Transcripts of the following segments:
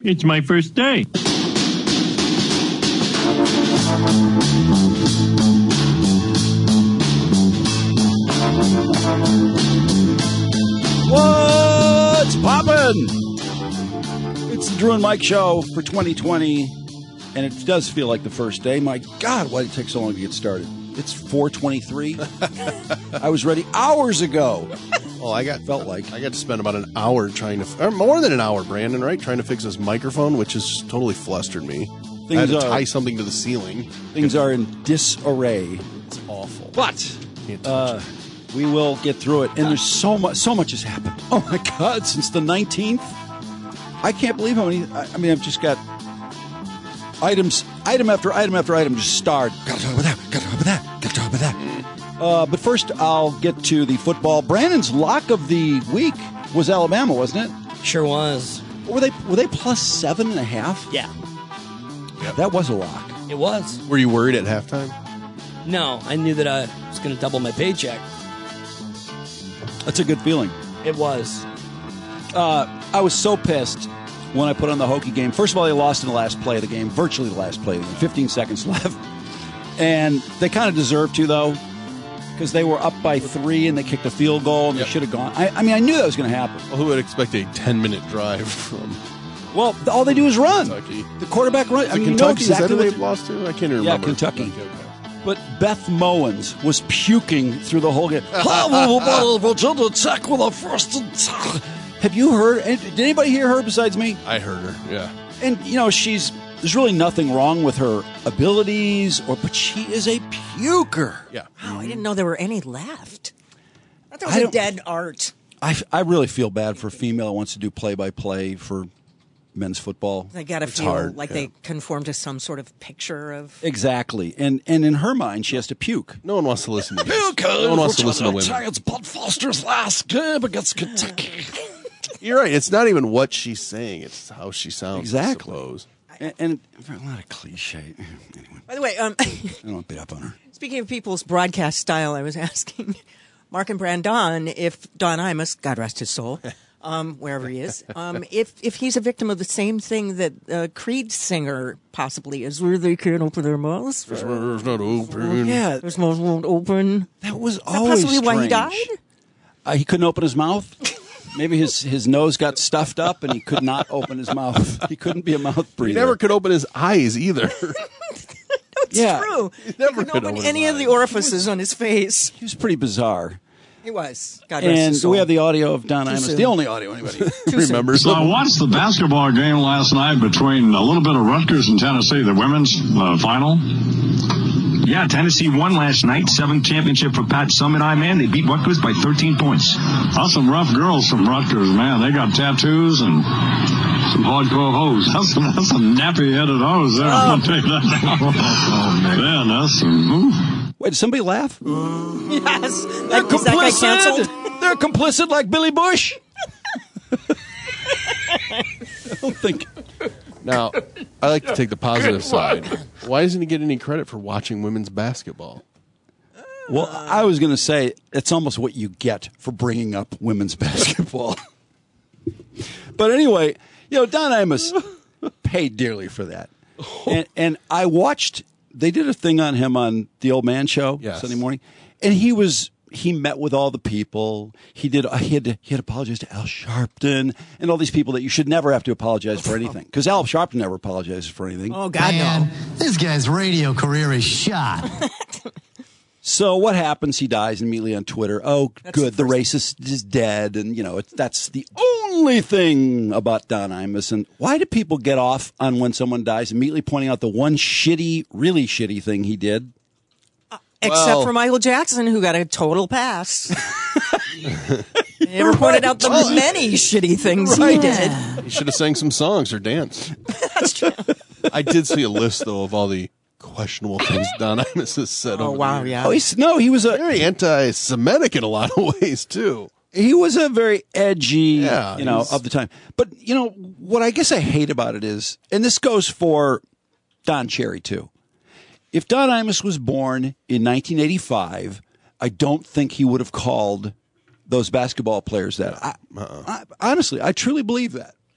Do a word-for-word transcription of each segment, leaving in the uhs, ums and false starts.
It's my first day. What's poppin'? It's the Drew and Mike Show for twenty twenty, and it does feel like the first day. My God, why did it take so long to get started? It's four twenty-three. I was ready hours ago. Oh, I got felt like I got to spend about an hour trying to, or more than an hour, Brandon, right? Trying to fix this microphone, which has totally flustered me. Things I had to are, tie something to the ceiling. Things are in disarray. It's awful. But uh, we will get through it. And there's so much, so much has happened. Oh my God! Since the nineteenth, I can't believe how many. I, I mean, I've just got items, item after item after item, just starred. Got to talk about that. Got to talk about that. Got to talk about that. Uh, but first, I'll get to the football. Brandon's lock of the week was Alabama, wasn't it? Sure was. Were they were they plus seven and a half? Yeah. Yep. That was a lock. It was. Were you worried at halftime? No, I knew that I was going to double my paycheck. That's a good feeling. It was. Uh, I was so pissed when I put on the Hokie game. First of all, they lost in the last play of the game, virtually the last play of the game, fifteen seconds left. And they kind of deserved to, though, because they were up by three and they kicked a field goal and yep. they should have gone. I, I mean, I knew that was going to happen. Well, who would expect a ten-minute drive from... Well, all they do is run. Kentucky. The quarterback runs. I mean, Kentucky, you know exactly is that who what they've lost to? I can't even yeah, remember. Yeah, Kentucky. Okay, okay. But Beth Mowins was puking through the whole game. Virginia Tech with a first and ten. Have you heard? Did anybody hear her besides me? I heard her, yeah. And, you know, she's... There's really nothing wrong with her abilities, or but she is a puker. Yeah. Oh, I didn't know there were any left. I thought it I was a dead art. I, I really feel bad for a female who wants to do play-by-play for men's football. They got to feel hard, like yeah. they conform to some sort of picture of... Exactly. And and in her mind, she has to puke. No one wants to listen to this. Puke! No one wants to listen to women. It's Bud Foster's last game against Kentucky. You're right. It's not even what she's saying. It's how she sounds, exactly. I suppose. And, and a lot of cliche. Anyway. By the way, um, I don't want to beat up on her. Speaking of people's broadcast style, I was asking Mark and Brandon if Don Imus, God rest his soul, um, wherever he is, um, if if he's a victim of the same thing that uh, Creed singer possibly is, where they can't open their mouths. There's not open. Yeah, their mouths won't open. That was is always that possibly strange. why he died? Uh, he couldn't open his mouth. Maybe his, his nose got stuffed up and he could not open his mouth. He couldn't be a mouth breather. He never could open his eyes either. It's yeah. true. He never he could couldn't open open any his of the eyes. orifices on his face. He was pretty bizarre. He was. God rest And his soul. we have the audio of Don Too Imus. soon. The only audio anybody remembers. So I watched the basketball game last night between a little bit of Rutgers and Tennessee, the women's uh, final. Yeah, Tennessee won last night. Seventh championship for Pat Summitt. I man, they beat Rutgers by thirteen points. That's some rough girls from Rutgers, man. They got tattoos and some hardcore hoes. That's some, that's some nappy-headed hoes there. I'll tell you that. Oh, man. Man, that's some... Ooh. Wait, did somebody laugh? Yes. They're That, is that guy complicit. canceled? They're complicit like Billy Bush. I don't think... Now, I like to take the positive side. Why doesn't he get any credit for watching women's basketball? Well, I was going to say, it's almost what you get for bringing up women's basketball. But anyway, you know, Don Imus paid dearly for that. And, and I watched, they did a thing on him on the Old Man Show Yes. Sunday morning, and he was... He met with all the people. He did. He had to. He had to apologize to Al Sharpton and all these people that you should never have to apologize for anything, because Al Sharpton never apologizes for anything. Oh, God, Man, no. this guy's radio career is shot. So what happens? He dies immediately on Twitter. Oh, That's good. The, the racist is dead, and you know it's, that's the only thing about Don Imus. And why do people get off on when someone dies immediately pointing out the one shitty, really shitty thing he did? Except Well- for Michael Jackson, who got a total pass. They never pointed out the many shitty things he did. He should have sang some songs or danced. That's true. I did see a list, though, of all the questionable things Don Imus has said. Oh, over the wow, years. yeah. Oh, he's no. He was a Very anti-Semitic in a lot of ways, too. he was a very edgy, Yeah, you know, he's- of the time. But you know what I guess I hate about it is, and this goes for Don Cherry too. If Don Imus was born in nineteen eighty-five, I don't think he would have called those basketball players that. I, Uh-uh. I, honestly, I truly believe that. Yeah.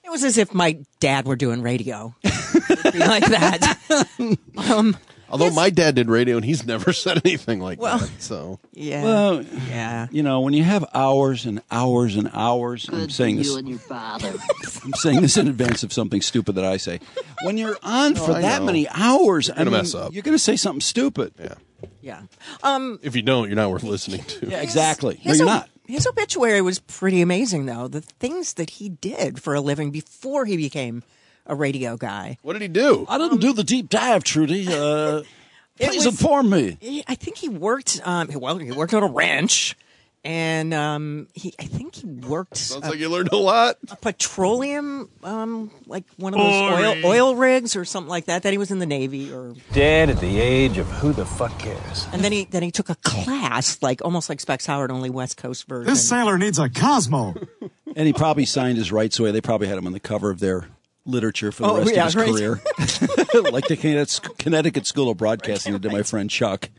It was as if my dad were doing radio. It'd be like that. um, Although yes. my dad did radio and he's never said anything like Well, that. So Yeah. Well, yeah. you know, when you have hours and hours and hours, Good I'm saying for this. you and your father. I'm saying this in advance of something stupid that I say. When you're on for I that know. many hours, You're I gonna mean, mess up. you're going to say something stupid. yeah, Yeah. Um, if you don't, you're not worth listening to. Yeah, exactly. No, his you're ob- not. His obituary was pretty amazing, though. The things that he did for a living before he became a radio guy. What did he do? I didn't do the deep dive, Trudy. Uh, It please was- inform me. He- I think he worked. Um, well, he worked on a ranch, and um, he. I think he worked Sounds a, like you learned a lot. a petroleum, um, like one of those oil oil rigs or something like that. Then he was in the Navy, or Dead at the age of who the fuck cares. and then he then he took a class, like almost like Specs Howard, only West Coast version. This sailor needs a Cosmo. And he probably signed his rights away. They probably had him on the cover of their literature for the Oh, rest yeah, of his right. career. Like the Connecticut Connecticut School of Broadcasting did to my friend Chuck.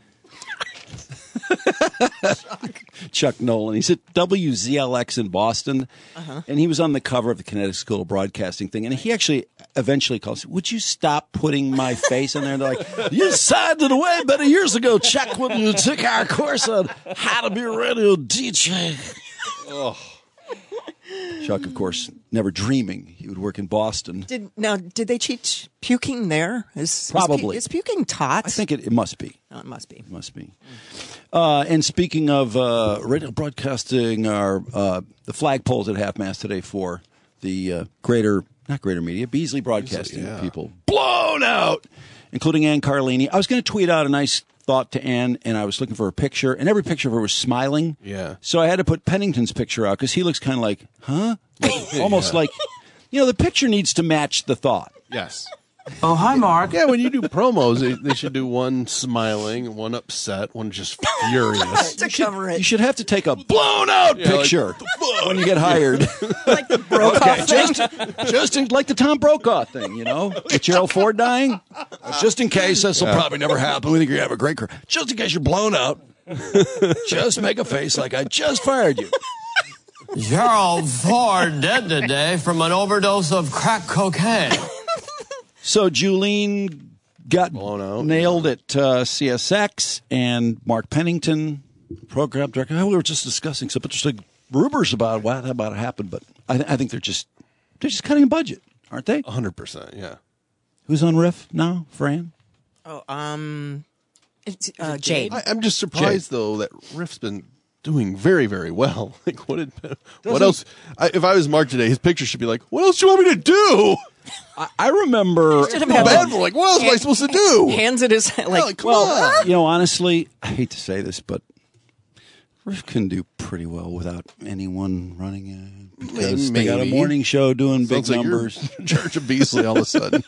Chuck Nolan. He's at W Z L X in Boston, Uh-huh. and he was on the cover of the Connecticut School of Broadcasting thing. And he actually eventually calls, would you stop putting my face in there? And they're like, you signed it away better years ago, Chuck, when you took our course on how to be a radio D J. Oh. Chuck, of course, never dreaming he would work in Boston. Did now? Did they teach puking there? Is, Probably. Is, pu- is puking taught? I think it, it must be. Oh, it must be. It must be. Uh, and speaking of uh, radio broadcasting, our uh, the flagpoles at half mast today for the uh, greater, not greater media, Beasley Broadcasting yeah. people blown out, including Ann Carlini. I was going to tweet out a nice thought to Ann, and I was looking for a picture, and every picture of her was smiling. Yeah. So I had to put Pennington's picture out because he looks kind of like, huh? Like, almost like, you know, the picture needs to match the thought. Yes. Oh, hi, Mark. Yeah, when you do promos, they, they should do one smiling, one upset, one just furious. To cover it. You should have to take a blown out Yeah, like, picture when you get hired. Like the Brokaw thing. just, just in, like the Tom Brokaw thing, you know, with Gerald Ford dying. Just in case, this will Yeah. probably never happen. We think you have a great career. Just in case you're blown out, just make a face like I just fired you. Gerald Ford dead today from an overdose of crack cocaine. So Julene got Blown out. nailed at uh, C S X, and Mark Pennington, program director. We were just discussing some interesting rumors about what about it happened, but I, th- I think they're just they're just cutting a budget, aren't they? one hundred percent, yeah. Who's on riff now, Fran? Oh, um, it's, uh, Jade. I, I'm just surprised, though, that Riff's been doing very, very well. Like, what did, what he- else? I, if I was Mark today, his picture should be like, what else do you want me to do? I, I remember. Should have I'm had bad like for like, what else am I supposed to do? hands at his head, Yeah, like, come well, on. You know, honestly, I hate to say this, but Riff can do pretty well without anyone running it because they got a Maybe. morning show doing big Sounds like you're numbers. in charge of Beasley all of a sudden.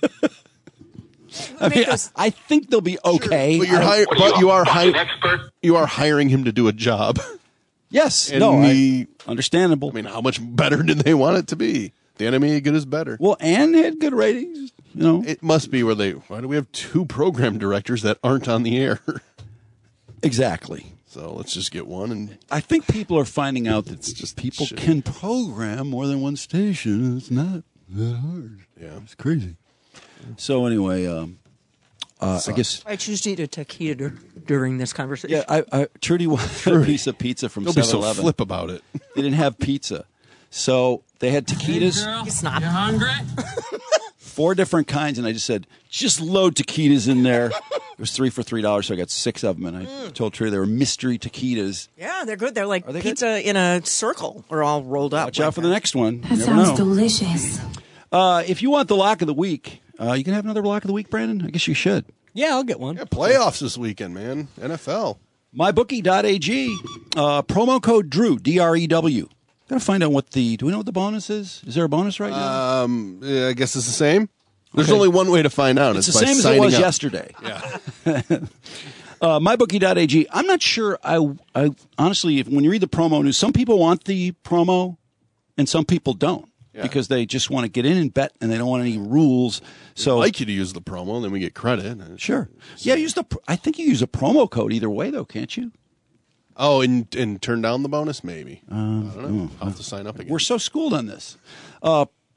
I mean, I, I think they'll be okay. But you're I hi- don't- but you are hi- you are hiring him to do a job. yes, And no, he- I, understandable. I mean, how much better did they want it to be? The enemy good is better. well, Ann had good ratings. You know, It must be where they. Why do we have two program directors that aren't on the air? exactly. So let's just get one and I think people are finding out that it's just people Shit. can program more than one station. It's not that hard. yeah. It's crazy. So anyway, um, uh, I guess I choose to eat a taquita dur- during this conversation. yeah. I, I Trudy wanted a piece of pizza from Don't be seven so eleven. flip about it. They didn't have pizza, so they had taquitas, It's not. four different kinds, and I just said, just load taquitas in there. It was three for three dollars, so I got six of them, and I told Trudy they were mystery taquitas. Yeah, they're good. They're like Are they good? pizza in a circle or all rolled up. Watch like out for the that. next one. That You never sounds know. delicious. Uh, if you want the lock of the week, uh, you can have another lock of the week, Brandon. I guess you should. Yeah, I'll get one. Yeah, playoffs this weekend, man. N F L. my bookie dot a g, uh, promo code Drew, D R E W. Got to find out what the, do we know what the bonus is? Is there a bonus right now? Um, yeah, I guess it's the same. There's Okay. only one way to find out. It's It's, the by same as it signing was up. yesterday. Yeah. Uh, my bookie dot a g. I'm not sure. I, I honestly, if, when you read the promo news, some people want the promo and some people don't Yeah. because they just want to get in and bet and they don't want any rules. So, I'd like you to use the promo, and then we get credit. sure. Yeah, use the, pr- I think you use a promo code either way, though, can't you? Oh, and and turn down the bonus, maybe. I don't know. I'll have to sign up again. We're so schooled on this. Uh,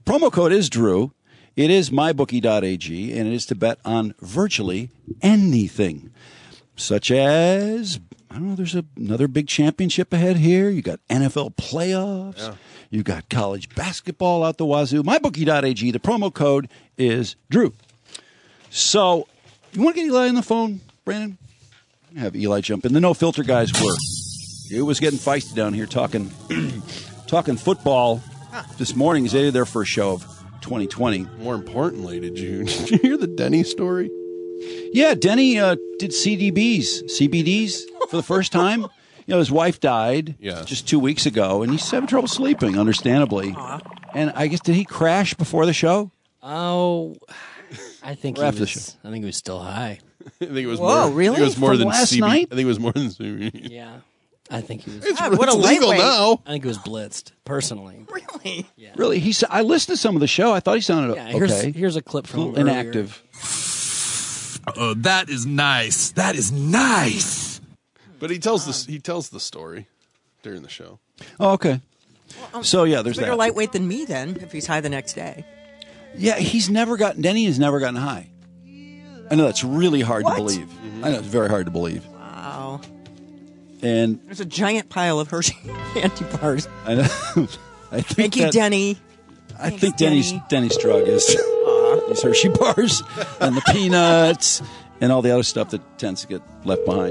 promo code is Drew. It is my bookie dot a g, and it is to bet on virtually anything, such as, I don't know, there's a, another big championship ahead here. You got N F L playoffs. Yeah. You got college basketball out the wazoo. my bookie dot a g. The promo code is Drew. So, you want to get Eli on the phone, Brandon? Have Eli jump in. The no filter guys were. It was getting feisty down here talking, talking football this morning. He's at their first show of twenty twenty. More importantly, did you did you hear the Denny story? Yeah, Denny uh, did C D Bs, C B Ds for the first time. You know, his wife died yeah. just two weeks ago, and he's having trouble sleeping, understandably. Aww. And I guess, did he crash before the show? Oh, I think or he after was. the show? I think he was still high. I think it was Whoa, more. really? I think it was more From than last C B. night? I think it was more than C B. Yeah, I think he was. It's, God, what it's a legal lightweight. now. I think he was blitzed personally. Really? Yeah. Really? He. I listened to some of the show. I thought he sounded Yeah. Here's okay. here's a clip from a little inactive. Oh, that is nice. That is nice. But he tells this. He tells the story during the show. Oh, okay. Well, um, so yeah, there's bigger that. lightweight than me then, if he's high the next day. Yeah, he's never gotten. Denny has never gotten high. I know that's really hard What? to believe. Mm-hmm. I know it's very hard to believe. Wow. And there's a giant pile of Hershey candy bars. I know. I think Thank you, that, Denny. I Thanks, think Denny's Denny. Denny's drug is these Hershey bars and the peanuts and all the other stuff that tends to get left behind.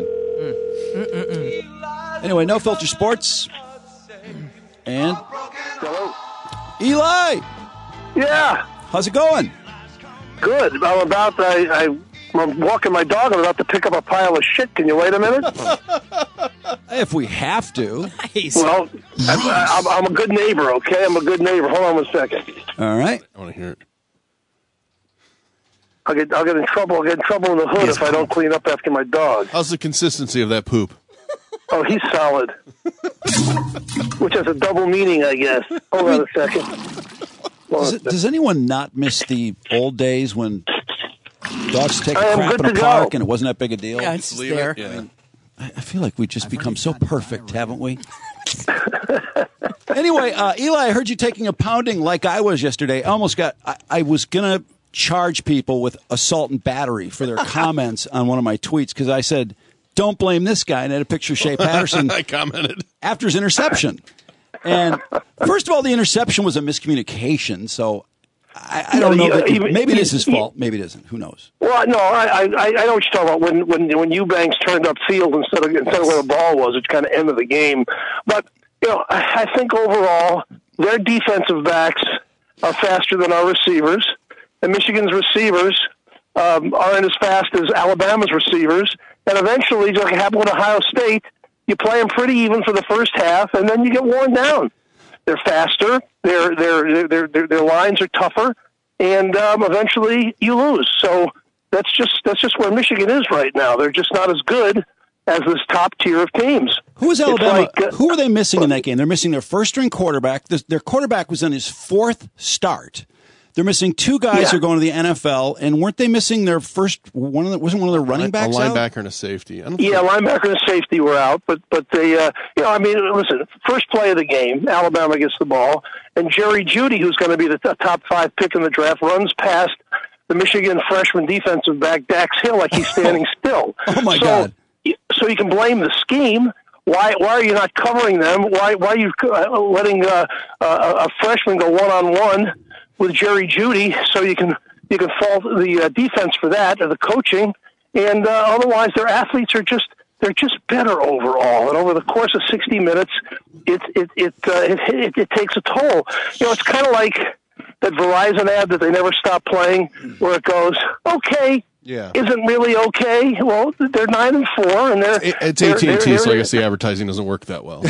Mm. Anyway, no filter sports. And Hello. Eli. Yeah. How's it going? Good. I'm about. I, I I'm walking my dog. I'm about to pick up a pile of shit. Can you wait a minute? If we have to. Nice. Well, I, I'm, I'm a good neighbor. Okay, I'm a good neighbor. Hold on one second. All right. I want to hear it. I'll get I'll get in trouble. I'll get in trouble in the hood if I don't clean up after my dog. How's the consistency of that poop? Oh, he's solid. Which has a double meaning, I guess. Hold on a second. Does, it, does anyone not miss the old days when dogs take a I am crap good in a to park go. and it wasn't that big a deal? Yeah, it's Leave there. it? Yeah. I, mean, I I feel like we've just become so perfect, haven't we? Anyway, uh, Eli, I heard you taking a pounding like I was yesterday. I almost got, I, I was going to charge people with assault and battery for their comments on one of my tweets because I said, don't blame this guy. And I had a picture of Shea Patterson I commented. after his interception. And first of all, the interception was a miscommunication. So I, I don't know. That he, maybe it is his fault. Maybe it isn't. Who knows? Well, no, I, I I know what you're talking about. When when when Eubanks turned up field instead of instead of where the ball was, it kind of ended the game. But you know, I, I think overall their defensive backs are faster than our receivers, and Michigan's receivers um, aren't as fast as Alabama's receivers. And eventually, just like it happened with Ohio State, you play them pretty even for the first half, and then you get worn down. They're faster. Their their their their their lines are tougher, and um, eventually you lose. So that's just that's just where Michigan is right now. They're just not as good as this top tier of teams. Who was Alabama? Like, uh, who were they missing in that game? They're missing their first string quarterback. Their quarterback was on his fourth start. They're missing two guys Yeah. who are going to the N F L, and weren't they missing their first one of the, wasn't one of their running backs A linebacker out? and a safety. I don't Yeah, think- linebacker and safety were out, but but they, uh, you know, I mean, listen, first play of the game, Alabama gets the ball, and Jerry Jeudy, who's going to be the t- top five pick in the draft, runs past the Michigan freshman defensive back Dax Hill like he's standing still. Oh my so, God! So you can blame the scheme. Why why are you not covering them? Why why are you uh, letting uh, uh, a freshman go one on one with Jerry Jeudy? So you can you can fault the uh, defense for that or the coaching, and uh, otherwise their athletes are just they're just better overall. And over the course of sixty minutes, it it it uh, it, it, it takes a toll. You know, it's kind of like that Verizon ad that they never stop playing, where it goes, okay. Yeah. Isn't really okay. Well, they're nine and four, and they're It- It's they're- A T and T, they're- so I guess the advertising doesn't work that well.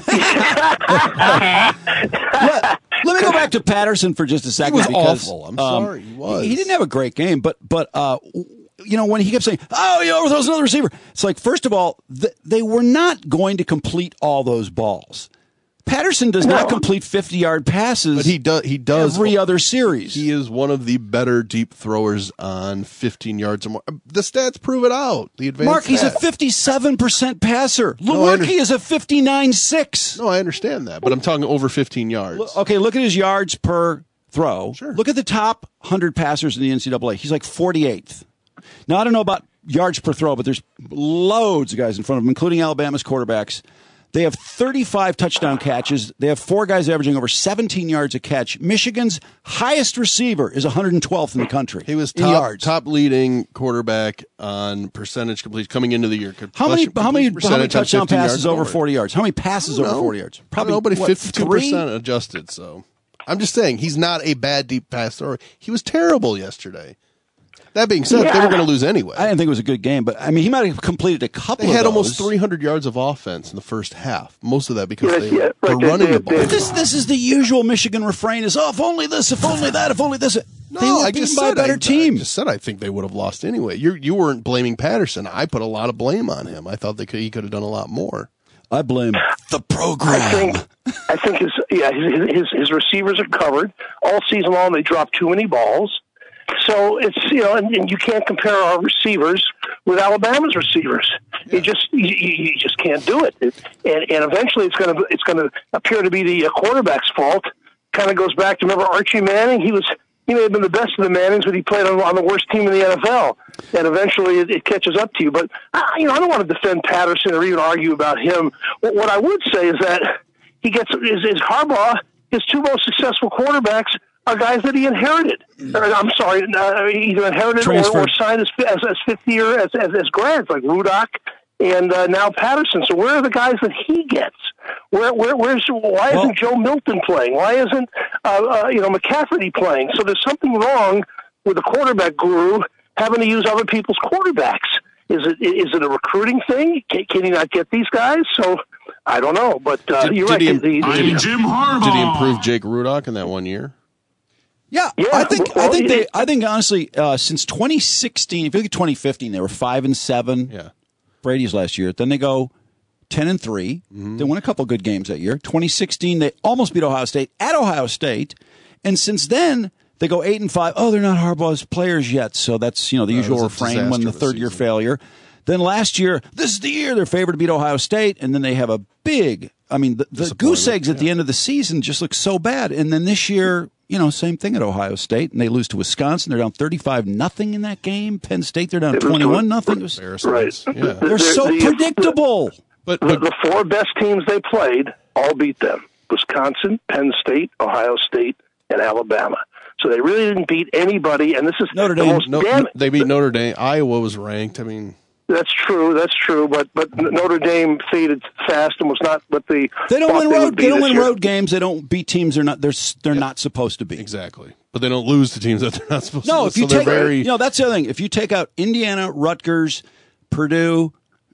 let, let me go back to Patterson for just a second. He was because, awful. I'm um, sorry, he was. He didn't have a great game, but but uh, you know when he kept saying, "Oh, you know, there's another receiver," it's like first of all, th- they were not going to complete all those balls. Patterson does not complete fifty-yard passes, But he does. He does every other series. He is one of the better deep throwers on fifteen yards or more. The stats prove it out. The advanced Mark, he's a stats. fifty-seven percent passer. No, I Lewerke is a fifty-nine six. No, I understand that, but I'm talking over fifteen yards. Okay, look at his yards per throw. Sure. Look at the top one hundred passers in the N C double A. He's like forty-eighth. Now, I don't know about yards per throw, but there's loads of guys in front of him, including Alabama's quarterbacks. They have thirty-five touchdown catches. They have four guys averaging over seventeen yards a catch. Michigan's highest receiver is one hundred twelfth in the country. He was in top, yards. top leading quarterback on percentage complete coming into the year. How many, how many, how many touchdown passes over forward. forty yards? How many passes over forty yards? Probably nobody fifty-two percent adjusted. So I'm just saying he's not a bad deep pass thrower. He was terrible yesterday. That being said, yeah. they were going to lose anyway. I didn't think it was a good game, but I mean, he might have completed a couple. They of had those. almost three hundred yards of offense in the first half. Most of that because yeah, they yeah, were, right, were running they, the ball. they, But this this is the usual Michigan refrain: is oh, if only this, if only that, if only this. No, they were I beaten just by said a better I, team. I just said I think they would have lost anyway. You you weren't blaming Patterson. I put a lot of blame on him. I thought they could, he could have done a lot more. I blame the program. I think, I think his yeah his, his his receivers are covered all season long. They drop too many balls. So it's, you know, and, and you can't compare our receivers with Alabama's receivers. Yeah. You just you, you just can't do it. it and, and eventually it's going to it's going to appear to be the quarterback's fault. Kind of goes back to, remember Archie Manning? He was he may have been the best of the Mannings, but he played on, on the worst team in the N F L. And eventually it, it catches up to you. But uh, you know, I don't want to defend Patterson or even argue about him. What, what I would say is that he gets is, is Harbaugh. His two most successful quarterbacks are guys that he inherited. Or, I'm sorry, uh, either inherited or, or signed as, as, as fifth year as, as, as grads, like Rudock and uh, now Patterson. So where are the guys that he gets? Where, where, where's why isn't well, Joe Milton playing? Why isn't uh, uh, you know McCafferty playing? So there's something wrong with the quarterback guru having to use other people's quarterbacks. Is it is it a recruiting thing? Can, can he not get these guys? So I don't know. But uh, did, you're did right. He, the, the, did, Jim Harbaugh. Did he improve Jake Rudock in that one year? Yeah, yeah, I think well, I think it, they I think honestly uh, since twenty sixteen, if you look at twenty fifteen, they were five and seven. Yeah, Brady's last year. Then they go ten and three. Mm-hmm. They won a couple good games that year. Twenty sixteen, they almost beat Ohio State at Ohio State, and since then they go eight and five. Oh, they're not Harbaugh's players yet, so that's you know the uh, usual refrain when the third year failure. Then last year, this is the year they're favored to beat Ohio State, and then they have a big. I mean, the, the goose eggs at yeah. the end of the season just look so bad, and then this year. You know, same thing at Ohio State, and they lose to Wisconsin. They're down thirty-five nothing in that game. Penn State, they're down twenty-one nothing. Right. Yeah. They're so the, predictable. The, but, but the four best teams they played all beat them. Wisconsin, Penn State, Ohio State, and Alabama. So they really didn't beat anybody, and this is Notre the Dame. most no, damn- they beat Notre Dame. Iowa was ranked. I mean... That's true. That's true. But but Notre Dame faded fast and was not what the they don't win road. They, they don't win year. road games. They don't beat teams they're not. They're they're yeah. not supposed to be. Exactly. But they don't lose to teams that they're not supposed no, to. No, if you so take very... you know that's the other thing. If you take out Indiana, Rutgers, Purdue,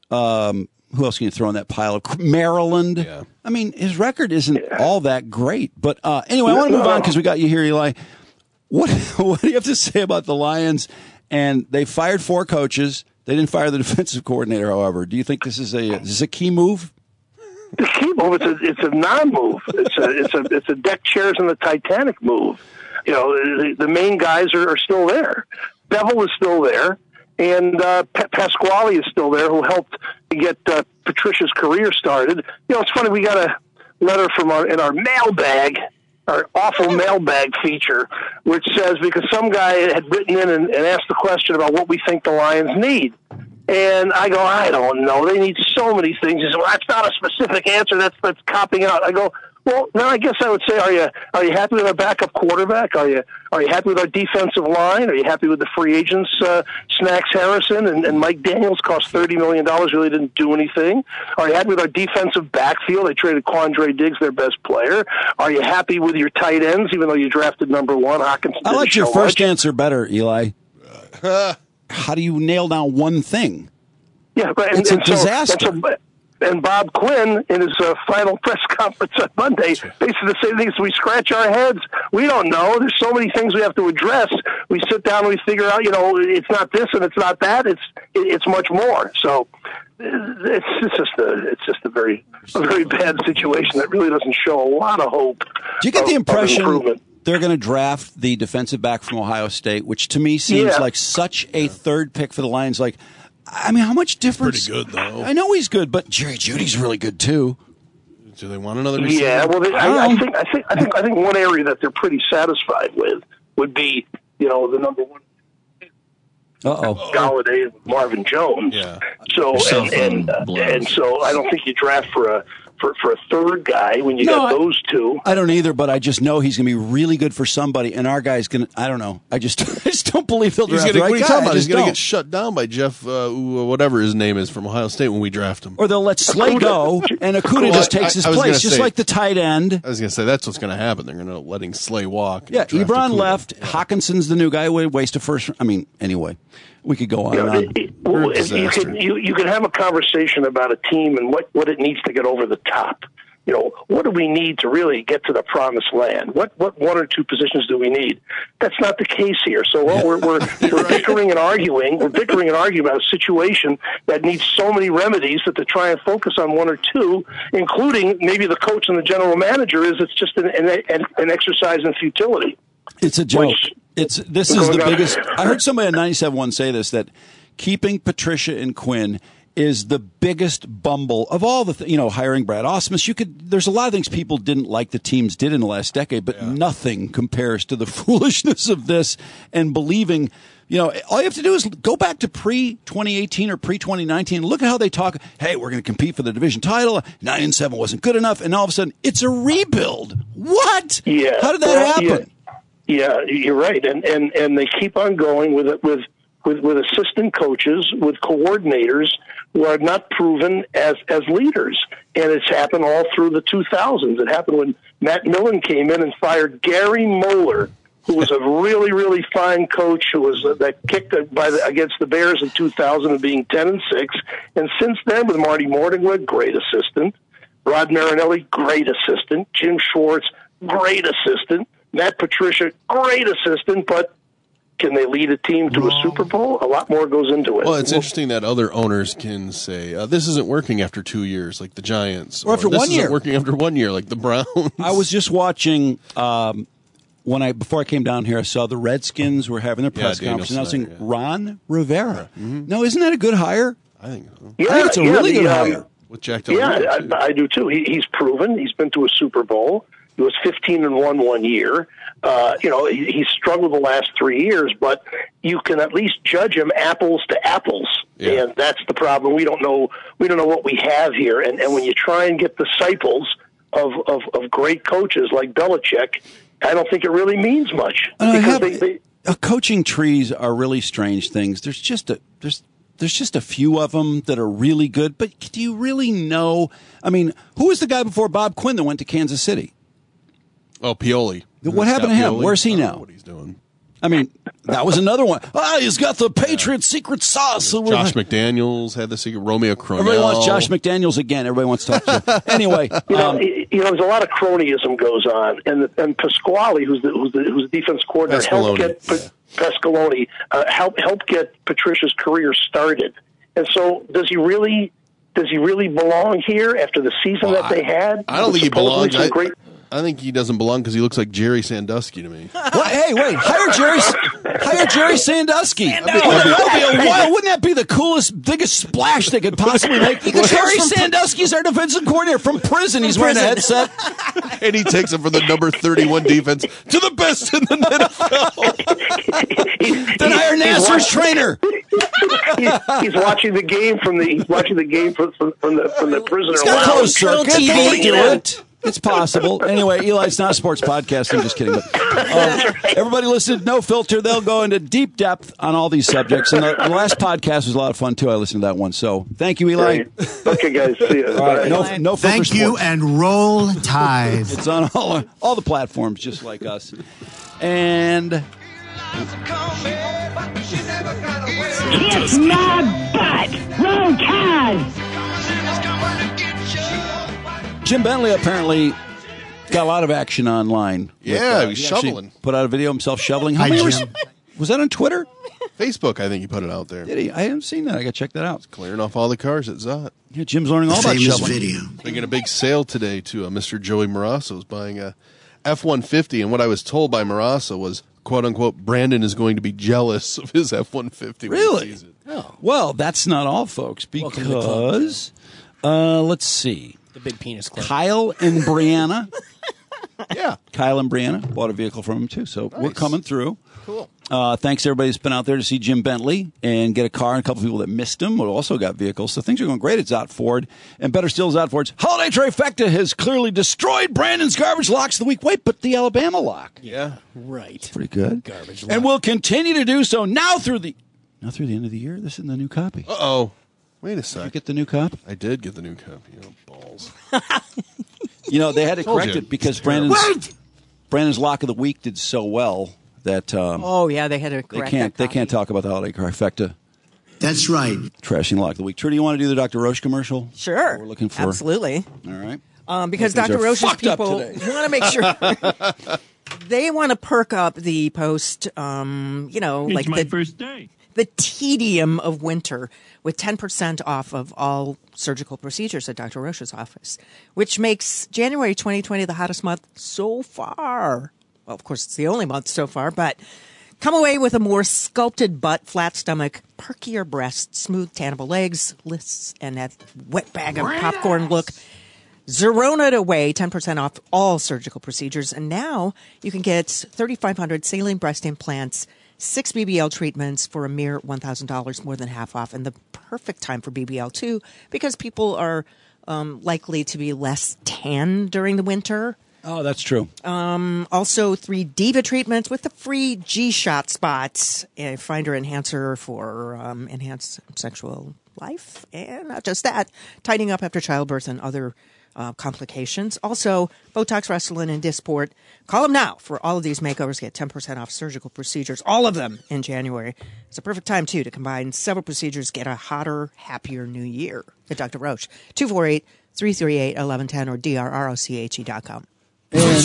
um, who else can you throw in that pile of Maryland? Yeah. I mean, his record isn't yeah. all that great. But uh, anyway, I want to move on because we got you here, Eli. What what do you have to say about the Lions? And they fired four coaches. They didn't fire the defensive coordinator, however. Do you think this is a is this a key move? The key move. It's a it's a non-move. It's a it's a it's a deck chairs in the Titanic move. You know, the, the main guys are, are still there. Bevel is still there, and uh, P- Pasquale is still there, who helped to get uh, Patricia's career started. You know, it's funny. We got a letter from our in our mailbag. Our awful mailbag feature, which says, because some guy had written in and, and asked the question about what we think the Lions need. And I go, I don't know. They need so many things. He said, well, that's not a specific answer. That's that's copping out. I go, well, then I guess I would say, are you are you happy with our backup quarterback? Are you are you happy with our defensive line? Are you happy with the free agents, uh, Snacks Harrison and, and Mike Daniels cost thirty million dollars, really didn't do anything? Are you happy with our defensive backfield? They traded Quandre Diggs, their best player. Are you happy with your tight ends, even though you drafted number one, Hawkinson? I like your first much. answer better, Eli. How do you nail down one thing? Yeah, but and, it's and a so, disaster. And, so, and Bob Quinn, in his uh, final press conference on Monday, basically the same thing. So we scratch our heads. We don't know. There's so many things we have to address. We sit down and we figure out, you know, it's not this and it's not that. It's it, it's much more. So it's, it's just a it's just a very a very bad situation that really doesn't show a lot of hope. Do you get of, the impression they're going to draft the defensive back from Ohio State, which to me seems yeah. like such a third pick for the Lions? Like, I mean, how much difference? Pretty good, though. I know he's good, but Jerry Judy's really good, too. Do they want another receiver? Yeah, well, they, I, I think I think I think I think one area that they're pretty satisfied with would be, you know, the number one. Uh-oh. Galladay and Marvin Jones. Yeah. So and and, uh, and so I don't think you draft for a for, for a third guy when you No, got I- those two. I don't either, but I just know he's going to be really good for somebody, and our guy's going to, I don't know. I just, I just don't believe he'll He's draft gonna, the what right are you guy. talking I about? He's just going to don't. get shut down by Jeff, uh, whatever his name is, from Ohio State when we draft him. Or they'll let Slay Akuda. go, and Akuda Well, just I- takes his I was place, gonna just say- like the tight end. I was going to say, that's what's going to happen. They're going to letting Slay walk. and Yeah, draft Ebron Akuda. left. Yeah. Hawkinson's the new guy. Would waste a first. I mean, anyway, we could go on You and know, on. it- it- well, They're a you disaster. can you, you can have a conversation about a team and what, what it needs to get over the top. You know, what do we need to really get to the promised land? What what one or two positions do we need? That's not the case here. So well, we're we're, we're bickering and arguing. We're bickering and arguing about a situation that needs so many remedies that to try and focus on one or two, including maybe the coach and the general manager, is it's just an an, an exercise in futility. It's a joke. Which- It's this is the biggest. I heard somebody on ninety-seven point one say this, that keeping Patricia and Quinn is the biggest bumble of all the th- you know, hiring Brad Ausmus. You could there's a lot of things people didn't like the teams did in the last decade, but nothing compares to the foolishness of this and believing. You know, all you have to do is go back to pre twenty eighteen or pre twenty nineteen. Look at how they talk. Hey, we're going to compete for the division title. Nine and seven wasn't good enough, and all of a sudden it's a rebuild. What? Yeah. How did that Well, happen? Yeah, yeah, you're right, and and and they keep on going with it with with with assistant coaches, with coordinators who are not proven as as leaders, and it's happened all through the two thousands. It happened when Matt Millen came in and fired Gary Moeller, who was a really really fine coach, who was uh, that kicked by the, against the Bears in two thousand and being ten and six, and since then with Marty Morningwood, great assistant, Rod Marinelli, great assistant, Jim Schwartz, great assistant. Matt Patricia, great assistant, but can they lead a team to a Super Bowl? A lot more goes into it. Well, it's interesting that other owners can say, uh, this isn't working after two years, like the Giants. Or after this one isn't year. working after one year, like the Browns. I was just watching um, when I before I came down here. I saw the Redskins were having their Yeah, press Daniel conference announcing Snyder, yeah. Ron Rivera. No, isn't that a good hire? I think so. yeah, I think it's a yeah, really the, good um, hire. With Jack Del Yeah, Rio, too. I, I do too. He, he's proven. He's been to a Super Bowl. He was fifteen and one one year. Uh, you know, he, he struggled the last three years, but you can at least judge him apples to apples, Yeah. and that's the problem. We don't know. We don't know what we have here, and and when you try and get disciples of of, of great coaches like Belichick, I don't think it really means much And I because have- they. they uh, coaching trees are really strange things. There's just a there's there's just a few of them that are really good, but do you really know? I mean, who was the guy before Bob Quinn that went to Kansas City? Oh, Pioli. What happened to him? Pioli? Where's he I don't now? know what he's doing. I mean, that was another one. Ah, he's got the Patriot secret sauce. Josh McDaniels had the secret. Romeo Crennel. Everybody wants Josh McDaniels again. Everybody wants to talk to him. Anyway, You know, um, you know, there's a lot of cronyism goes on, and the, and Pasquale, who's the who's the who's the defense coordinator, helped Pasqualoni, get Pa- Pasqualoni uh, help help get Patricia's career started. And so, does he really does he really belong here after the season Well, that they had? I don't think he Supposedly belongs. some I, great. I think he doesn't belong because he looks like Jerry Sandusky to me. what, hey, wait, hire Jerry, hire Jerry Sandusky. Wouldn't that be a wild? Wouldn't that be the coolest, biggest splash they could possibly make? Jerry Sandusky's our defensive coordinator from prison. He's wearing a headset. And he takes him from the number thirty-one defense to the best in the N F L. Then hire Nasser's trainer. He's, he's watching the game from the he's watching the game from, from, from the from the prisoner It's got lounge. closed circuit. T V, They do you know. it. It's possible. Anyway, Eli, it's not a sports podcast. I'm just kidding. But um, everybody listen to No Filter. They'll go into deep depth on all these subjects. And the, the last podcast was a lot of fun, too. I listened to that one. So thank you, Eli. Right. Okay, guys. See you. All right, no, Bye. no Filter Thank you Sports. and roll Tide. It's on all, all the platforms, just like us. And Kiss my butt! Roll Tide! Jim Bentley apparently got a lot of action online. Yeah, he was he actually shoveling. Put out a video of himself shoveling. How Hi, many Jim. was, was that on Twitter? Facebook, I think he put it out there. Did he? I haven't seen that. I got to check that out. Clearing off all the cars at Zot. Yeah, Jim's learning all about Famous shoveling. video. Making a big sale today to uh, Mister Joey Marasso is buying a F one fifty. And what I was told by Marasso was, quote unquote, Brandon is going to be jealous of his F one fifty. when he Really? sees it. Well, that's not all, folks, Welcome to the club. because uh, let's see. The big penis club. Kyle and Brianna. Yeah. Kyle and Brianna bought a vehicle from him, too. So Nice. we're coming through. Cool. Uh, thanks, everybody who's been out there to see Jim Bentley and get a car, and a couple people that missed him who also got vehicles. So things are going great at Zott Ford. And better still, Zott Ford's holiday trifecta has clearly destroyed Brandon's garbage locks of the week. Wait, but the Alabama lock. Yeah. Right. Pretty good. Garbage And we'll continue to do so now through the now through the end of the year. This is the new copy. Uh-oh. Wait a Did you sec. get the new copy? I did get the new copy. Oh, balls. You know, they had to Told correct you. it because It's terrible. Brandon's Brandon's lock of the week did so well that um, Oh, yeah, they had to they correct can't that they can't copy. talk about the holiday trifecta. That's right. Trashing lock of the week. Trudy, you want to do the Doctor Roche commercial? Sure. We're looking for. Absolutely. All right. Um, because Things Doctor are Roche's fucked up people today. want to make sure they want to perk up the post, um, you know, It's like my the, first day. the tedium of winter with ten percent off of all surgical procedures at Doctor Roche's office, which makes January twenty twenty the hottest month so far. Well, of course, it's the only month so far, but come away with a more sculpted butt, flat stomach, perkier breasts, smooth, tannable legs, lists, and that wet bag of popcorn look. Zerona'd away, ten percent off all surgical procedures. And now you can get thirty-five hundred saline breast implants, six B B L treatments for a mere one thousand dollars, more than half off. And the perfect time for B B L, too, because people are um, likely to be less tan during the winter. Oh, that's true. Um, also, three Diva treatments with the free G-Shot spots, a finder enhancer for um, enhanced sexual life. And not just that, tightening up after childbirth and other uh, complications. Also, Botox, Restylane, and Dysport. Call them now for all of these makeovers. Get ten percent off surgical procedures, all of them in January. It's a perfect time, too, to combine several procedures, get a hotter, happier new year at Doctor Roche. two four eight, three three eight, one one one zero or D R R O C H E dot com. And Yeah.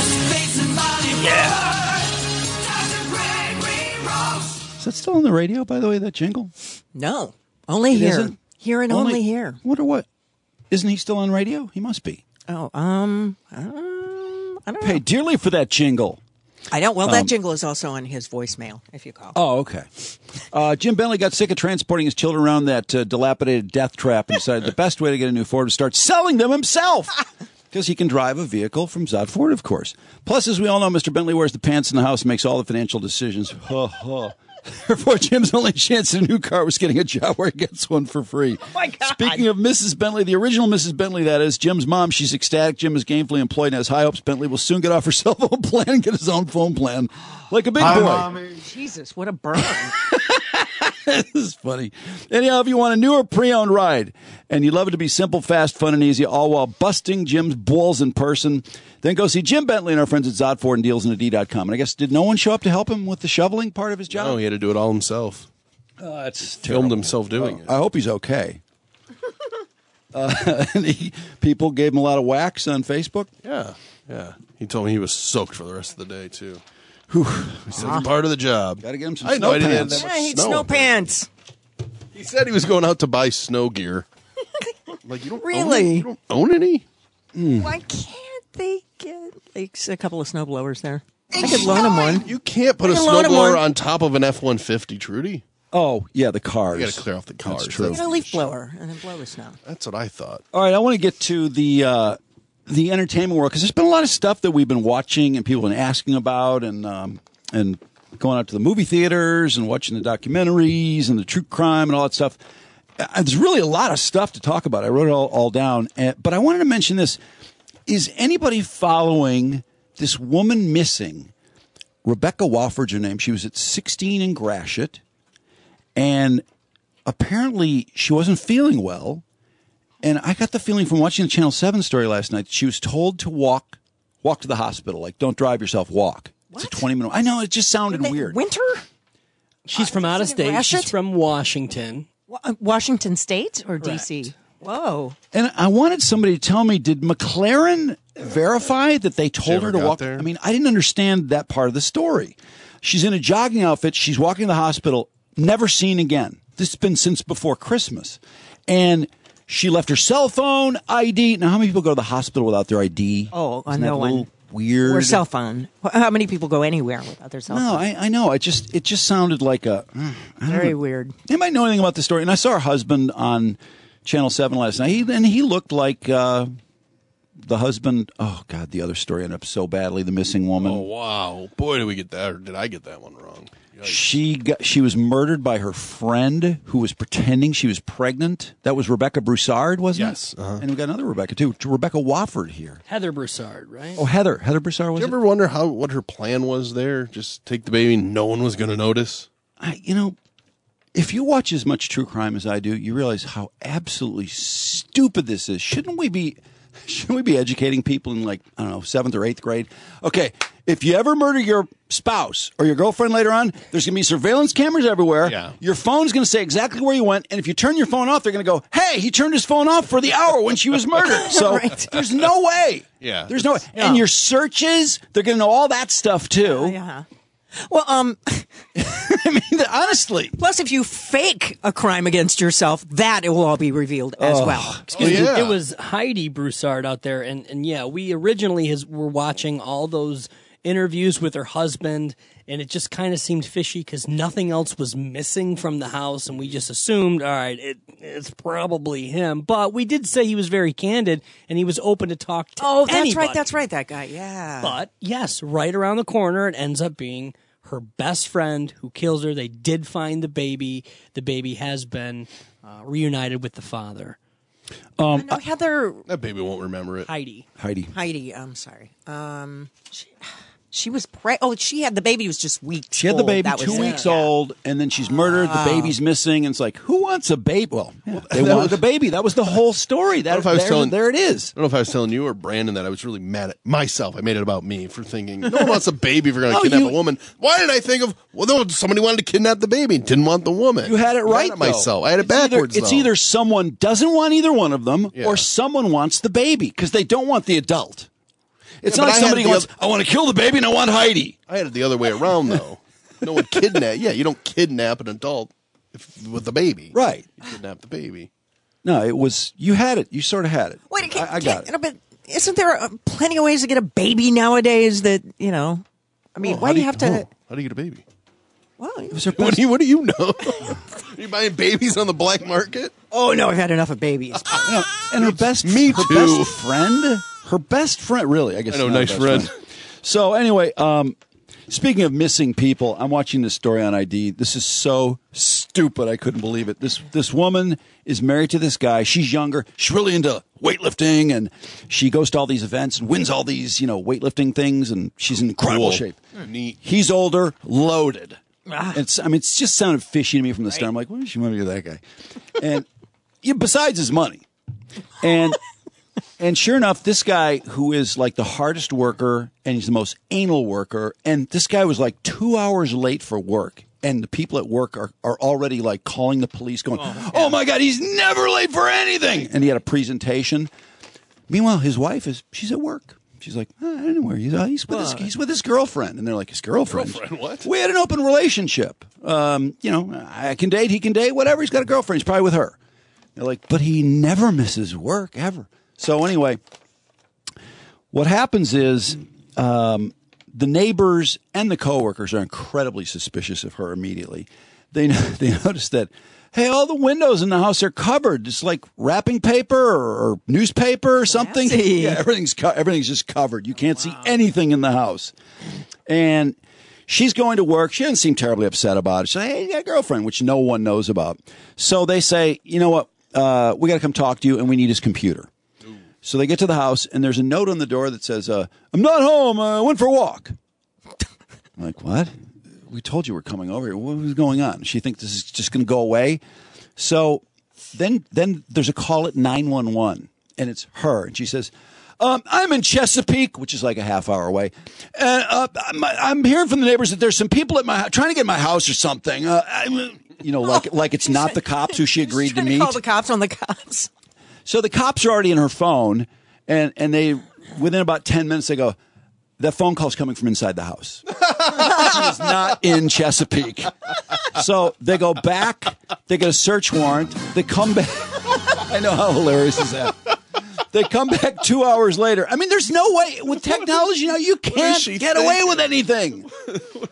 is that still on the radio, by the way, that jingle? No, only It here. isn't? Here and only, here. Wonder what? Isn't he still on radio? He must be. Oh, um, um, I don't know. Pay dearly for that jingle. I don't. Well, that Um, jingle is also on his voicemail, if you call. Oh, okay. Uh, Jim Bentley got sick of transporting his children around that uh, dilapidated death trap and decided the best way to get a new Ford was start selling them himself. Because he can drive a vehicle from Zott Ford, of course. Plus, as we all know, Mister Bentley wears the pants in the house and makes all the financial decisions. Ha, ha. Therefore, Jim's only chance at a new car was getting a job where he gets one for free. Oh, my God. Speaking of Missus Bentley, the original Missus Bentley, that is, Jim's mom, she's ecstatic. Jim is gainfully employed and has high hopes Bentley will soon get off her cell phone plan and get his own phone plan like a big Hi, boy. Mommy. Jesus, what a burn. This is funny. Anyhow, if you want a newer pre-owned ride and you'd love it to be simple, fast, fun, and easy, all while busting Jim's balls in person, then go see Jim Bentley and our friends at Zott Ford and deals in a d dot com. And I guess, did no one show up to help him with the shoveling part of his job? No, he had to do it all himself. Oh, that's Filmed himself doing it. I hope he's okay. uh, and he, people gave him a lot of whacks on Facebook. Yeah, yeah. He told me he was soaked for the rest of the day, too. He said it's part of the job. Got to get him some I snow know, I didn't have pants. that Yeah, much he needs snow snow up there. pants. He said he was going out to buy snow gear. Like, you don't Own Really? any? You don't own any? Why can't they get like a couple of snowblowers there? I could loan him one. You can't put a I can loan him one. snowblower on top of an F one fifty, Trudy. Oh, yeah, the cars. You got to clear off the cars. That's true. Get a leaf blower and then blow the snow. That's what I thought. All right, I want to get to the uh, the entertainment world because there's been a lot of stuff that we've been watching and people have been asking about, and um, and going out to the movie theaters and watching the documentaries and the true crime and all that stuff. Uh, there's really a lot of stuff to talk about. I wrote it all, all down, uh, but I wanted to mention this: is anybody following this woman missing? Rebecca Wofford's her name. She was at sixteen in Gratiot. And apparently she wasn't feeling well. And I got the feeling from watching the Channel seven story last night, she was told to walk walk to the hospital. Like, don't drive yourself, walk. What? It's a twenty minute. I know, it just sounded Wait, weird. Winter? She's from out of Is it state. Gratiot? She's from Washington. Wa- uh, Washington State or D Correct. C? Whoa. And I wanted somebody to tell me, did McLaren verify that they told ever her to got walk? there? I mean, I didn't understand that part of the story. She's in a jogging outfit. She's walking to the hospital, never seen again. This has been since before Christmas. And she left her cell phone, I D. Now, how many people go to the hospital without their I D? Oh, Isn't no that a little one. weird? Or cell phone. Wh- How many people go anywhere without their cell No, phone? I, I know. It just it just sounded like a mm, I don't Very know. weird. Anybody know anything about the story? And I saw her husband on Channel seven last night. He, and he looked like uh, the husband. Oh, God, the other story ended up so badly. The missing woman. Oh, wow. Boy, did we get that, or did I get that one wrong? Yikes. She got, she was murdered by her friend who was pretending she was pregnant. That was Rebecca Broussard, wasn't Yes, it? uh-huh. And we got another Rebecca, too. Rebecca Wofford here. Heather Broussard, right? Oh, Heather. Heather Broussard, was Did you it? ever wonder how what her plan was there? Just take the baby and no one was going to notice? I, you know, if you watch as much true crime as I do, you realize how absolutely stupid this is. Shouldn't we be shouldn't we be educating people in, like, I don't know, seventh or eighth grade? Okay, if you ever murder your spouse or your girlfriend later on, there's going to be surveillance cameras everywhere. Yeah. Your phone's going to say exactly where you went, and if you turn your phone off, they're going to go, hey, he turned his phone off for the hour when she was murdered. So Right. there's no way. Yeah. There's no way. Yeah. And your searches, they're going to know all that stuff, too. Yeah. Well, um, I mean, honestly. plus if you fake a crime against yourself, that it will all be revealed as well. Excuse Oh, me. yeah. It was Heidi Broussard out there, and, and yeah, we originally has, were watching all those interviews with her husband, and it just kind of seemed fishy because nothing else was missing from the house, and we just assumed, all right, it, it's probably him. But we did say he was very candid, and he was open to talk to Oh, that's anybody. right. That's right. That guy. Yeah. But yes, right around the corner, it ends up being her best friend who kills her. They did find the baby. The baby has been uh, reunited with the father. Um, no, Heather That baby won't remember it. Heidi. Heidi. Heidi. I'm sorry. Um, she, she was pre. Oh, she had the baby. Was just weeks. She had the old. baby That was two it. weeks Yeah. old, and then she's murdered. The baby's missing, and it's like, who wants a baby? Well, yeah, they that wanted was- a baby. That was the whole story. That, I don't know if I was there, telling- there it is. I don't know if I was telling you or Brandon that I was really mad at myself. I made it about me for thinking, no one wants a baby if you're going to No, kidnap you- a woman. Why did I think of, well, no, somebody wanted to kidnap the baby and didn't want the woman. You had it I'm mad right, at though. myself. I had it It's either- backwards, It's though. either someone doesn't want either one of them, Yeah. or someone wants the baby because they don't want the adult. It's Yeah, not but like I somebody had the wants, oth- I want to kill the baby and I want Heidi. I had it the other way around, though. No one kidnap. Yeah, you don't kidnap an adult if, with a baby. Right. You kidnap the baby. No, it was, you had it. You sort of had it. Wait, can, I, I got can, it. But isn't there uh, plenty of ways to get a baby nowadays? That you know, I mean, Oh, why how do you have to? oh, how do you get a baby? Well, you- It was her What best- do you, what do you know? Are you buying babies on the black market? oh no, I've had enough of babies. you know, and her best, Me her too. best friend, her best friend, really, I guess. I know, not her nice best friend. So anyway, um, speaking of missing people, I'm watching this story on I D. This is so stupid. I couldn't believe it. This this woman is married to this guy. She's younger. She's really into weightlifting, and she goes to all these events and wins all these, you know, weightlifting things, and she's in incredible Cool. shape. Neat. He's older, loaded. It's, I mean, it's just sounded fishy to me from the start. I'm like, what does she want to do with that guy? And yeah, besides his money, and and sure enough, this guy who is like the hardest worker and he's the most anal worker, and this guy was like two hours late for work. And the people at work are, are already like calling the police going, oh, oh my God, he's never late for anything. And he had a presentation. Meanwhile, his wife is, she's at work. She's like, oh, I don't know where he's, uh, he's, with his, he's with his girlfriend. And they're like, his girlfriend? Girlfriend, what? We had an open relationship. Um, you know, I can date, he can date, whatever. He's got a girlfriend. He's probably with her. They're like, but he never misses work, ever. So anyway, what happens is um, the neighbors and the coworkers are incredibly suspicious of her immediately. They they notice that, hey, all the windows in the house are covered. It's like wrapping paper or, or newspaper or something. Nasty. Yeah, everything's co- everything's just covered. You can't see anything in the house. And she's going to work. She doesn't seem terribly upset about it. She's like, hey, you got a girlfriend, which no one knows about. So they say, you know what? Uh, we got to come talk to you, and we need his computer. So they get to the house, and there's a note on the door that says, uh, I'm not home. I went for a walk. I'm like, what? We told you we're coming over here. What was going on? She thinks this is just going to go away. So then then there's a call at nine one one, and it's her. And she says, um, I'm in Chesapeake, which is like a half hour away. And uh, I'm, I'm hearing from the neighbors that there's some people at my house trying to get in my house or something. Uh, I'm, you know, like like it's not the cops who she agreed to Trying meet. to call the cops on the cops. So the cops are already in her phone, and, and they, within about ten minutes, they go, that phone call's coming from inside the house. She is not in Chesapeake. So they go back, they get a search warrant, they come back. I know, how hilarious is that? They come back two hours later. I mean, there's no way, with technology now, you can't she get away thinking? with anything. What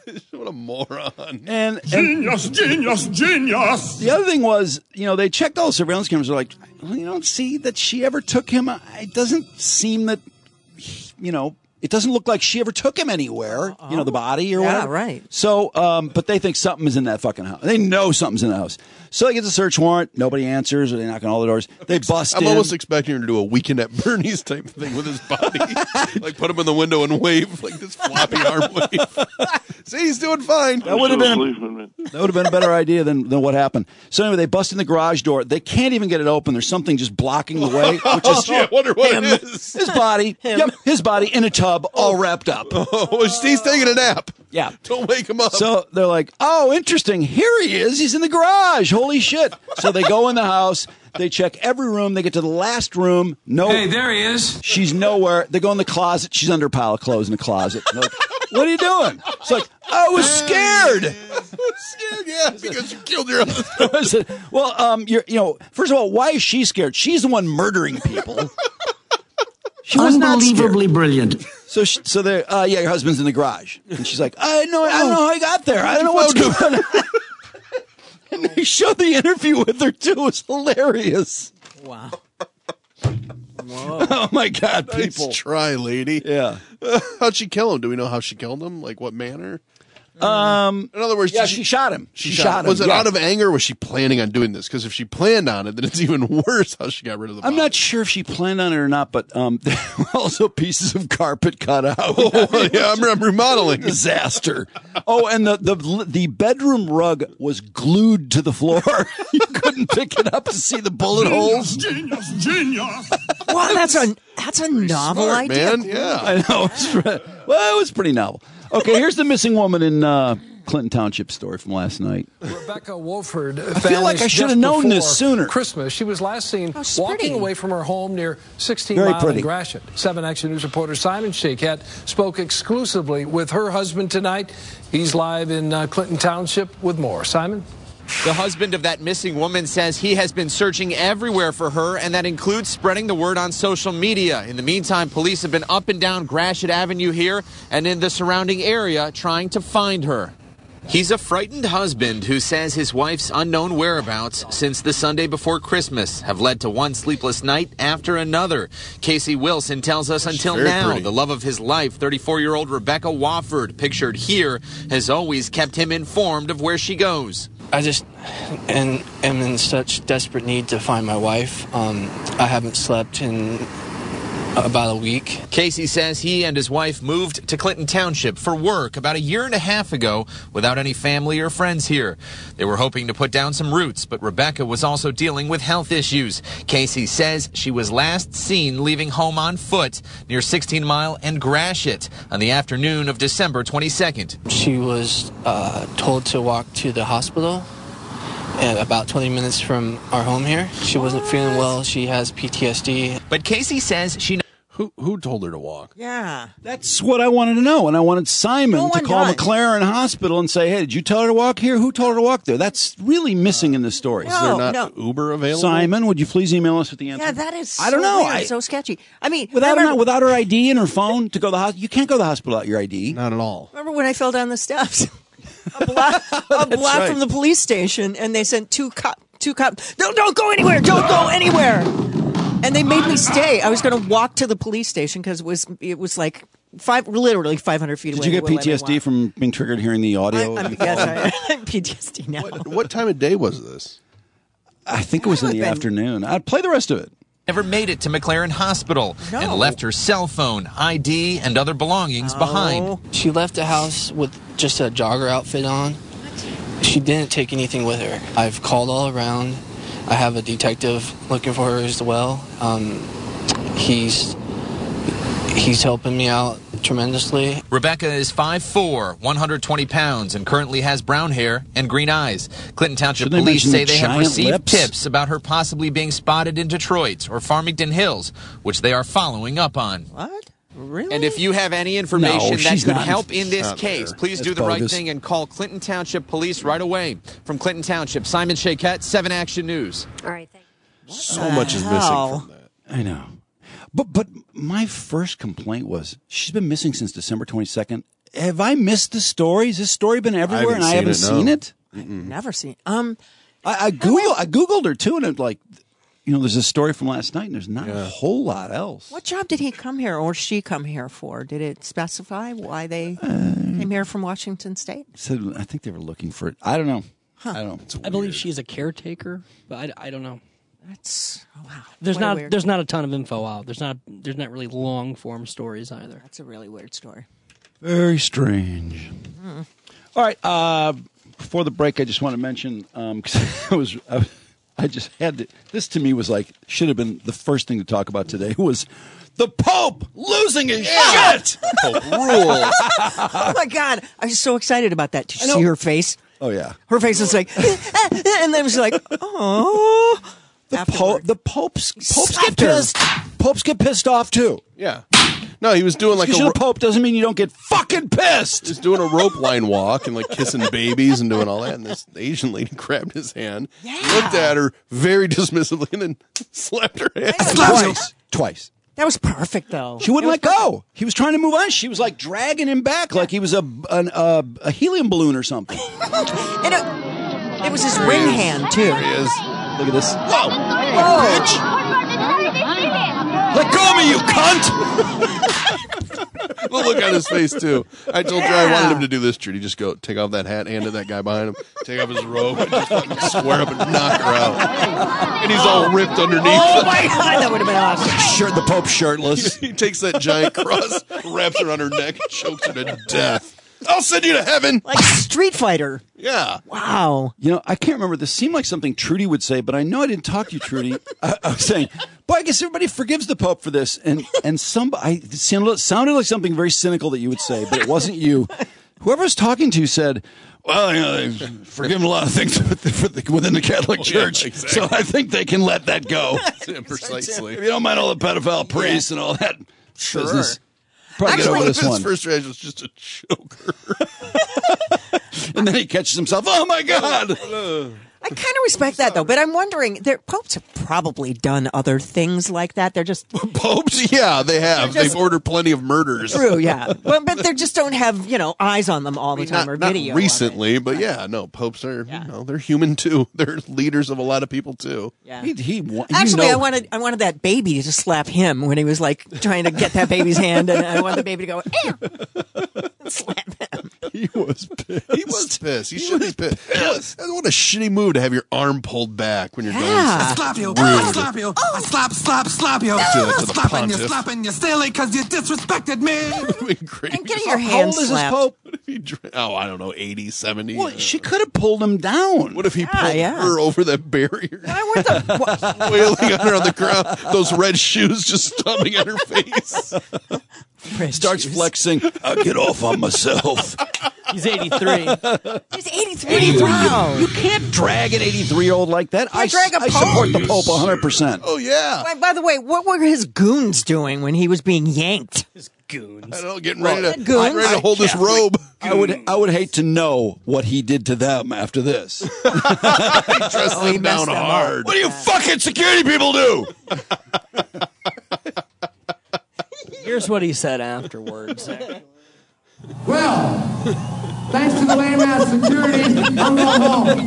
What a moron. And, and Genius, genius, genius. the other thing was, you know, they checked all the surveillance cameras. They're like, well, you don't see that she ever took him. It doesn't seem that, you know, it doesn't look like she ever took him anywhere, you know, the body or Yeah, whatever. right. So, um, but they think something is in that fucking house. They know something's in the house. So they get the search warrant. Nobody answers, or they knock on all the doors. They bust I'm in. almost expecting her to do a Weekend at Bernie's type thing with his body. Like put him in the window and wave, like this floppy arm wave. See, he's doing fine. That would have been that would have been a better idea than, than what happened. So anyway, they bust in the garage door. They can't even get it open. There's something just blocking the way, which is I wonder what him, it is. his body. Yep, his body in a tub, all wrapped up. Oh, he's taking a nap. Yeah. Don't wake him up. So they're like, oh, interesting. Here he is. He's in the garage. Holy shit. So they go in the house. They check every room. They get to the last room. No. Hey, there he is. She's nowhere. They go in the closet. She's under a pile of clothes in the closet. They're like, what are you doing? It's like, I was scared. Scared, yeah, because you killed your husband. I said, well, um, you're, you know, first of all, why is she scared? She's the one murdering people. She was not scared. Unbelievably brilliant. So, she, so they, uh, yeah, your husband's in the garage, and she's like, I know, I don't know how he got there. I don't know what's going on. And they showed the interview with her too. It was hilarious. Wow. Oh my God, Nice people! try, lady. Yeah. Uh, how'd she kill him? Do we know how she killed him? Like what manner? Um. In other words, yeah, did she, shot him. She, shot him. Was it yeah. out of anger, or was she planning on doing this? Because if she planned on it, then it's even worse how she got rid of the body. I'm not sure if she planned on it or not, but um, there were also pieces of carpet cut out. Oh, yeah, I'm, I'm remodeling. Disaster. Oh, and the, the the bedroom rug was glued to the floor. You couldn't pick it up to see the bullet holes. Genius, genius. Wow, that's a that's a novel Smart, idea. man. Yeah. I know. It's, well, it was pretty novel. Okay, here's the missing woman in uh, Clinton Township story from last night. Rebecca Wolford. I feel like I should have known this sooner. Christmas. She was last seen Oh, walking pretty. away from her home near sixteen Very Mile pretty. in Gratiot. seven Action News reporter Simon Shakehat spoke exclusively with her husband tonight. He's live in uh, Clinton Township with more. Simon? The husband of that missing woman says he has been searching everywhere for her, and that includes spreading the word on social media. In the meantime, police have been up and down Gratiot Avenue here and in the surrounding area trying to find her. He's a frightened husband who says his wife's unknown whereabouts since the Sunday before Christmas have led to one sleepless night after another. Casey Wilson tells us until very now, pretty. the love of his life, thirty-four-year-old Rebecca Wofford, pictured here, has always kept him informed of where she goes. I just am, am in such desperate need to find my wife. Um, I haven't slept in about a week. Casey says he and his wife moved to Clinton Township for work about a year and a half ago without any family or friends here. They were hoping to put down some roots, but Rebecca was also dealing with health issues. Casey says she was last seen leaving home on foot near sixteen Mile and Gratiot on the afternoon of December twenty-second. She was uh, told to walk to the hospital uh, about twenty minutes from our home here. She wasn't feeling well. She has P T S D. But Casey says she Who who told her to walk? Yeah. That's what I wanted to know. And I wanted Simon No to one call does. McLaren Hospital and say, hey, did you tell her to walk here? Who told her to walk there? That's really missing in this story. No, Is there not no. Uber available? Simon, would you please email us with the answer? Yeah, that is. I don't so know. weird, I- so sketchy. I mean, Without, remember, her, without her I D and her phone to go to the hospital, you can't go to the hospital without your I D. Not at all. remember when I fell down the steps? a block, a block right. from the police station, and they sent two cop, two cop. No, don't go anywhere. Don't go anywhere. And they made me stay. I was going to walk to the police station because it was it was like five, literally five hundred feet Did away. you get They wouldn't P T let S me D walk. from being triggered hearing the audio? I, I'm, yes, I, I'm P T S D now. What, what time of day was this? I think it was in the been- afternoon. I'd play the rest of it. never made it to McLaren Hospital No. and left her cell phone, I D, and other belongings behind. Oh. She left the house with just a jogger outfit on. She didn't take anything with her. I've called all around. I have a detective looking for her as well. Um, he's he's helping me out tremendously. Rebecca is five foot four, one hundred twenty pounds, and currently has brown hair and green eyes. Clinton Township Shouldn't they police mention say the they have giant received lips? tips about her possibly being spotted in Detroit or Farmington Hills, which they are following up on. What? Really? And if you have any information No, that she's could not. help in this Not case, there. please That's do the right bogus. thing and call Clinton Township Police right away. From Clinton Township, Simon Shakehat, seven Action News. All right, thank you. So much is hell? missing from that. I know. But but my first complaint was she's been missing since December twenty-second. have I missed the story? Has this story been everywhere and I haven't seen it? I've never seen. Um, I, I Google I googled her too, and it like, you know, there's a story from last night, and there's not a whole lot else. what job did he come here or she come here for? Did it specify why they came here from Washington State? So I think they were looking for it. I don't know. I don't know. I believe she's a caretaker, but I, I don't know. That's oh, wow. There's What a not weird- there's not a ton of info out. There's not there's not really long form stories either. That's a really weird story. Very strange. Mm. All right. Uh, before the break, I just want to mention because I was I, I just had to, this to me was like should have been the first thing to talk about today was the Pope losing his shit. Pope rules. Oh my God! I was so excited about that. Did you see her face? Oh yeah, her face was like, and then it was like, oh. The Pope, the Popes, Popes get pissed. Popes get pissed off too. Yeah. No, he was doing like Because a you're ro- the Pope doesn't mean you don't get fucking pissed. He's doing a rope line walk and like kissing babies and doing all that. And this Asian lady grabbed his hand, Yeah. looked at her very dismissively, and then slapped her hand. Twice. Twice. That was perfect, though. She wouldn't It let was perfect. go. He was trying to move on. She was like dragging him back like he was a an, uh, a helium balloon or something. And it, it was his ring hand too. There he is. Look at this. Whoa! Whoa. Let go of me, you cunt! The look on his face too. I told you I wanted him to do this, Trudy. Just go take off that hat, hand to that guy behind him, take off his robe, and just fucking square up and knock her out. And he's all ripped underneath. Oh my God, that would have been awesome. Shirt, the Pope's shirtless. He takes that giant cross, wraps it around her neck, and chokes her to death. I'll send you to heaven. Like Street Fighter. Yeah. Wow. You know, I can't remember. This seemed like something Trudy would say, but I know I didn't talk to you, Trudy. I, I was saying, boy, I guess everybody forgives the Pope for this. And and some, I, it sounded, sounded like something very cynical that you would say, but it wasn't you. Whoever I was talking to said, well, you know, they've forgiven a lot of things within the Catholic Oh, Church, yeah, exactly. so I think they can let that go. Yeah, precisely. If you don't mind all the pedophile priests and all that Sure. business. Probably Actually, get over this His one. first reaction was just a choker. And then he catches himself. Oh my God! I kind of respect that, though, but I'm wondering, their popes have probably done other things like that. They're just Popes? Yeah, they have. They're just- They've ordered plenty of murders. true, yeah. Well, but they just don't have, you know, eyes on them all the time Not, or not video. of it. recently, but yeah, no, popes are, you know, they're human too. They're leaders of a lot of people too. Yeah. He, he, you Actually, know, I wanted I wanted that baby to slap him when he was like trying to get that baby's hand, and I wanted the baby to go "Ew," and slap him. he was pissed. He was pissed. He, should be pissed. pissed. What a shitty move to have your arm pulled back when you're Yeah. doing I slap you. I slap you. I slap, slap, slap you. Do that I'm to the slapping you, pontiff. slapping you silly because you disrespected me. Great. And getting your How hand old is this slapped. Pope? What if he dra- oh, I don't know, eighty, seventy Well, she could have pulled him down. What if he pulled yeah. her over that barrier, I want the, what, wailing on her on the ground, those red shoes just stomping at her face? Starts flexing. I'll get off on myself. He's eighty-three. he's eighty-three. Wow. You can't drag an eighty-three-year-old like that. I, drag a I Pope. support the Pope one hundred percent. Oh, yeah. By, by the way, what were his goons doing when he was being yanked? His goons. I don't know, getting ready to, Goons. getting ready to hold this robe. I would I would hate to know what he did to them after this. He dressed he them messed down them up. hard. What do you fucking security people do? Here's what he said afterwards. Well, thanks to the lame ass security, I'm going home.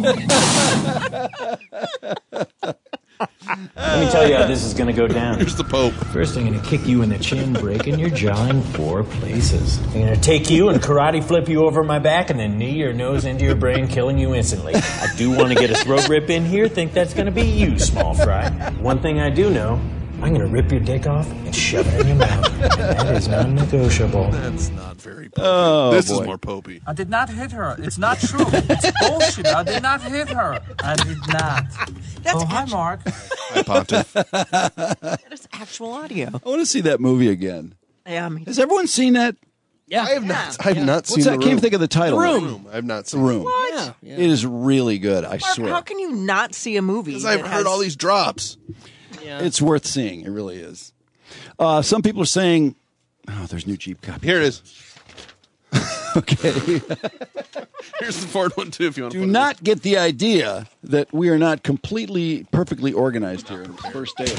Let me tell you how this is going to go down. Here's the Pope. First, I'm going to kick you in the chin, breaking your jaw in four places. I'm going to take you and karate flip you over my back and then knee your nose into your brain, killing you instantly. I do want to get a throat rip in here. Think that's going to be you, small fry. One thing I do know, I'm going to rip your dick off and shove it in your mouth. And that is non-negotiable. That's not very popey. Oh, this boy. is more popey. I did not hit her. It's not true. It's bullshit. I did not hit her. I did not. That's oh, hi, actual, Mark. Hi, Pontiff. that is actual audio. I want to see that movie again. Yeah, me Has everyone seen that? Yeah. I have not. I have not What's seen that? the I room. can't even think of the title. The room. I have not The seen Room. What? Yeah, yeah. It is really good. I Mark, swear. how can you not see a movie? Because I've that heard has- all these drops. Yeah. It's worth seeing. It really is. Uh, some people are saying, "Oh, there's new Jeep copy." Here it is. Okay. Here's the Ford one too. If you want to Do put not get the idea that we are not completely, perfectly organized here in the first day.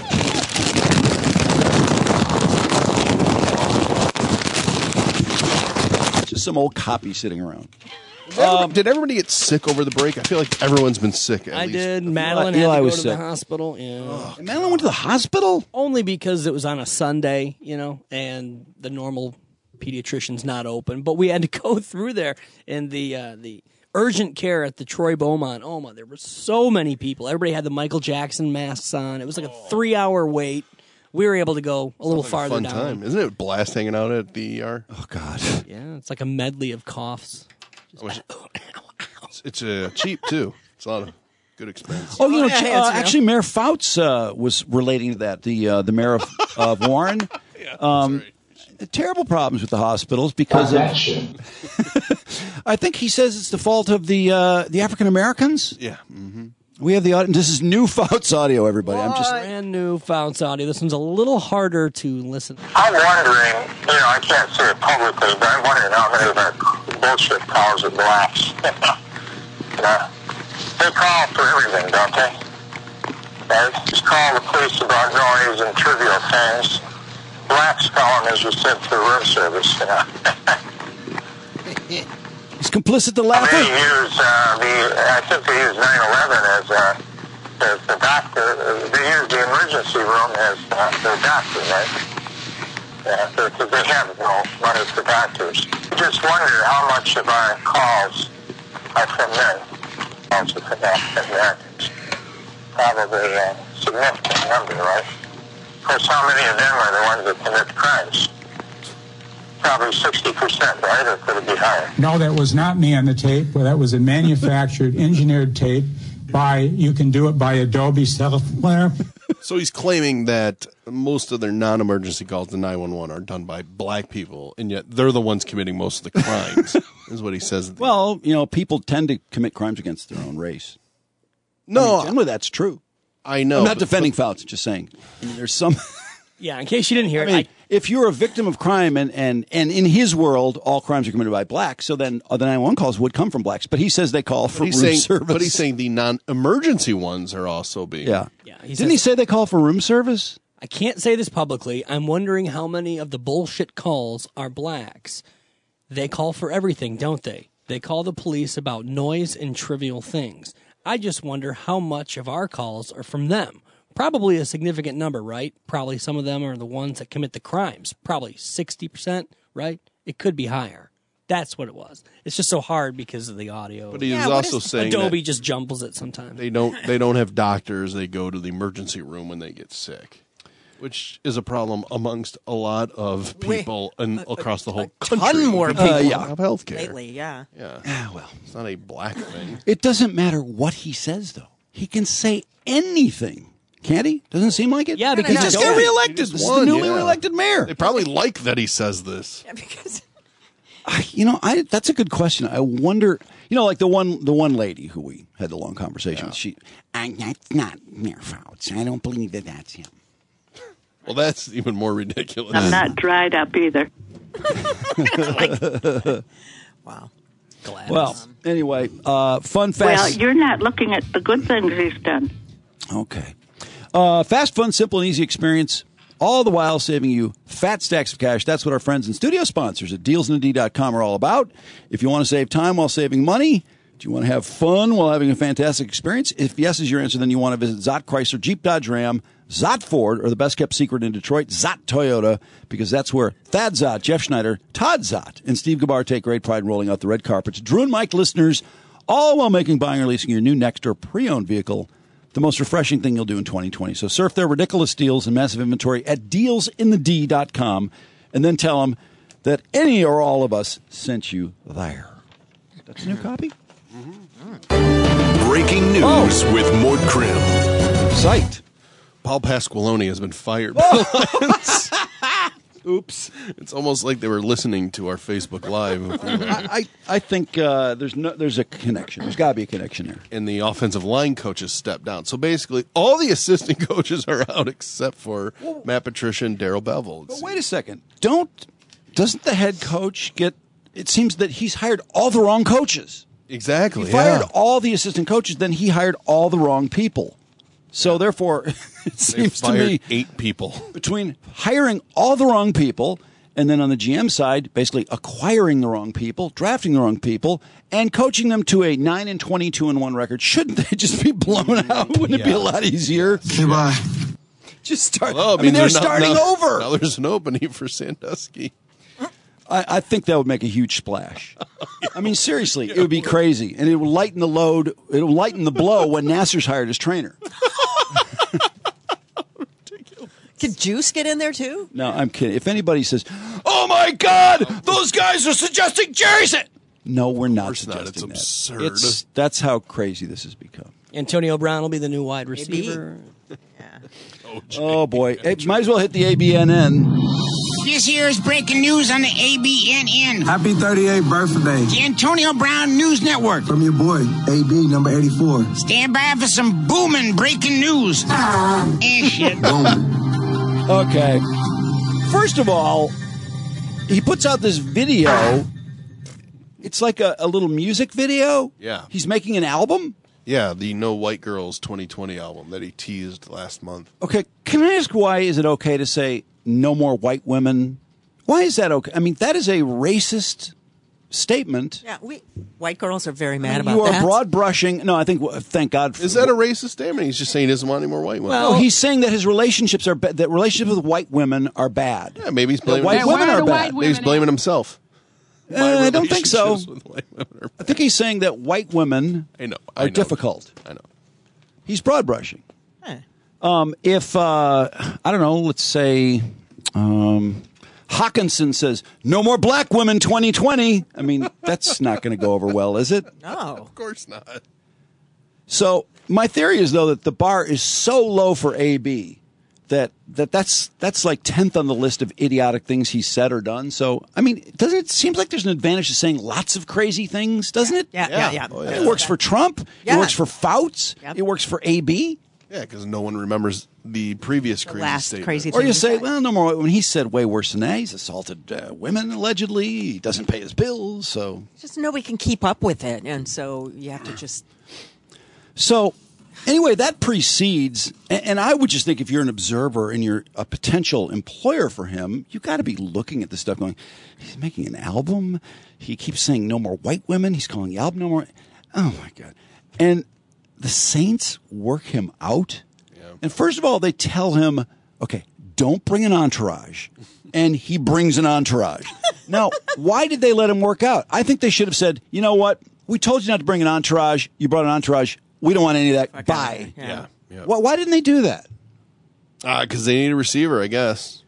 Just some old copy sitting around. Did everybody, did everybody get sick over the break? I feel like everyone's been sick. At I least. did. Madeline Eli had to go was to sick. the hospital. Yeah. And Madeline went to the hospital? Only because it was on a Sunday, you know, and the normal pediatrician's not open. But we had to go through there, and the uh, the urgent care at the Troy Beaumont. Oh my, there were so many people. Everybody had the Michael Jackson masks on. It was like a three-hour wait. We were able to go a little Like farther a fun down. time, isn't it? A blast hanging out at the E R. Oh God. Yeah, it's like a medley of coughs. I wish- it's it's uh, cheap too. It's a lot of good experience. Oh, you know, yeah, uh, yeah, it's, actually, Mayor Fouts uh, was relating to that. The uh, the mayor of, of Warren. Yeah, that's um, right. Terrible problems with the hospitals because of. I think he says it's the fault of the uh, the African Americans. Yeah. Mm-hmm. We have the audio. This is new Fouts audio, everybody. I'm just. Brand new Fouts audio. This one's a little harder to listen. I'm wondering, you know, I can't say it publicly, but I'm wondering how many of the bullshit calls are blacks. uh, they call for everything, don't they? Right? Just call the police about noise and trivial things. Blacks call them, as you said, for room service, you know. He's complicit to They laughter. use uh, the, I think they use nine eleven as, uh, as the doctor, they use the emergency room as uh, their doctor, right? Yeah, because they have no money for doctors. Just wonder how much of our calls are from men, also from African Americans. Probably a significant number, right? Of course, how many of them are the ones that commit crimes? Probably sixty percent, right? Or could it be higher? No, that was not me on the tape. Well, that was a manufactured, engineered tape by, you can do it by Adobe software. So he's claiming that most of their non-emergency calls to nine one one are done by black people, and yet they're the ones committing most of the crimes, is what he says. Well, you know, people tend to commit crimes against their own race. No, I mean, generally that's true. I know. I'm not but- defending Fouts, just saying. I mean, there's some. Yeah, in case you didn't hear I it. mean, I, if you're a victim of crime and, and, and in his world, all crimes are committed by blacks, so then uh, the nine one one calls would come from blacks. But he says they call for But he's room saying, service. but he's saying the non-emergency ones are also being. Yeah. yeah, he Didn't says- he say they call for room service? I can't say this publicly. I'm wondering how many of the bullshit calls are blacks. They call for everything, don't they? They call the police about noise and trivial things. I just wonder how much of our calls are from them. Probably a significant number, right? Probably some of them are the ones that commit the crimes. Probably sixty percent, right? It could be higher. That's what it was. It's just so hard because of the audio. But he was also saying Adobe that just jumbles it sometimes. They don't. They don't have doctors. They go to the emergency room when they get sick, which is a problem amongst a lot of people and across the whole country. Ton more People people don't have health care. lately, yeah. Yeah. Ah, well, it's not a black thing. It doesn't matter what he says, though. He can say anything. Can't he? Doesn't seem like it? Yeah, he because just Adobe- got He reelected. just This is won, the newly yeah. reelected mayor. They probably like that he says this. Yeah, because I- You know, I that's a good question. I wonder, you know, like the one the one lady who we had the long conversation with. She, I, that's not Mayor Fouts. I don't believe that that's him. Well, that's even more ridiculous. I'm not dried up either. wow. Well, anyway, uh, fun Well, fast. you're not looking at the good things he's done. Okay. Uh, fast, fun, simple, and easy experience, all the while saving you fat stacks of cash. That's what our friends and studio sponsors at deals in a d dot com are all about. If you want to save time while saving money, do you want to have fun while having a fantastic experience? If yes is your answer, then you want to visit Zott Chrysler, Jeep, Dodge, Ram, Zott Ford, or the best kept secret in Detroit, Zott Toyota, because that's where Thad Zott, Jeff Schneider, Todd Zott, and Steve Gabar take great pride in rolling out the red carpets. Drew and Mike listeners, all while making buying or leasing your new next or pre-owned vehicle the most refreshing thing you'll do in twenty twenty. So surf their ridiculous deals and massive inventory at deals in the d dot com and then tell them that any or all of us sent you there. That's a new copy? Breaking news with Mort Krim. Psyched. Paul Pasqualone has been fired. Oops. It's almost like they were listening to our Facebook Live. I, I, I think uh, there's no there's a connection. There's got to be a connection there. And the offensive line coaches stepped down. So basically, all the assistant coaches are out except for Matt Patricia and Daryl Bevell. But wait a second. Don't doesn't the head coach get? It seems that he's hired all the wrong coaches. Exactly. He fired yeah. all the assistant coaches. Then he hired all the wrong people. So therefore, it They seems to fired me eight people. between hiring all the wrong people And then on the G M side, basically acquiring the wrong people, drafting the wrong people, and coaching them to a nine and twenty-two and one record. Shouldn't they just be blown out? Wouldn't it be a lot easier? Goodbye. Just start. Well, I mean, they're there's not- starting now- over. Now there's an opening for Sandusky. I, I think that would make a huge splash. I mean, seriously, it would be crazy, and it would lighten the load. It would lighten the blow when Nasser's hired as trainer. Could Juice get in there too? No, I'm kidding. If anybody says, "Oh my God, those guys are suggesting Jerry said," no, we're not suggesting not. It's that. absurd. It's, that's how crazy this has become. Antonio Brown will be the new wide receiver. Oh boy, hey, might as well hit the A B N N. This here is breaking news on the A B N N. Happy thirty-eighth birthday. The Antonio Brown News Network. From your boy, A B, number eighty-four. Stand by for some booming breaking news. And shit. Okay. First of all, he puts out this video. It's like a, a little music video. Yeah. He's making an album. Yeah, the No White Girls twenty twenty album that he teased last month. Okay, can I ask why is it okay to say no more white women? Why is that okay? I mean, that is a racist statement. Yeah, we white girls are very I mad mean, about you are that. broad brushing. No, I think thank God. For, Is that a racist statement? He's just saying he doesn't want any more white women. Well, he's saying that his relationships are ba- that relationships with white women are bad. Yeah, maybe he's That blaming white women are bad. Maybe he's blaming himself. Uh, I don't think so. relationships with white women are I think he's saying that white women I know, I are know. difficult. I know. He's broad brushing. Um, if uh, I don't know, let's say um, Hawkinson says no more black women twenty twenty. I mean, that's not going to go over well, is it? No, of course not. So my theory is though that the bar is so low for A B that that that's that's like tenth on the list of idiotic things he's said or done. So I mean, doesn't it seem like there's an advantage to saying lots of crazy things, doesn't it? Yeah, yeah, yeah. Oh, I mean, it works for Trump. Yeah. It works for Fouts. Yep. It works for A B. Yeah, because no one remembers the previous crazy last statement. crazy Or you thing say, he said. well, no more. When he said way worse than that, he's assaulted uh, women allegedly. He doesn't pay his bills. So, Just nobody can keep up with it, and so you have to just. so anyway, that precedes. And, and I would just think if you're an observer and you're a potential employer for him, you got to be looking at this stuff, going, he's making an album. He keeps saying no more white women. He's calling the album no more. Oh my God! And the Saints work him out. And first of all, they tell him, okay, don't bring an entourage. And he brings an entourage. Now, why did they let him work out? I think they should have said, you know what? We told you not to bring an entourage. You brought an entourage. We don't want any of that. Bye. Yeah. yeah. Well, why didn't they do that? Because they need a receiver, I guess.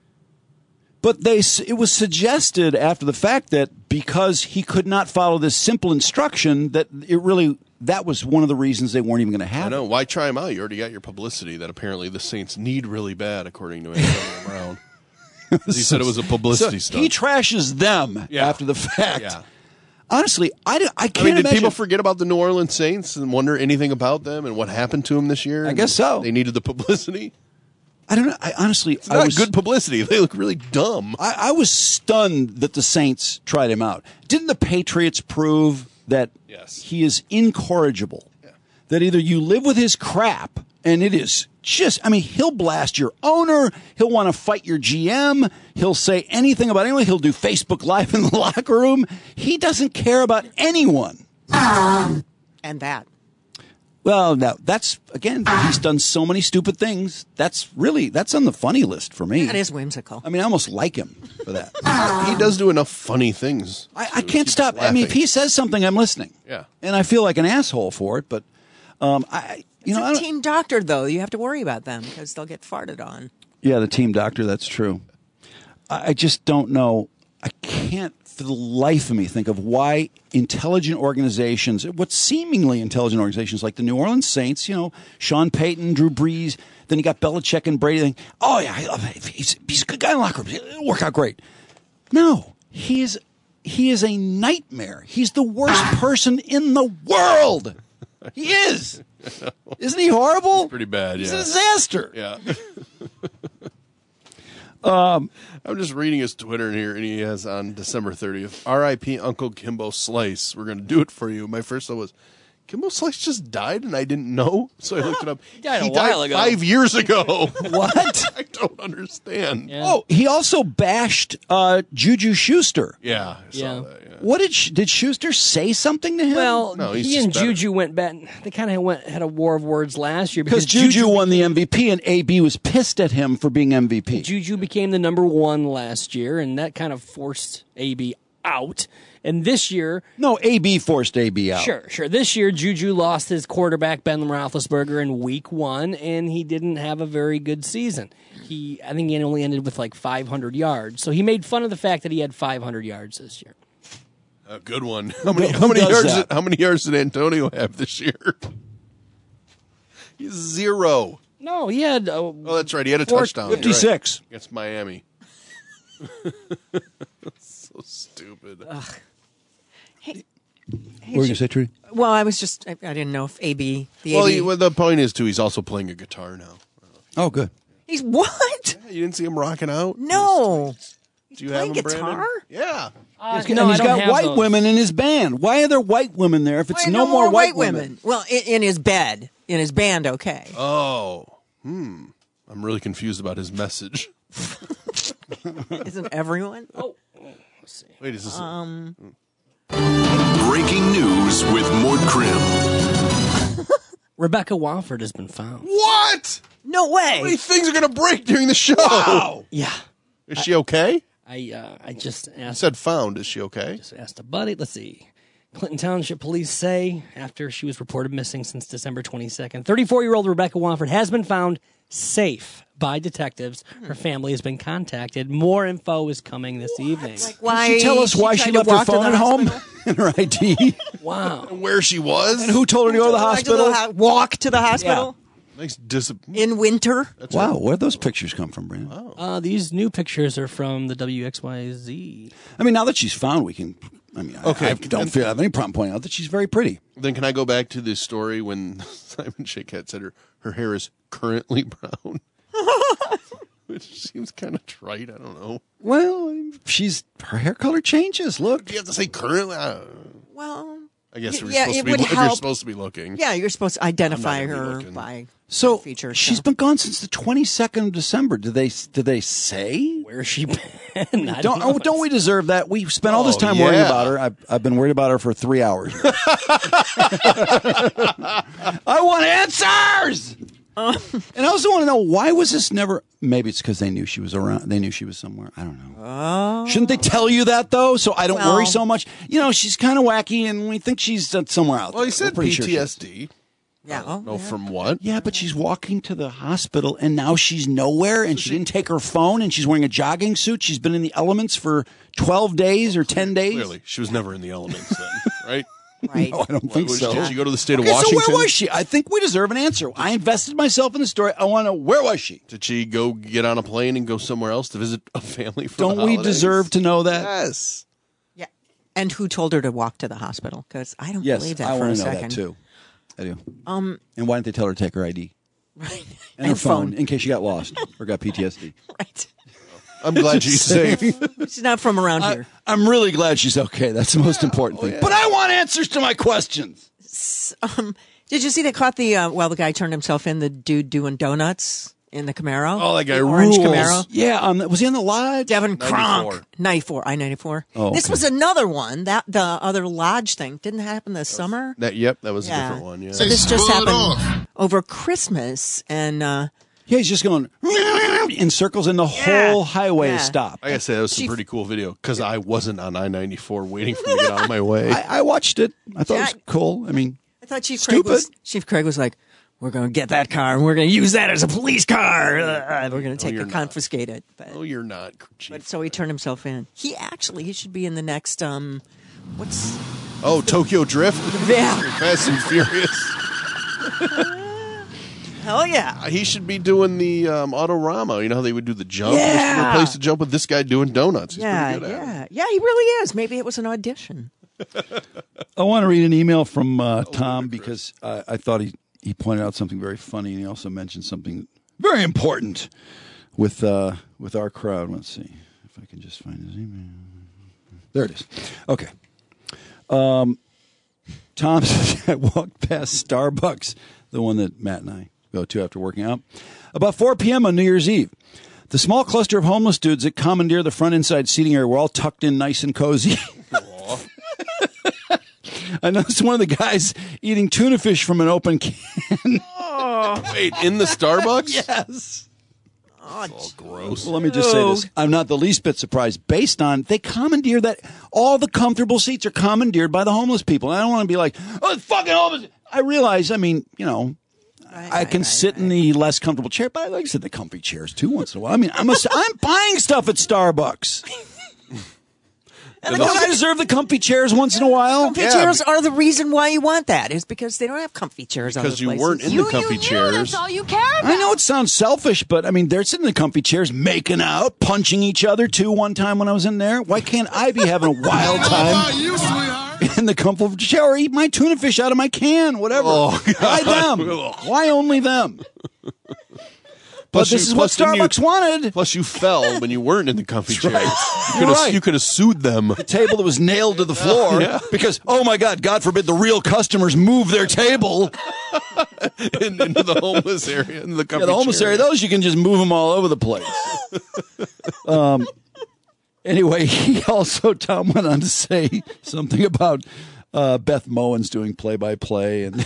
But they, it was suggested after the fact that because he could not follow this simple instruction, that it really, that was one of the reasons they weren't even going to have I know. it. Why try him out? You already got your publicity that apparently the Saints need really bad, according to Antonio Brown. He said it was a publicity So stunt. he trashes them Yeah. after the fact. Yeah. Honestly, I, I can't I mean, did imagine. people forget about the New Orleans Saints and wonder anything about them and what happened to them this year? I guess so. They needed the publicity. I don't know. I honestly, It's I not was good publicity. They look really dumb. I, I was stunned that the Saints tried him out. Didn't the Patriots prove that Yes. he is incorrigible? That either you live with his crap, and it is just, I mean, he'll blast your owner. He'll want to fight your G M. He'll say anything about anyone. He'll do Facebook Live in the locker room. He doesn't care about anyone. And that. Well, now that's again, he's done so many stupid things. That's really that's on the funny list for me. That is whimsical. I mean, I almost like him for that. He does do enough funny things. I, I can't stop. I mean, if he says something, I'm listening. Yeah. And I feel like an asshole for it, but um, I, you It's know, I a don't- team doctor, though. You have to worry about them because they'll get farted on. yeah, the team doctor. That's true. I, I just don't know. I can't, for the life of me, think of why intelligent organizations, what seemingly intelligent organizations like the New Orleans Saints, you know, Sean Payton, Drew Brees, then you got Belichick and Brady. Think, oh yeah, I love it. He's, he's a good guy in the locker room. It'll work out great. No, he is. He is a nightmare. He's the worst person in the world. He is. Isn't he horrible? Pretty bad, yeah. He's a disaster. Yeah. Um, I'm just reading his Twitter here, and he has on December thirtieth, R I P Uncle Kimbo Slice. We're going to do it for you. My first thought was, Kimbo Slice just died and I didn't know, so I looked it up. He died a he while died ago. five years ago. What? I don't understand. Yeah. Oh, he also bashed uh, Juju Schuster. Yeah. I saw Yeah. that, yeah. What did Sh- did Schuster say something to him? Well, No, he's he just and better. Juju went back. They kind of went had a war of words last year because Juju won the M V P and A B was pissed at him for being M V P. Juju became the number one last year, and that kind of forced A B out. And this year, No, A B forced A B out. sure, sure. This year, Juju lost his quarterback Ben Roethlisberger in Week One, and he didn't have a very good season. He, I think, he only ended with like five hundred yards. So he made fun of the fact that he had five hundred yards this year. A good one. How many? Who How many does yards? that? Did, how many yards did Antonio have this year? He's zero. No, he had. Uh, Oh, that's right. He had a Four- touchdown. You're right. fifty-six. Against Miami. So stupid. Hey, What were you going to say, Trudy? well, I was just, I, I didn't know if A B, the Well, A B. he, well, the point is too. He's also playing a guitar now. Oh, good. He's what? Yeah, you didn't see him rocking out? No. Do you have playing him, Brandon? guitar? Yeah. uh, and no, he's I don't got have white those. women in his band. Why are there white women there if it's Why no, more white, women? Well, in, in his bed, in his band, okay. Oh. Hmm. I'm really confused about his message. Isn't everyone? Oh, let's see. Wait, is this? Um, Breaking news with Mort Krim. Rebecca Wofford has been found. What? no How way. many things are going to break during the show? Wow. Yeah, Is she okay? I uh, I just I asked. said found. Is she okay? Just asked a buddy. Let's see. Clinton Township police say after she was reported missing since December twenty-second, thirty-four-year-old Rebecca Wofford has been found safe by detectives. Her family has been contacted. More info is coming this evening. Like why? Can you tell us why she tried to left her walk to phone the at home hospital? and her I D? Wow. And where she was? And who told her to go to the Like to hospital? ho- walk to the hospital Nice dis- in winter. That's Wow, right. where'd those pictures come from, Brandon? Oh. Uh, these new pictures are from the W X Y Z. I mean, now that she's found, we can. I mean, I- Okay. I, don't feel I have any problem pointing out that she's very pretty. Then can I go back to this story when Simon Shakehead said her, her hair is currently brown? Which seems kind of trite. I don't know. Well, she's her hair color changes. Look, Do you have to say currently? I, don't know. Well, I guess Y- we're yeah, supposed it to be, would if you're help. supposed to be looking. yeah, you're supposed to identify I'm not gonna be her looking. by so feature. she's so. been gone since the twenty-second of December. Did they? Did they say? Where's she been? I Don't don't, oh, don't we deserve that? We spent all this Oh, time worrying yeah. about her. I've, I've been worried about her for three hours. I want answers. And I also want to know, why was this never? Maybe it's because they knew she was around. They knew she was somewhere. I don't know. Oh. Shouldn't they tell you that though? So I don't Well- worry so much. You know, she's kind of wacky, and we think she's uh, somewhere out Well, he there. said We're pretty P sure T she S is. D. Yeah. Oh, No, yeah. from what? Yeah, but she's walking to the hospital, and now she's nowhere, and she didn't take her phone, and she's wearing a jogging suit. She's been in the elements for twelve days or ten days. Clearly, she was never in the elements then, right? Right. No, I don't think Was- so. Did she go to the state of Okay, Washington? so where was she? I think we deserve an answer. I invested myself in the story. I want to know, where was she? Did she go get on a plane and go somewhere else to visit a family for the Don't we holidays? deserve to know that? Yes. Yeah. And who told her to walk to the hospital? Because I don't Yes, believe that I for a want to know second. that too. I do. Um, And why didn't they tell her to take her I D right. and, her And phone, phone. in case she got lost or got P T S D? Right. I'm glad she's safe. She's not from around I, here. I'm really glad she's okay. That's the most important thing. yeah. But I want answers to my questions. Um, did you see they caught the, uh, well, the guy turned himself in, the dude doing donuts in the Camaro? Oh, that guy The orange rules. Camaro. Yeah, um, was he on the live? Devin ninety-four. Kronk. ninety-four. I ninety-four. Oh, This okay. was another one. That The other lodge thing didn't happen this summer. That yep, that was a Yeah. different one. Yeah. So this just happened over Christmas, and uh, Yeah, he's just going in circles, and the Yeah. whole highway Yeah. is stopped. I gotta say that was some She- pretty cool video because I wasn't on I ninety-four waiting for me to get out of my way. I, I watched it. I thought Yeah. it was cool. I mean, I thought Chief Craig Stupid. was Chief Craig was like, "We're going to get that car, and we're going to use that as a police car. Uh, we're going to take you're it, not. confiscate it." But, No, you're not, Chief. but so he turned himself in. He actually he should be in the next um, what's Oh, Tokyo Drift. Yeah. Fast and Furious. hell yeah. Uh, He should be doing the um, Autorama. You know how they would do the jump? They should Yeah. replace the jump with this guy doing donuts. He's Yeah, pretty good at it. yeah, yeah. He really is. Maybe it was an audition. I want to read an email from uh, Tom because uh, I thought he, he pointed out something very funny, and he also mentioned something very important with uh, with our crowd. Let's see if I can just find his email. There it is. Okay. Um, Tom says, I walked past Starbucks, the one that Matt and I go to after working out, about four p.m. on New Year's Eve. The small cluster of homeless dudes that commandeer the front inside seating area were all tucked in nice and cozy. I noticed one of the guys eating tuna fish from an open can. Oh. Wait, in the Starbucks? Yes. Oh, all gross. Well, let me just say this. I'm not the least bit surprised based on they commandeer that all the comfortable seats are commandeered by the homeless people. And I don't want to be like, oh, it's fucking homeless. I realize, I mean, you know, right, I can right, sit right, in the less comfortable chair, but I like to sit in the comfy chairs too once in a while. I mean, I'm, a, I'm buying stuff at Starbucks. And don't I deserve the comfy chairs once in a while? Comfy yeah, chairs are the reason why you want that, is because they don't have comfy chairs other Because you places. weren't in you, the comfy you, chairs. You, that's all you care about. I know it sounds selfish, but I mean, they're sitting in the comfy chairs, making out, punching each other too one time when I was in there. Why can't I be having a wild time you, sweetheart? in the comfort chair or eat my tuna fish out of my can, whatever? Oh, Why them? Why only them? But Plus this you, is what Starbucks you, wanted. Plus, you fell when you weren't in the comfy That's chairs. right. You You're could have right. you could have sued them. The table that was nailed to the floor Yeah. because, oh my God, God forbid the real customers move their table. in, into the homeless area, in the comfy Yeah, the homeless chair. area, those you can just move them all over the place. um. Anyway, he also, Tom went on to say something about uh, Beth Mowins doing play-by-play and,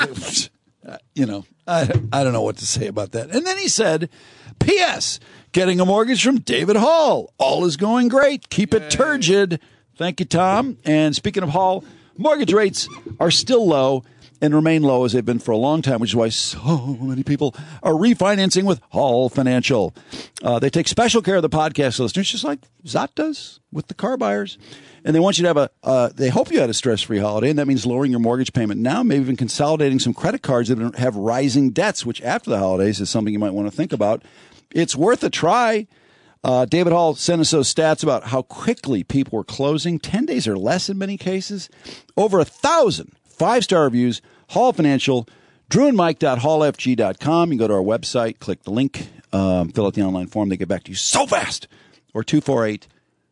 you know, I, I don't know what to say about that. And then he said, P S Getting a mortgage from David Hall. All is going great. Keep it turgid. Thank you, Tom. And speaking of Hall, mortgage rates are still low and remain low as they've been for a long time, which is why so many people are refinancing with Hall Financial. Uh, they take special care of the podcast listeners, just like Zot does with the car buyers. And they want you to have a, uh, they hope you had a stress-free holiday, and that means lowering your mortgage payment now, maybe even consolidating some credit cards that have rising debts, which after the holidays is something you might want to think about. It's worth a try. Uh, David Hall sent us those stats about how quickly people were closing, ten days or less in many cases. Over a thousand five-star reviews. Hall Financial, drew and mike dot hall f g dot com. You go to our website, click the link, um, fill out the online form. They get back to you so fast. Or two four eight,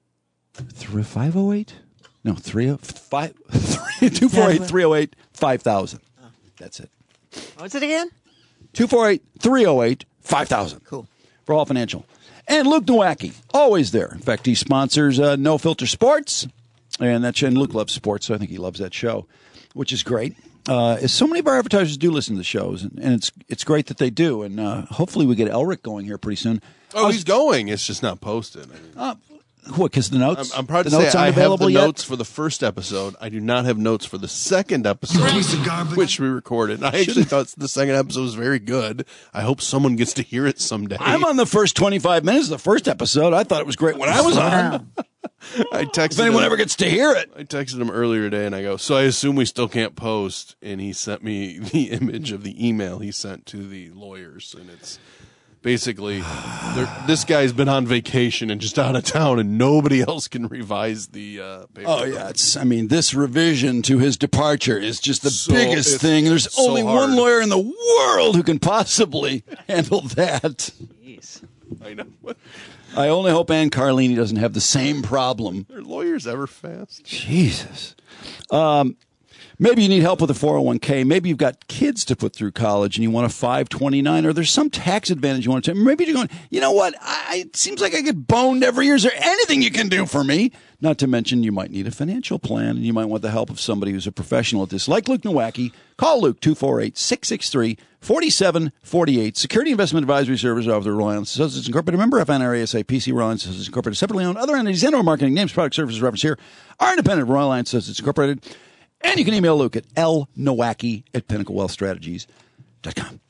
five oh eight? No, three oh five, two four eight, three oh eight, five thousand. That's it. What's it again? two four eight, three oh eight, five thousand. Cool. For Hall Financial. And Luke Nowacki, always there. In fact, he sponsors uh, No Filter Sports. And that and Luke loves sports, so I think he loves that show, which is great. Uh, as so many of our advertisers do listen to the shows, and, and it's it's great that they do. And uh, hopefully we get Elric going here pretty soon. Oh, was, he's going. It's just not posted. I mean, uh, what, because the notes? I'm, I'm proud the to notes say I aren't have the available yet? notes for the first episode. I do not have notes for the second episode, which we recorded. I actually thought the second episode was very good. I hope someone gets to hear it someday. I'm on the first twenty-five minutes of the first episode. I thought it was great when I was on. I texted if anyone him, ever gets to hear it. I texted him earlier today, and I go, so I assume we still can't post. And he sent me the image of the email he sent to the lawyers, and it's basically this guy's been on vacation and just out of town, and nobody else can revise the uh, paper. Oh yeah, it's. I mean, this revision to his departure is just the So- biggest it's thing. There's so only hard. one lawyer in the world who can possibly handle that. Jeez. I know. I only hope Ann Carlini doesn't have the same problem. Are lawyers ever fast? Jesus. Um, maybe you need help with a four oh one k. Maybe you've got kids to put through college and you want a five twenty-nine, or there's some tax advantage you want to take. Maybe you're going, you know what? I, it seems like I get boned every year. Is there anything you can do for me? Not to mention you might need a financial plan, and you might want the help of somebody who's a professional at this, like Luke Nowacki. Call Luke, two four eight, six six three, four seven four eight. Security Investment Advisory Service of the Rhode Island Associates Incorporated, member F N R A S A, P C Rhode Island Associates Incorporated, separately owned. Other entities and or marketing names, product services referenced here are independent of Rhode Island Associates Incorporated. And you can email Luke at l nowacki at pinnacle wealth strategies dot com.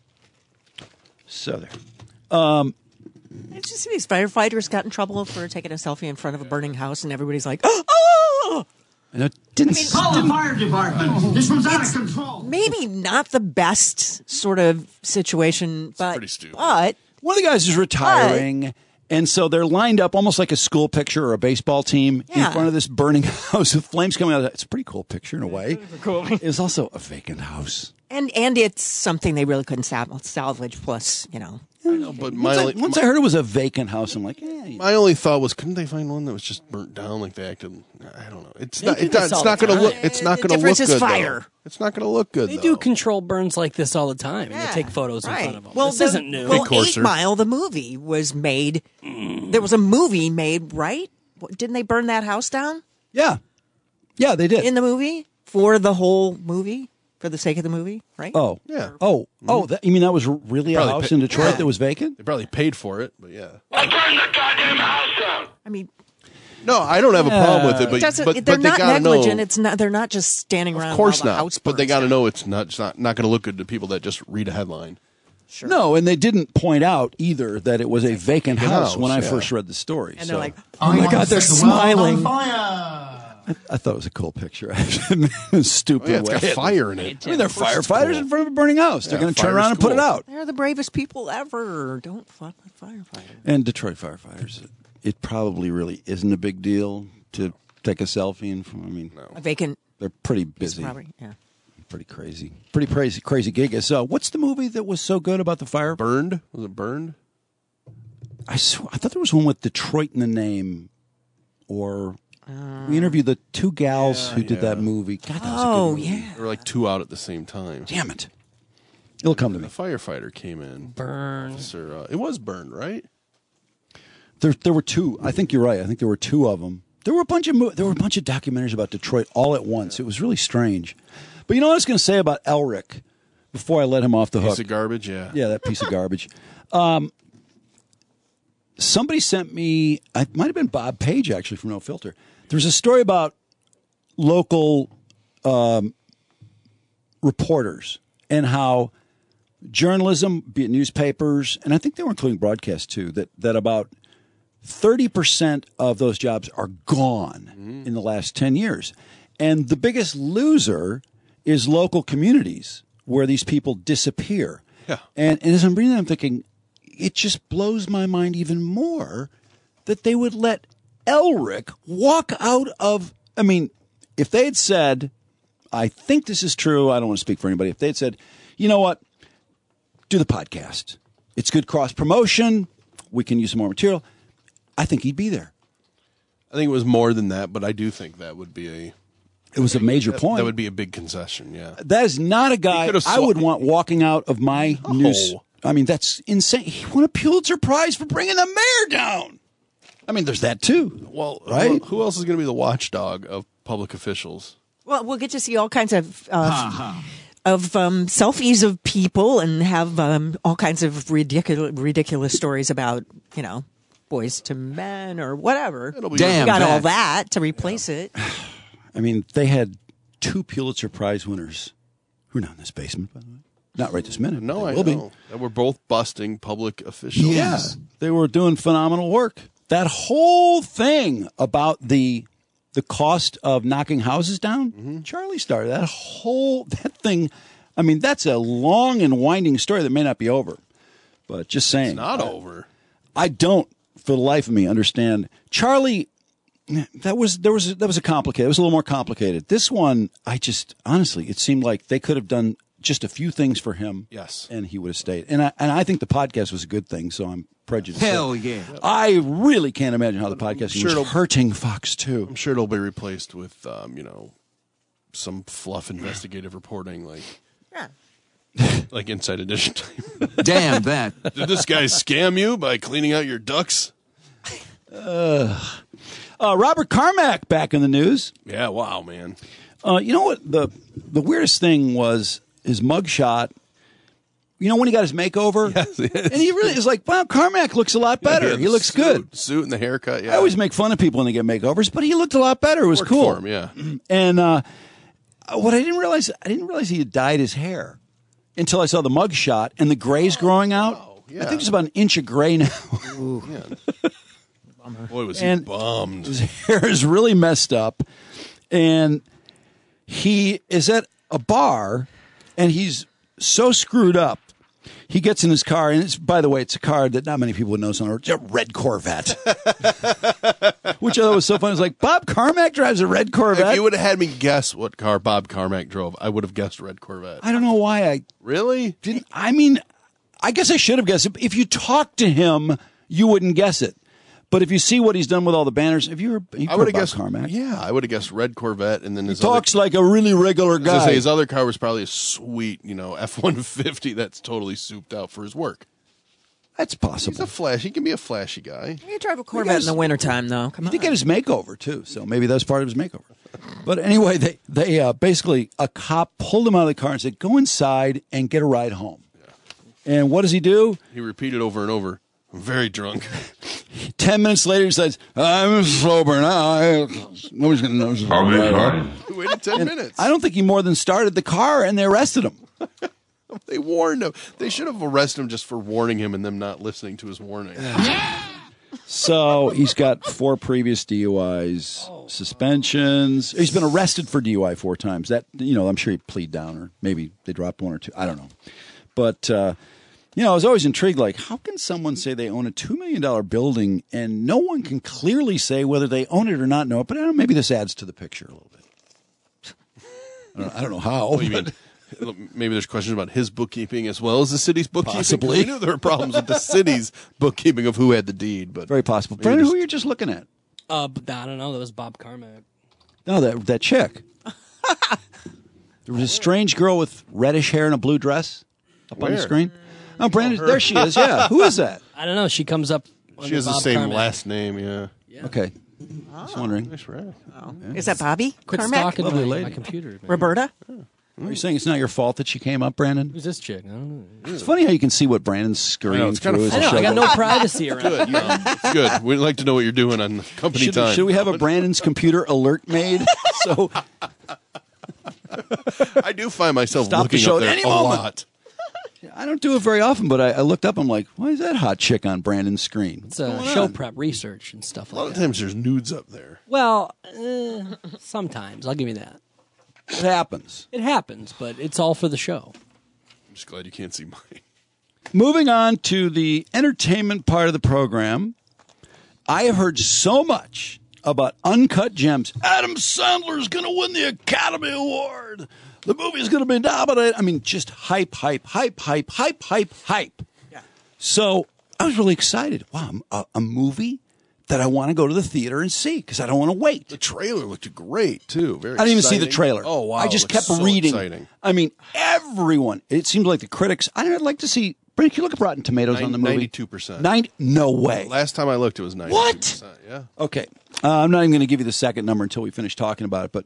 So there. Um, Did you see these firefighters got in trouble for taking a selfie in front of a burning house, and everybody's like, oh! And it didn't, I mean, Call the fire department. This one's out of control. Maybe not the best sort of situation, but pretty stupid. But one of the guys is retiring, and so they're lined up almost like a school picture or a baseball team Yeah. in front of this burning house with flames coming out of it. It's a pretty cool picture in a way. cool. It's also a vacant house. and and it's something they really couldn't sal- salvage. Plus, you know, know, but once, my I, only- once my- I heard it was a vacant house, I'm like, eh. My only thought was, couldn't they find one that was just burnt down like they acted? I don't know. It's They not. do It, this it's all not the going to look. time. It's not The going to look difference is good. fire. Though. It's not going to look good. They though. do control burns like this all the time. Yeah, they take photos in right. front of them. Well, this the, isn't new. Well, Eight Mile, the movie, was made. There was a movie made, right? What- Didn't they burn that house down Yeah. Yeah, they did. in the movie for the whole movie, for the sake of the movie, right? Oh. Yeah. Oh. Oh, that, you mean that was really a Probably house pa- in Detroit Yeah. that was vacant? They probably paid for it, but yeah. I burned the goddamn house down. I mean, No, I don't have a problem with it, it but doesn't, but, they're but they not gotta negligent. know. It's not. They're not just standing around. Of course while the not. house But they burns got to down. know it's not. It's not not going to look good to people that just read a headline. No, and they didn't point out either that it was a vacant Vacant house house, when I yeah. first read the story. And so. they're like, oh my God, they're smiling. Fire. I, I thought it was a cool picture. in a stupid Oh, yeah, it's way. got fire in it. I mean, they're Of course it's firefighters cool. in front of a burning house. They're Yeah, going to turn fire's around and put it cool. out. They're the bravest people ever. Don't fuck with firefighters. And Detroit firefighters, it, it probably really isn't a big deal to take a selfie. And I mean, A vacant they're pretty piece of busy, property. Yeah. pretty crazy, pretty crazy, crazy gig. So, what's the movie that was so good about the fire? Burned? Was it burned? I sw- I thought there was one with Detroit in the name, or we interviewed the two gals who did yeah. that movie. God, that was a Oh good movie. yeah. There were like two out at the same time. Damn it! It'll come to The me. firefighter came in. Burn. Officer, uh, it was burned, right? There, there were two. I think you're right. I think there were two of them. There were a bunch of mo- there were a bunch of documentaries about Detroit all at once. It was really strange. But you know what I was going to say about Elric before I let him off the Piece hook? of garbage, yeah. Yeah, that piece of garbage. Um, somebody sent me. It might have been Bob Page actually from No Filter. There's a story about local um, reporters and how journalism, be it newspapers, and I think they were including broadcast too, that, that about thirty percent of those jobs are gone Mm-hmm. in the last ten years. And the biggest loser is local communities where these people disappear. Yeah. And, and as I'm reading that, I'm thinking, it just blows my mind even more that they would let Elric walk out of, I mean, if they had said, I think this is true, I don't want to speak for anybody, if they had said, you know what, do the podcast. It's good cross promotion. We can use some more material. I think he'd be there. I think it was more than that, but I do think that would be a It was a major that, point. That would be a big concession, yeah. That is not a guy could've I swa- would want walking out of my No. news. I mean, that's insane. He won a Pulitzer Prize for bringing the mayor down. I mean, there's that too. Well, right? who, who else is going to be the watchdog of public officials? Well, we'll get to see all kinds of uh, of um, selfies of people and have um, all kinds of ridiculous ridiculous stories about, you know, boys to men or whatever. It'll be Damn We got all that. that to replace it. I mean, they had two Pulitzer Prize winners who are not in this basement, by the way. Not right this minute. No, they I will know. That we're both busting public officials. Be. Yeah, they were doing phenomenal work. That whole thing about the the cost of knocking houses down, Mm-hmm. Charlie started that whole that thing. I mean, that's a long and winding story that may not be over. But just saying, It's not I, over. I don't, for the life of me, understand Charlie. That was there was that was a complicated. It was a little more complicated. This one, I just honestly, it seemed like they could have done just a few things for him. Yes, and he would have stayed. And I and I think the podcast was a good thing. So I'm prejudiced. Hell yeah. I really can't imagine how the podcast sure was it'll- hurting Fox too. I'm sure it'll be replaced with, um, you know, some fluff investigative reporting, like Yeah. like Inside Edition type. Damn that. Did this guy scam you by cleaning out your ducks? Uh, uh, Robert Carmack back in the news. Yeah, wow, man. Uh, you know what the the weirdest thing was his mugshot. You know when he got his makeover, Yes, yes. and he really is like, wow, Carmack looks a lot better. Yeah, he the looks suit, good. Suit and the haircut. Yeah, I always make fun of people when they get makeovers, but he looked a lot better. It was Worked cool. for him, yeah. And uh, what I didn't realize, I didn't realize he had dyed his hair until I saw the mug shot and the gray's growing out. Oh, yeah. I think it's about an inch of gray now. Yeah. Boy, was he And bummed. His hair is really messed up, and he is at a bar, and he's so screwed up. He gets in his car, and it's, by the way, it's a car that not many people would know. So it's a red Corvette, which I thought was so funny. It's like, Bob Carmack drives a red Corvette. If you would have had me guess what car Bob Carmack drove, I would have guessed red Corvette. I don't know why I Really? didn't. I mean, I guess I should have guessed it. If you talk to him, you wouldn't guess it. But if you see what he's done with all the banners, if you were, you I would have Bob guessed Carmack. Yeah, I would have guessed red Corvette, and then his He talks other, like a really regular I was guy. gonna say, his other car was probably a sweet, you know, F one fifty that's totally souped out for his work. That's possible. He's a flash. He can be a flashy guy. You drive a Corvette in the wintertime, though. Come on. He did get his makeover too, so maybe that's part of his makeover. But anyway, they they uh, basically a cop pulled him out of the car and said, "Go inside and get a ride home." Yeah. And what does he do? He repeated over and over. I'm very drunk. Ten minutes later, he says, "I'm sober now. I, nobody's going to know." I'll be fine. He waited ten And minutes. I don't think he more than started the car, and they arrested him. They warned him. They should have arrested him just for warning him and them not listening to his warning. So he's got four previous D U Is, suspensions. He's been arrested for D U I four times. That, you know, I'm sure he plead down, or maybe they dropped one or two. I don't know. But, uh, you know, I was always intrigued, like, how can someone say they own a two million dollars building and no one can clearly say whether they own it or not know it? But I don't know, maybe this adds to the picture a little bit. I don't, I don't know how. What do you but- mean? Maybe there's questions about his bookkeeping as well as the city's bookkeeping. Possibly. We knew there were problems with the city's bookkeeping of who had the deed, but Very possible. maybe Brandon, just- who are you just looking at? Uh, but I don't know. That was Bob Carmack. No, that that chick. There was a strange girl with reddish hair and a blue dress up on the Where? screen. Oh, Brandon, her. there she is. Yeah, who is that? I don't know. She comes up. She under has the Bob same Carmack. last name, yeah. Okay, just wondering. Nice rack. Is that Bobby Quit Carmack? stalking Lovely my, lady. my computer. man. Roberta? Are you saying it's not your fault that she came up, Brandon? Who's this chick? I don't know. It's funny how you can see what Brandon's scurrying I know, it's kinda through as I the know. show I got goes. no privacy around. Good, no, it's good. We'd like to know what you're doing on company Should, time. should we have a Brandon's computer alert made? So I do find myself Stop the looking show up at there any a moment. lot. I don't do it very often, but I, I looked up. I'm like, why is that hot chick on Brandon's screen? It's uh, What's show going on? prep research and stuff A like lot of that. times there's nudes up there. Well, uh, sometimes I'll give you that. It happens. It happens, but it's all for the show. I'm just glad you can't see mine. Moving on to the entertainment part of the program, I have heard so much about Uncut Gems. Adam Sandler's going to win the Academy Award. The movie's going to be nominated. I mean, just hype, hype, hype, hype, hype, hype, hype. Yeah. So I was really excited. Wow, a, a movie that I want to go to the theater and see because I don't want to wait. The trailer looked great, too. Very I didn't even see the exciting. trailer. Oh, wow. I just it kept looks so reading. exciting. I mean, everyone. It seems like the critics. I'd like to see. Brent, can you look up Rotten Tomatoes on the movie? ninety-two percent. Nine, no way. Last time I looked, it was ninety-two percent. What? Yeah. Okay. Uh, I'm not even going to give you the second number until we finish talking about it. But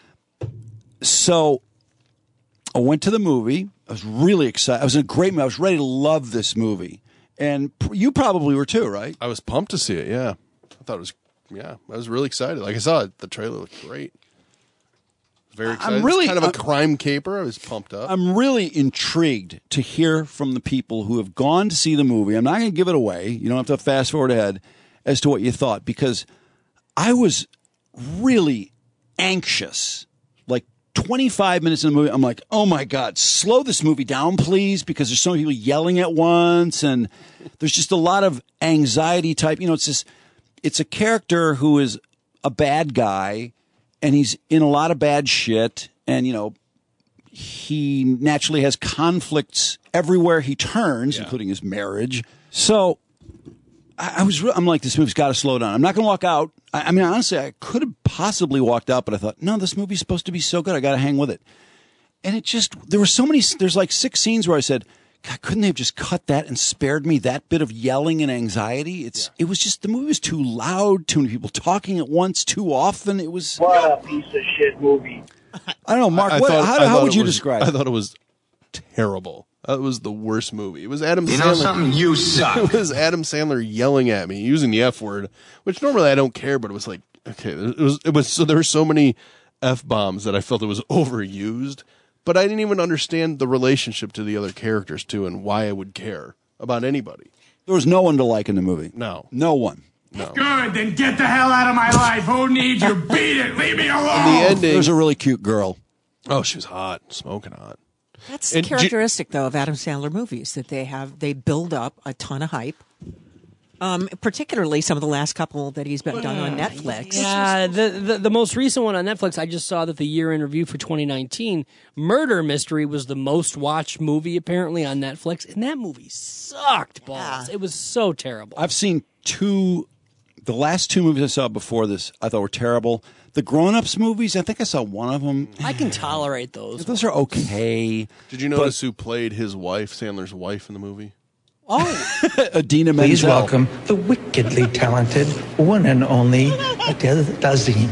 so I went to the movie. I was really excited. I was in a great mood. I was ready to love this movie. And pr- you probably were too, right? I was pumped to see it, yeah. I thought it was, yeah, I was really excited. Like I saw it, the trailer looked great. Very excited. I'm really it's kind of a I'm- crime caper. I was pumped up. I'm really intrigued to hear from the people who have gone to see the movie. I'm not going to give it away. You don't have to fast forward ahead as to what you thought because I was really anxious. Like twenty-five minutes in the movie, I'm like, oh my God, slow this movie down, please, because there's so many people yelling at once and there's just a lot of anxiety type. You know, it's this, it's a character who is a bad guy and he's in a lot of bad shit. And, you know, he naturally has conflicts everywhere he turns, Yeah. including his marriage. So I, I was, re- I'm like, this movie's got to slow down. I'm not going to walk out. I, I mean, honestly, I could have possibly walked out, but I thought, no, this movie's supposed to be so good. I got to hang with it. And it just, there were so many, there's like six scenes where I said, God, couldn't they have just cut that and spared me that bit of yelling and anxiety? It's, it was just, the movie was too loud, too many people talking at once, too often. It was, What a piece of shit movie. I don't know, Mark, I what, thought- how, I how thought would it you was- describe I it? thought it was terrible. That was the worst movie. It was Adam You Sandler. know something? You suck. It was Adam Sandler yelling at me, using the F word, which normally I don't care, but it was like, okay, it was, it was, so there were so many F bombs that I felt it was overused, but I didn't even understand the relationship to the other characters too and why I would care about anybody. There was no one to like in the movie. No. No one. No. Good, then get the hell out of my life. Who needs you? Beat it. Leave me alone. The ending. There's a really cute girl. Oh, she was hot, smoking hot. That's And G- characteristic, though, of Adam Sandler movies, that they have, they build up a ton of hype. Um, particularly some of the last couple that he's been done on Netflix. Yeah, the, the the most recent one on Netflix, I just saw that the year in review for twenty nineteen, Murder Mystery was the most watched movie apparently on Netflix, and that movie sucked balls. It was so terrible. I've seen two, the last two movies I saw before this, I thought were terrible. The Grown Ups movies, I think I saw one of them. I can tolerate those. Those are okay. Did you notice who played his wife, Sandler's wife, in the movie? Oh, Adina Menzel. Please welcome the wickedly talented one and only Adele Dazeem.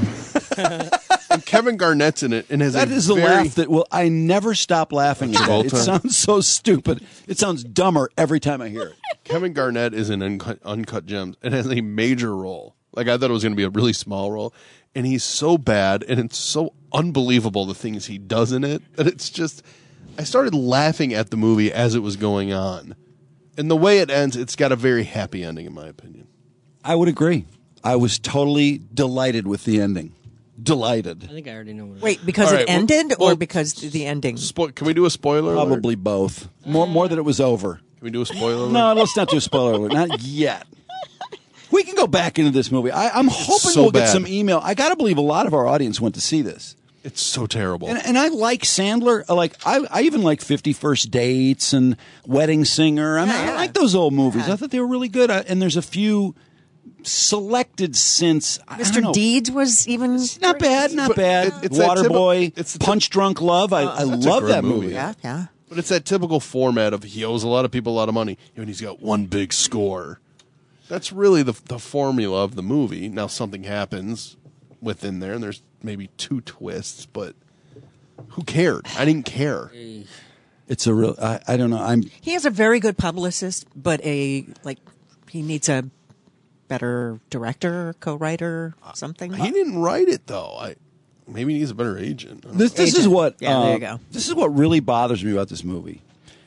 And Kevin Garnett's in it, and has That a is a very, laugh that will I never stop laughing at. It Travolta. sounds so stupid. It sounds dumber every time I hear it. Kevin Garnett is in Uncut, Uncut Gems and has a major role. Like, I thought it was going to be a really small role, and he's so bad, and it's so unbelievable the things he does in it that it's just. I started laughing at the movie as it was going on. And the way it ends, it's got a very happy ending, in my opinion. I would agree. I was totally delighted with the ending. Delighted. I think I already know what it is. Wait, because All it right, well- ended well, or because the ending? Spo- can we do a spoiler alert? Probably both. More more that it was over. Can we do a spoiler alert? No, let's not do a spoiler alert. Not yet. We can go back into this movie. I, I'm hoping so we'll get bad. some email. I got to believe a lot of our audience went to see this. It's so terrible. And, and I like Sandler. Like I, I even like Fifty First Dates and Wedding Singer. I mean, I like those old movies. I thought they were really good. I, and there's a few selected since I Mister don't know. Deeds was even Not bad, not But bad. it- it's that Waterboy, typical- it's the Punch Drunk Love. I, I That's a love great that movie. movie. Yeah, yeah. But it's that typical format of he owes a lot of people a lot of money, and he's got one big score. That's really the the formula of the movie. Now something happens within there, and there's maybe two twists, but who cared? I didn't care. It's a real. I, I don't know. I'm. He has a very good publicist, but a like he needs a better director, co-writer, something. He didn't write it though. I maybe he needs a better agent. I don't This, this is Agent. what. Yeah, there uh, you go. This is what really bothers me about this movie,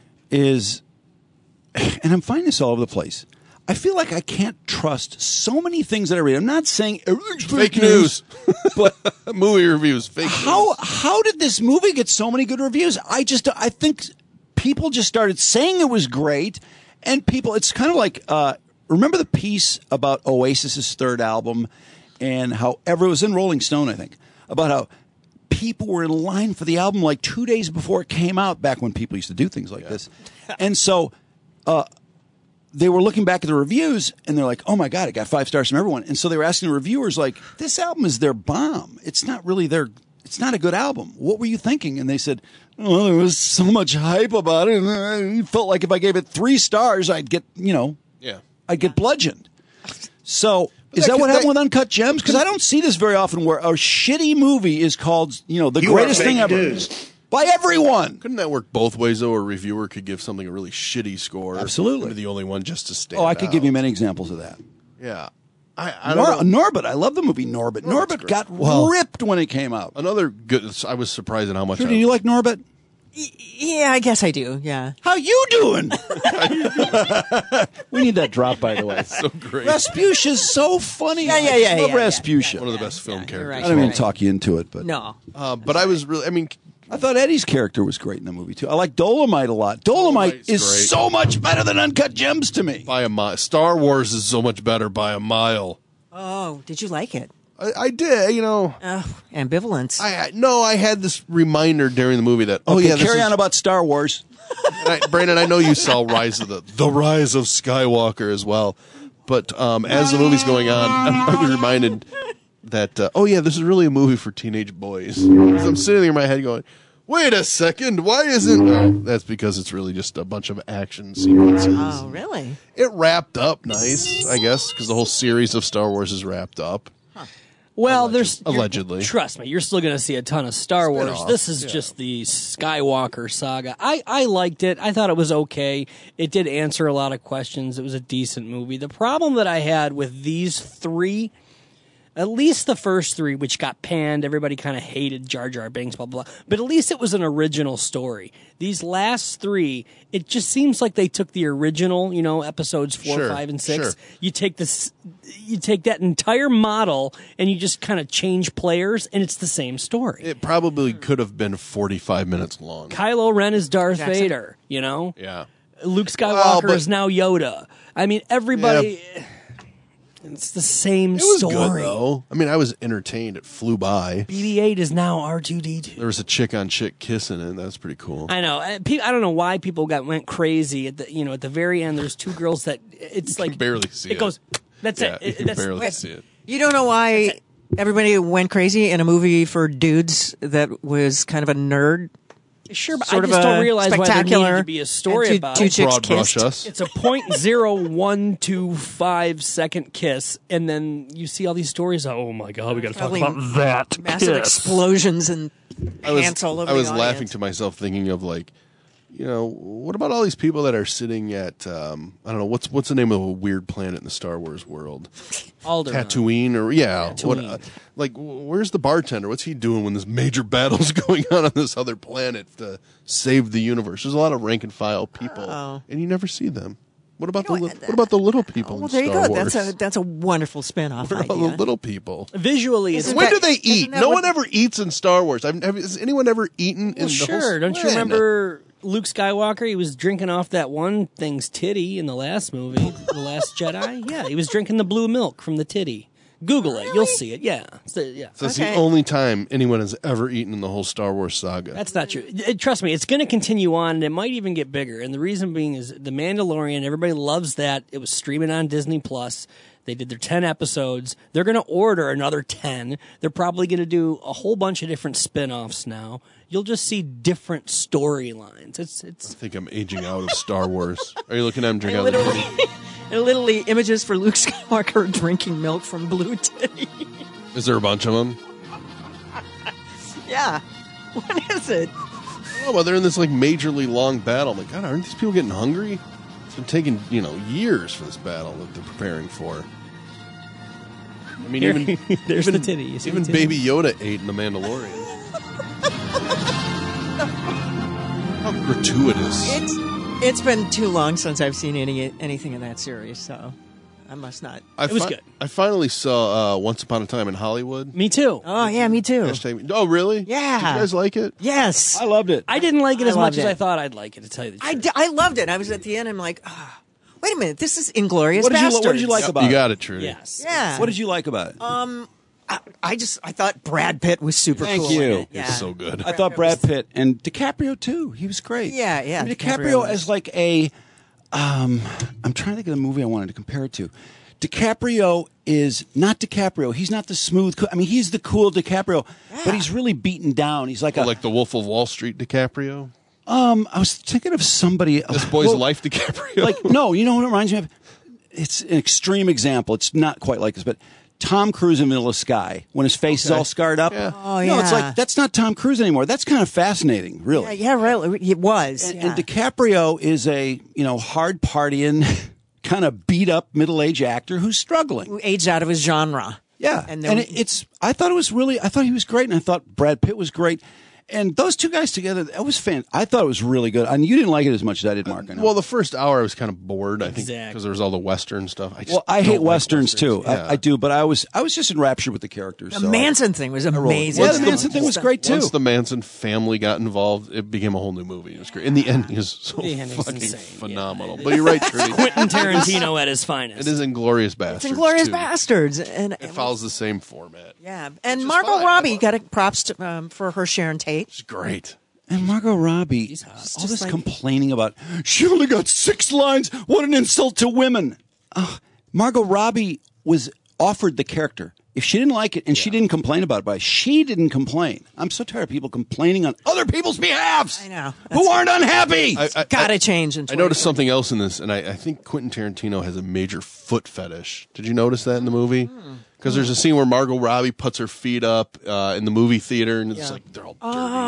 is, and I'm finding this all over the place. I feel like I can't trust so many things that I read. I'm not saying everything's fake, Fake news. but movie reviews, fake how news. how did this movie get so many good reviews? I just I think people just started saying it was great, and people. It's kind of like uh, remember the piece about Oasis's third album, and how ever it was in Rolling Stone, I think, about how people were in line for the album like two days before it came out. Back when people used to do things like this, and so. Uh, They were looking back at the reviews and they're like, oh my God, it got five stars from everyone. And so they were asking the reviewers, like, this album is their bomb. It's not really their, it's not a good album. What were you thinking? And they said, well, there was so much hype about it. And I felt like if I gave it three stars, I'd get, you know, Yeah. I'd get bludgeoned. So is that that what could- happened that- with Uncut Gems? Because I don't see this very often where a shitty movie is called, you know, the You are greatest thing fake ever. news. By everyone. Couldn't that work both ways though? A reviewer could give something a really shitty score. Absolutely. And be the only one just to stand Oh, I could give out. you many examples of that. Yeah. I, I don't Nor- know. Norbit, I love the movie Norbit. Norbit's Norbit great. got Well- ripped when it came out. Another good. I was surprised at how much. Sure, I, do you like Norbit? Yeah, I guess I do. Yeah. How you doing? We need that drop, by the way. so great. Rasputin's so funny. Yeah, yeah, yeah, I love yeah, Rasputin. One of the best film characters. right. I don't mean Right. to talk you into it, but No. Uh, but I was really. I mean, I thought Eddie's character was great in the movie too. I like Dolomite a lot. Dolomite Dolomite's is great. so much better than Uncut Gems to me. by a mile. Star Wars is so much better by a mile. Oh, did you like it? I, I did. You know. Oh, ambivalence. I, I no. I had this reminder during the movie that. Oh Okay, yeah. This carry is, on about Star Wars. and I, Brandon, I know you saw Rise of the the Rise of Skywalker as well, but um, as the movie's going on, I'm, I'm reminded that uh, oh yeah, this is really a movie for teenage boys. 'Cause I'm sitting there in my head going, wait a second, why isn't? Oh, that's because it's really just a bunch of action sequences. Oh, really? It wrapped up nice, I guess, because the whole series of Star Wars is wrapped up. Well, there's you're- Allegedly. Trust me, you're still going to see a ton of Star Wars. Spin-off, This is yeah. just the Skywalker saga. I, I liked it. I thought it was okay. It did answer a lot of questions. It was a decent movie. The problem that I had with these three, at least the first three, which got panned, everybody kind of hated Jar Jar Binks, blah, blah, blah. But at least it was an original story. These last three, it just seems like they took the original, you know, episodes four, Sure, five, and six. sure. You take this, you take that entire model and you just kind of change players, and it's the same story. It probably could have been forty-five minutes long. Kylo Ren is Darth Jackson? Vader, you know? Yeah. Luke Skywalker Well, but- is now Yoda. I mean, everybody. It's the same It was story. good though. I mean, I was entertained. It flew by. B B eight is now R two D two. There was a chick on chick kiss in it. That was pretty cool. I know. I pe- I don't know why people got went crazy at the you know at the very end. There's two girls that it's You like can barely see it. It goes. That's yeah, it. You it can that's, barely wait, see it. You don't know why everybody went crazy in a movie for dudes that was kind of a nerd. Sure, but sort I of just a don't realize why there spectacular needed to be a story and two- about two it. chicks Broad brush kissed. us. It's a point zero one two five second kiss, and then you see all these stories. Oh my god, we got to talk Probably about that Massive kiss. explosions and I was, pants all over I was the laughing audience. to myself, thinking of like, you know, what about all these people that are sitting at um, I don't know what's what's the name of a weird planet in the Star Wars world? Alderaan. Tatooine, or yeah, Tatooine. what? Uh, like, where's the bartender? What's he doing when this major battle's going on on this other planet to save the universe? There's a lot of rank and file people, Oh. and you never see them. What about the li- what about the little people Well, in there you Star go. Wars? That's a that's a wonderful spin-off Where are all idea. the little people? Visually, it's When that- do they isn't eat? that No what- one ever eats in Star Wars. I've, have, has anyone ever eaten in well, the sure. whole Don't you when? remember Luke Skywalker? He was drinking off that one thing's titty in the last movie, The Last Jedi. Yeah, he was drinking the blue milk from the titty. Google it. You'll see it. Yeah. It's the- yeah. So that's Okay. the only time anyone has ever eaten in the whole Star Wars saga. That's not true. Uh, Trust me, it's going to continue on, and it might even get bigger. And the reason being is The Mandalorian. Everybody loves that. It was streaming on Disney Plus. They did their ten episodes. They're going to order another ten. They're probably going to do a whole bunch of different spin-offs now. You'll just see different storylines. It's it's I think I'm aging out of Star Wars. Are you looking at him drinking out of literally, the and literally images for Luke Skywalker drinking milk from Blue Titty. Is there a bunch of them? Yeah. What is it? Oh, well, they're in this like majorly long battle. I'm like, God, aren't these people getting hungry? It's been taking, you know, years for this battle that they're preparing for. I mean, Here- even there's even, the titty. You see even the titty? Baby Yoda ate in The Mandalorian. How gratuitous! It's it's been too long since I've seen any anything in that series, so I must not. I It was fi- good. I finally saw uh, Once Upon a Time in Hollywood. me too. Oh yeah, me too. Hashtag- oh, really? Yeah. Did you guys like it? Yes, I loved it. I didn't like it I as much loved as it. I thought I'd like it. To tell you the I, truth, d- I loved it. I was at the end. I'm like, ah, wait a minute, this is Inglorious What did you Bastards. What did you like about You it? got it, Trudy. yes. Yeah. What did you like about it? Um, I, I just I thought Brad Pitt was super Thank cool. you. in it. It's Yeah. so good. I thought Brad Pitt and DiCaprio too. He was great. Yeah, yeah, I mean, DiCaprio DiCaprio was- as like a. Um, I'm trying to think of the movie I wanted to compare it to. DiCaprio is not DiCaprio. He's not the smooth. Cool, I mean, he's the cool DiCaprio, but he's really beaten down. He's like a. Like the Wolf of Wall Street DiCaprio. um, I was thinking of somebody. This boy's well, life DiCaprio. Like no, you know what it reminds me of? It's an extreme example. It's not quite like this, but Tom Cruise in Vanilla Sky when his face is Okay. all scarred up. Yeah. Oh, No, it's yeah. like that's not Tom Cruise anymore. That's kind of fascinating, really. Yeah, yeah, really, it was. And, yeah. and DiCaprio is a you know hard partying, kind of beat up middle aged actor who's struggling. Who aged out of his genre. Yeah, And and, then- it, it's. I thought it was really. I thought he was great, and I thought Brad Pitt was great, and those two guys together. That was fan. I thought it was really good. And you didn't like it as much as I did, Mark. I know. well, the first hour I was kind of bored. I think Exactly. because there was all the Western stuff. I just well, I don't hate like westerns, too. Yeah. I, I do, but I was. I was just enraptured with the characters. The so I- Manson thing was amazing. Yeah, the Manson thing was great too. Once the Manson family got involved, it became a whole new movie. It was great. And the ending is so The ending's fucking insane, phenomenal. But you're right, Trudy. Quentin Tarantino at his finest. It is Inglorious Bastards. It's Inglorious too. Bastards, and It follows the same format. yeah, and Margot Robbie got a props to, um, for her Sharon Tate. It's great. And Margot Robbie, all just this like- complaining about she only got six lines. What an insult to women! Ugh. Margot Robbie was offered the character. If she didn't like it, and she didn't complain about it, but she didn't complain. I'm so tired of people complaining on other people's behalves. I know. Who aren't unhappy. I, I, Gotta I, change. In I noticed something else in this, and I, I think Quentin Tarantino has a major foot fetish. Did you notice that in the movie? Because there's a scene where Margot Robbie puts her feet up uh, in the movie theater, and it's Yeah. like they're all dirty.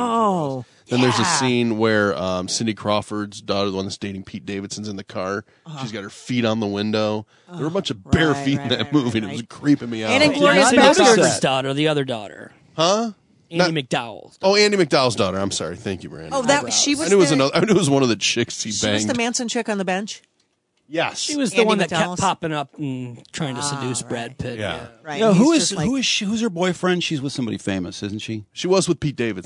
Oh, Then there's a yeah. scene where um, Cindy Crawford's daughter, the one that's dating Pete Davidson's in the car. She's got her feet on the window. There were a bunch of bare right, feet right, in that right, movie, right, and it was right. creeping me out. And Inglorious Did Andy not notice McDowell's that. daughter, the other daughter, Huh? Andy Not- McDowell. Oh, Andy McDowell's daughter. I'm sorry. Thank you, Brandon. Oh, that she was. I knew it was the, another. I knew it was one of the chicks he She was banged. the Manson chick on the bench. yes, She was the Andy one that McDowell's? kept popping up and trying to seduce Brad Pitt. Yeah. Right. Yeah, and who he's is just like- who is she, who's her boyfriend? She's with somebody famous, isn't she? She was with Pete Davidson.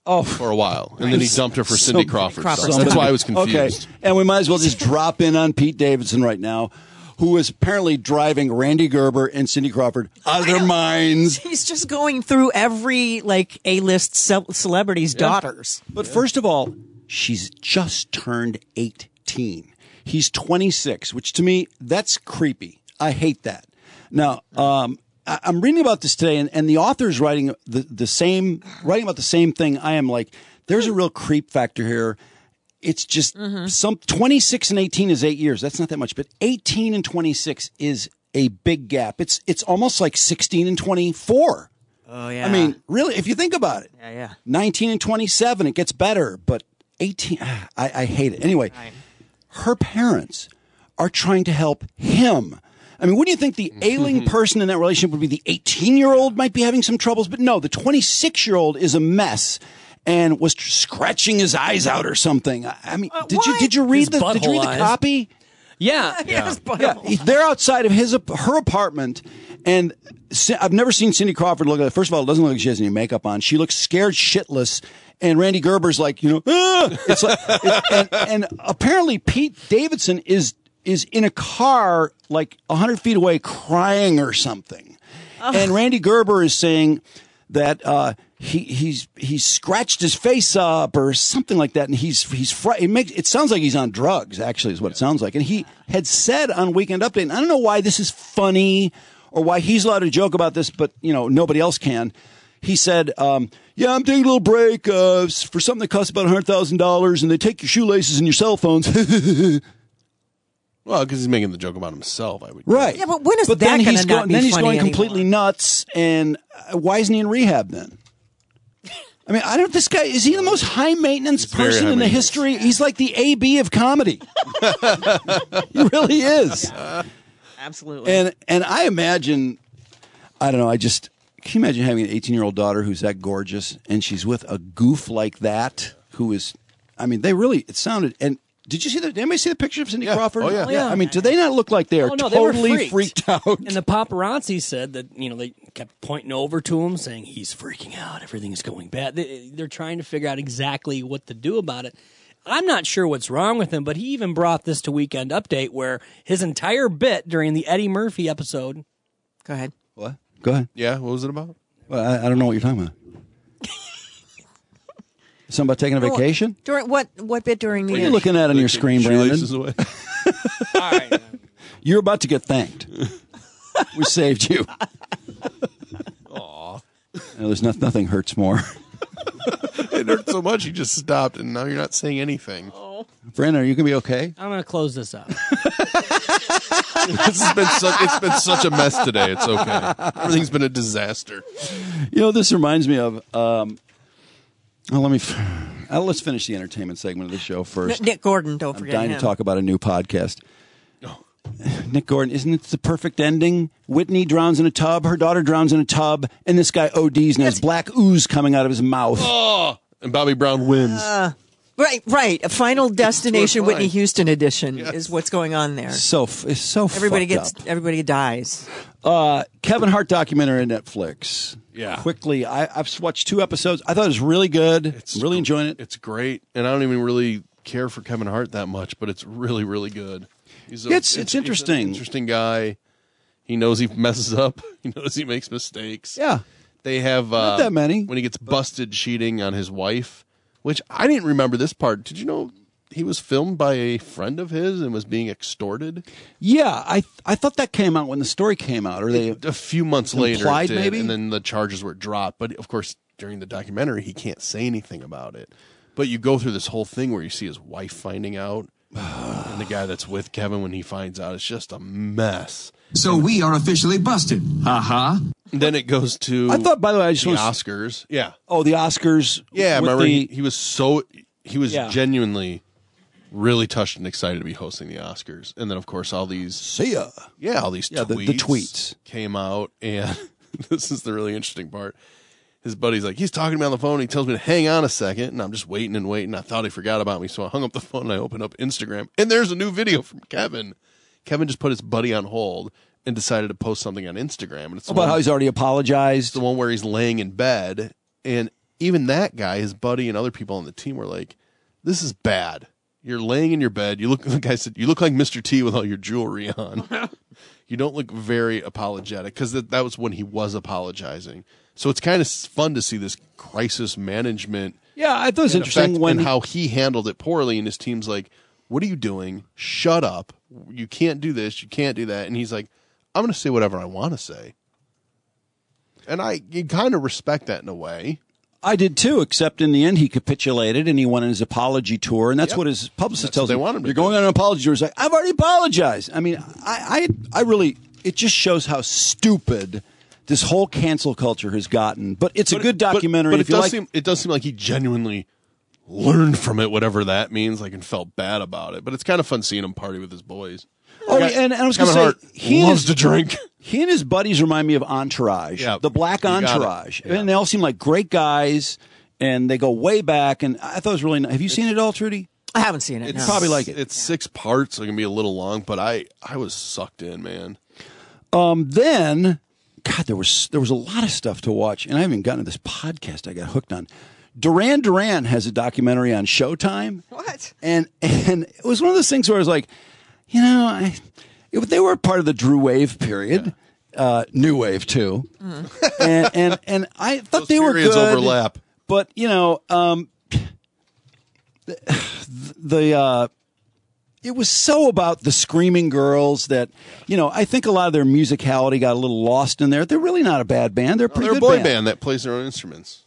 Oh, for a while, and then he dumped her for Cindy Some- Crawford. Crawford stuff. That's stuff. why I was confused. Okay, and we might as well just drop in on Pete Davidson right now, who is apparently driving Randy Gerber and Cindy Crawford out of their minds. He's just going through every like A-list ce- celebrity's daughters. But first of all, she's just turned eighteen. He's twenty-six, which to me, that's creepy. I hate that. Now, um, I- I'm reading about this today, and, and the author's writing the, the same, writing about the same thing. I am like, there's a real creep factor here. It's just some twenty-six and eighteen is eight years. That's not that much, but eighteen and twenty-six is a big gap. It's it's almost like sixteen and twenty-four. Oh yeah. I mean, really, if you think about it, yeah, yeah. nineteen and twenty-seven, it gets better, but eighteen, I, I hate it. Anyway, her parents are trying to help him. I mean, wouldn't you think the ailing person in that relationship would be the eighteen-year-old might be having some troubles? But no, the twenty-six-year-old is a mess and was tr- scratching his eyes out or something. I, I mean, did you did you read His the did you read butthole the eyes. copy? Yeah. Yeah. Yeah, they're outside of his ap- her apartment, and Ci- I've never seen Cindy Crawford look like that. First of all, it doesn't look like she has any makeup on. She looks scared shitless, and Randy Gerber's like, you know, ah! It's like, it, and, and apparently Pete Davidson is is in a car like a hundred feet away, crying or something, and Randy Gerber is saying that uh, he he's he's scratched his face up or something like that, and he's he's fr- it makes it sounds like he's on drugs. Actually, is what it sounds like. And he had said on Weekend Update, and I don't know why this is funny or why he's allowed to joke about this, but you know nobody else can. He said, um, "Yeah, I'm taking a little break uh, for something that costs about a hundred thousand dollars, and they take your shoelaces and your cell phones." Well, because he's making the joke about himself, I would. Right. Yeah, but when is but that then gonna he's not going, be then he's funny going anymore? completely nuts. And uh, why isn't he in rehab then? I mean, I don't. This guy is he the most high maintenance very person high in the maintenance. history? He's like the A B of comedy. He really is. Absolutely. And and I imagine, I don't know. I just can you imagine having an eighteen-year-old daughter who's that gorgeous, and she's with a goof like that who is. I mean, they really. It sounded and. Did you see the? Did anybody see the picture of Cindy Yeah. Crawford? Oh, yeah. Oh, yeah. I mean, do they not look like they are Oh, no, they were totally freaked. freaked out? And the paparazzi said that, you know, they kept pointing over to him saying, he's freaking out. Everything is going bad. They, they're trying to figure out exactly what to do about it. I'm not sure what's wrong with him, but he even brought this to Weekend Update where his entire bit during the Eddie Murphy episode. Go ahead. What? Go ahead. Yeah, what was it about? Well, I, I don't know what you're talking about. Something about taking a vacation? During what? What bit during the? What are you looking at on your screen, Brandon? Shoelaces away. All right. You're about to get thanked. We saved you. Aw. No, there's not, nothing hurts more. It hurt so much, you just stopped, and now you're not saying anything. Brandon, are you going to be okay? I'm going to close this up. This has been such, it's been such a mess today. It's okay. Everything's been a disaster. You know, this reminds me of. Um, oh, let me. F- uh, let's finish the entertainment segment of the show first. Nick Gordon, don't I'm forget dying him. to talk about a new podcast. Nick Gordon, isn't it the perfect ending? Whitney drowns in a tub, her daughter drowns in a tub, and this guy O Ds and has black ooze coming out of his mouth. Oh, and Bobby Brown wins. Uh, right, right. A Final Destination fine. Whitney Houston edition Yes. is what's going on there. So f- it's so Everybody fucked gets. up. Everybody dies. Uh, Kevin Hart documentary on Netflix. Yeah. Quickly, I, I've watched two episodes. I thought it was really good. It's I'm really enjoying it. It's great, and I don't even really care for Kevin Hart that much, but it's really, really good. He's a, It's- it's interesting. He's an interesting guy. He knows he messes up. He knows he makes mistakes. Yeah. They have uh, Not that many. when he gets busted cheating on his wife, which I didn't remember this part. Did you know he was filmed by a friend of his and was being extorted? Yeah, I I thought that came out when the story came out. Or they A few months later, implied, it did, maybe? and then the charges were dropped. But of course, during the documentary, he can't say anything about it. But you go through this whole thing where you see his wife finding out, and the guy that's with Kevin when he finds out. It's just a mess. So we are officially busted. Uh-huh. And then it goes to I thought, by the way, I just the want Oscars. Yeah, Oh, the Oscars. yeah. with Remember, the- he, he was so he was Yeah. genuinely really touched and excited to be hosting the Oscars. And then, of course, all these See ya. yeah, all these Yeah, the- tweets, the tweets. came out, and this is the really interesting part. His buddy's like, he's talking to me on the phone. He tells me to hang on a second, and I'm just waiting and waiting. I thought he forgot about me, so I hung up the phone and I opened up Instagram, and there's a new video from Kevin. Kevin just put his buddy on hold and decided to post something on Instagram, and it's the about one, how he's already apologized. the one where he's laying in bed, and even that guy, his buddy, and other people on the team were like, "This is bad. You're laying in your bed. You look." The guy said, "You look like Mister T with all your jewelry on. You don't look very apologetic," because that, that was when he was apologizing. So it's kind of fun to see this crisis management. Yeah, I thought it was interesting when and he- how he handled it poorly, and his team's like, "What are you doing? Shut up! You can't do this. You can't do that." And he's like, "I'm going to say whatever I want to say." And I you kind of respect that in a way. I did too, except in the end he capitulated and he went on his apology tour, and that's Yep. what his publicist That's tells what they him. want him to You're do. going on an apology tour. He's like, I've already apologized. I mean, I, I, I really, it just shows how stupid this whole cancel culture has gotten. But it's a good documentary. But, but if it you does like, seem it does seem like he genuinely learned from it, whatever that means, like, and felt bad about it. But it's kind of fun seeing him party with his boys. Oh, Guy- and, and I was Kevin going to Hart say, he and loves his- to drink. He and his buddies remind me of Entourage, Yeah, the Black you got it. Entourage, and they all seem like great guys, and they go way back. And I thought it was really nice. Have you seen it all, Trudy? I haven't seen it. You'd no. probably like it. It's six parts, so it can be a little long, but I I was sucked in, man. Um, then, God, there was there was a lot of stuff to watch, and I haven't gotten to this podcast I got hooked on. Duran Duran has a documentary on Showtime. What? And and it was one of those things where I was like, you know, I, it, they were part of the Drew Wave period, uh, New Wave too, and and and I thought Those they were periods good. overlap. But you know, um, the, the uh, it was so about the screaming girls that, you know, I think a lot of their musicality got a little lost in there. They're really not a bad band. They're a Oh, pretty they're a good boy band. band that plays their own instruments.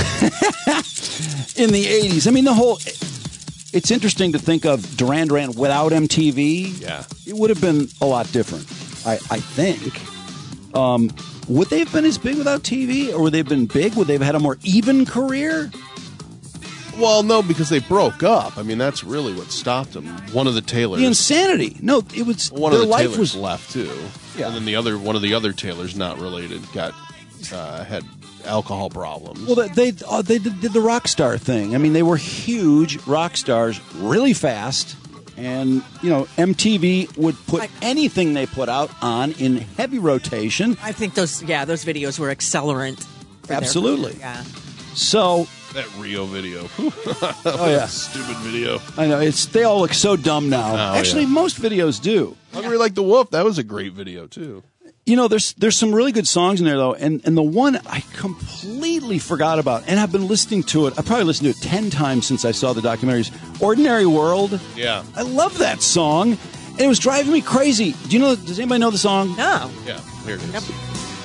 In the eighties. I mean, the whole. It's interesting to think of Duran Duran without M T V. Yeah. It would have been a lot different, I, I think. Um, would they have been as big without T V, or would they have been big? Would they have had a more even career? Well, no, because they broke up. I mean, that's really what stopped them. One of the Taylors. The insanity. No, it was. One their of the life Taylors was left too. Yeah. And then the other one of the other Taylors, not related, got uh, had alcohol problems. Well, they they, uh, they did, did the rock star thing. I mean, they were huge rock stars, really fast, and you know, M T V would put anything they put out on in heavy rotation. I think those, yeah, those videos were accelerant. for their- Absolutely. yeah. So that Rio video. Oh yeah, stupid video. I know it's. They all look so dumb now. Oh, Actually, yeah. most videos do. Hungry Like the Wolf. That was a great video too. You know, there's there's some really good songs in there though, and and the one I completely forgot about, and I've been listening to it. I probably listened to it ten times since I saw the documentaries. Ordinary World. Yeah. I love that song, and it was driving me crazy. Do you know? Does anybody know the song? No. Yeah, here it is.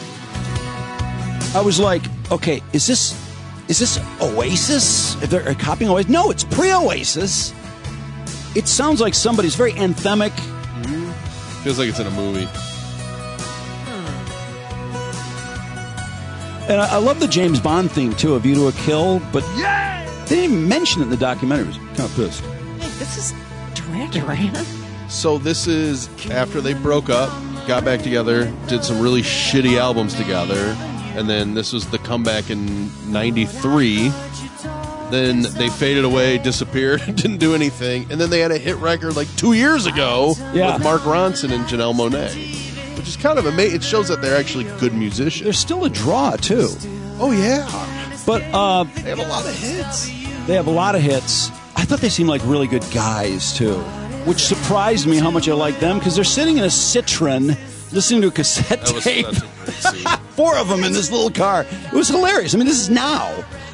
I was like, okay, is this is this Oasis? If they're copying Oasis, no, it's pre-Oasis. It sounds like somebody's very anthemic. Feels like it's in a movie. And I, I love the James Bond theme, too, A View to a Kill, but they didn't even mention it in the documentary. I was kind of pissed. Hey, this is Duran Duran? So this is after they broke up, got back together, did some really shitty albums together, and then this was the comeback in ninety-three. Then they faded away, disappeared, didn't do anything, and then they had a hit record like two years ago Yeah. with Mark Ronson and Janelle Monáe, which is kind of amazing. It shows that they're actually good musicians. They're still a draw, too. Oh, yeah. But uh, They have a lot of hits. they have a lot of hits. I thought they seemed like really good guys, too, which surprised me how much I like them, because they're sitting in a Citroen listening to a cassette That was, tape. that's a great scene. Four of them in this little car. It was hilarious. I mean, this is now.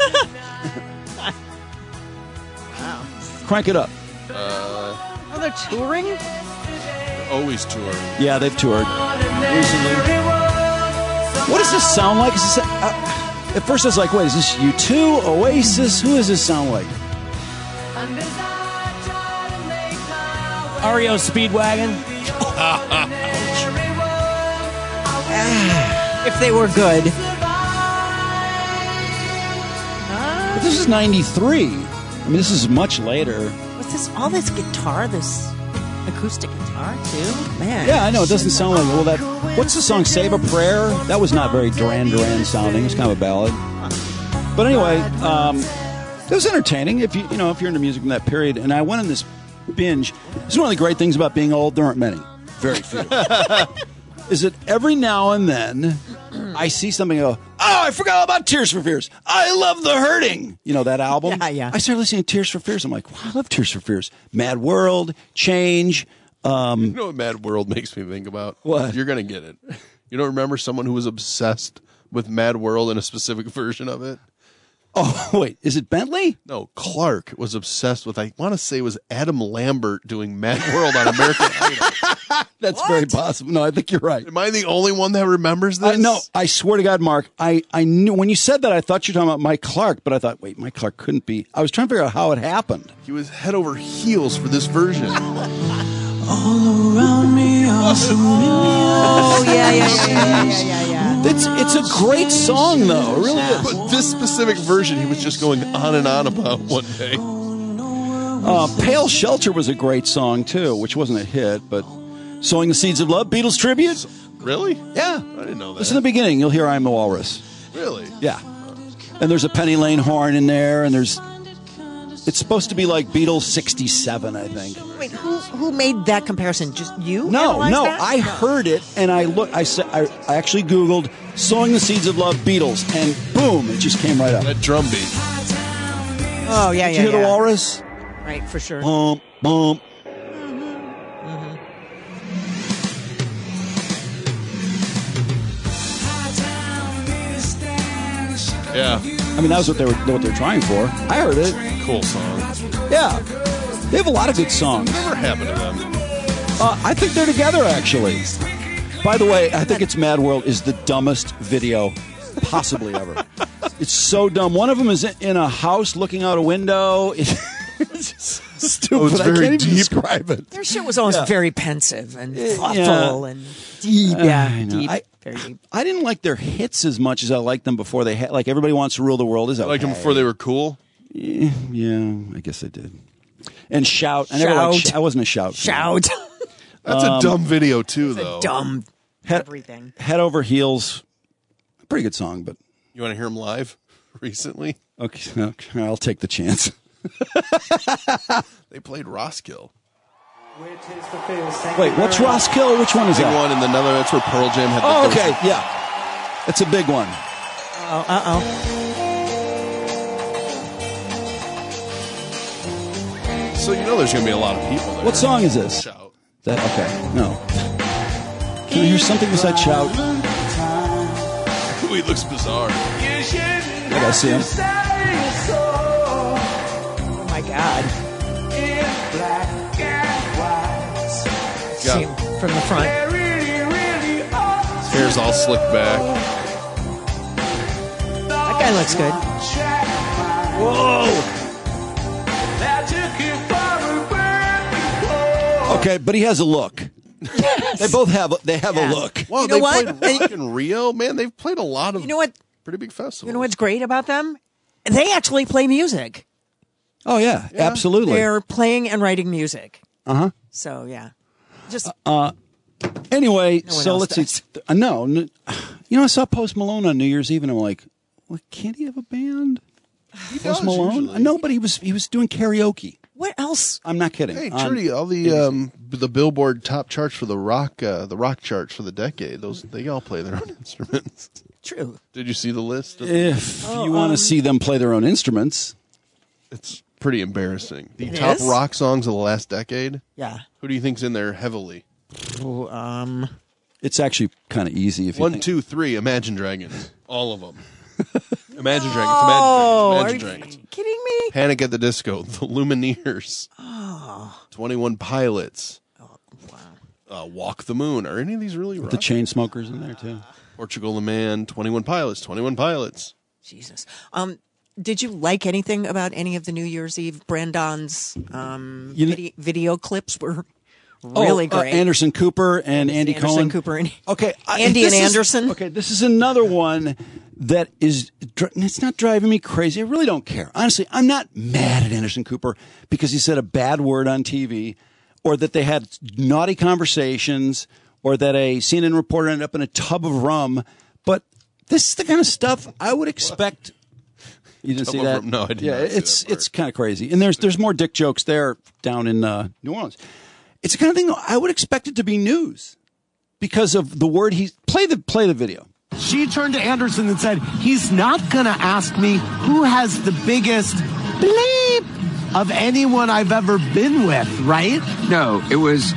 Wow. Crank it up. Uh, Oh, they're touring? they're always touring. Yeah, they've toured recently. What does this sound like? Is this, uh, at first I was like, wait, is this U two, Oasis? Who does this sound like? R E O Speedwagon. If they were good. But this is ninety-three. I mean, this is much later. What's this? All this guitar, this acoustic guitar, too? Man. Yeah, I know. It doesn't sound like, well, that. What's the song, Save a Prayer? That was not very Duran Duran sounding. It's kind of a ballad. But anyway, um, it was entertaining if you, you know, if you're into music from that period. And I went on this binge. It's one of the great things about being old. There aren't many. Very few. Is that every now and then I see something and go, I forgot all about Tears for Fears. I love The Hurting. You know that album? Yeah, yeah. I started listening to Tears for Fears. I'm like, wow, I love Tears for Fears. Mad World, Change. Um, You know what Mad World makes me think about? What? You're going to get it. You don't remember someone who was obsessed with Mad World and a specific version of it? Oh, wait. Is it Bentley? No, Clark was obsessed with, I want to say it was Adam Lambert doing Mad World on American Idol. That's very possible. No, I think you're right. Am I the only one that remembers this? I, no, I swear to God, Mark, I, I knew when you said that, I thought you were talking about Mike Clark, but I thought, wait, Mike Clark couldn't be. I was trying to figure out how it happened. He was head over heels for this version. All around me are some Oh, yeah, yeah, yeah, yeah, yeah, yeah, yeah. It's, it's a great song, though. It really is. But this specific version, he was just going on and on about one day. Uh, Pale Shelter was a great song, too, which wasn't a hit, but Sowing the Seeds of Love, Beatles tribute. Really? Yeah. I didn't know that. Listen to the beginning. You'll hear I'm the Walrus. Really? Yeah. And there's a Penny Lane horn in there, and there's... It's supposed to be like Beatles sixty-seven, I think. Wait, who who made that comparison? Just you? No, analyzed no, that? I heard it, and I look. I said, I, I actually Googled "Sowing the Seeds of Love" Beatles, and boom, it just came right up. That drum beat. Oh, yeah, Did yeah, you hear yeah. the Walrus? Right, for sure. Bump, bump. Yeah. I mean, that was what they were what they were trying for. I heard it. Cool song. Yeah, they have a lot of good songs. Whatever happened to them? Uh, I think they're together, actually. By the way, I think it's Mad World is the dumbest video possibly ever. It's so dumb. One of them is in a house looking out a window. It's just stupid. Oh, it's I very can't even deep. describe it. Their shit was always Yeah. very pensive and Yeah. thoughtful and deep. Yeah, I know. deep. I- very deep. I didn't like their hits as much as I liked them before they had. Like Everybody Wants to Rule the World is okay. Like them before they were cool? Yeah, yeah, I guess I did. And Shout. I never liked Shout. Sh- I wasn't a Shout. fan. Shout. That's Um, a dumb video, too, though. Dumb. Head, Everything. Head Over Heels. Pretty good song, but. You want to hear him live recently? Okay, okay I'll take the chance. They played Roskill. Wait, what's Roskill? Which one is Big that? one in the Netherlands. That's where Pearl Jam had the Oh, first- okay, yeah. That's a big one. Oh, uh oh. So you know there's going to be a lot of people there. What song is this? Shout. That okay? No. Can I hear something besides Shout? Ooh, he looks bizarre. I gotta see him. Oh my God. Yeah. See him from the front. His hair's all slicked back. That guy looks good. Whoa. Okay, but he has a look. Yes. They both have. They have Yeah. a look. Well, You know they what? played Rock in Rio. Man, they've played a lot of You know what? pretty big festivals. You know what's great about them? They actually play music. Oh yeah, Yeah. absolutely. They're playing and writing music. Uh huh. So yeah, just Uh, anyway, No one so else let's does. see. Uh, no, n- you know, I saw Post Malone on New Year's Eve, and I'm like, well, can't he have a band? He Post does Malone? usually. No, but he was he was doing karaoke. what else? I'm not kidding. Hey, On- Trudy, all the um, the Billboard top charts for the rock uh, the rock charts for the decade. Those they all play their own instruments. True. Did you see the list? Of, if Oh, you want to um, see them play their own instruments, it's pretty embarrassing. The It top is? rock songs of the last decade. Yeah. Who do you think's in there heavily? Ooh, um. it's actually kind of easy. If you One, think. two, three. Imagine Dragons. All of them. Imagine Oh, Dragons. Imagine are Dragons. you Imagine Dragons. kidding me? Panic at the Disco. The Lumineers. Oh, twenty-one Pilots. wow. Uh, Walk the Moon. Are any of these really rock? The chain smokers in there too. Portugal the Man. twenty-one Pilots. twenty-one Pilots. Jesus. Um, did you like anything about any of the New Year's Eve Brandon's um, You kn- video, video clips? Were really oh, uh, great. Anderson Cooper and Andy Anderson Cohen. Cooper and Okay, I- Andy and this is- Anderson. okay, this is another one that is. dr- It's not driving me crazy. I really don't care. Honestly, I'm not mad at Anderson Cooper because he said a bad word on T V, or that they had naughty conversations, or that a C N N reporter ended up in a tub of rum. But this is the kind of stuff I would expect. You didn't Tub see of that? rum? No, I did Yeah, not see it's that part. it's kind of crazy. And there's there's more dick jokes there down in uh, New Orleans. It's the kind of thing I would expect it to be news because of the word he play the play the video. She turned to Anderson and said, he's not going to ask me who has the biggest bleep of anyone I've ever been with, right? No, it was...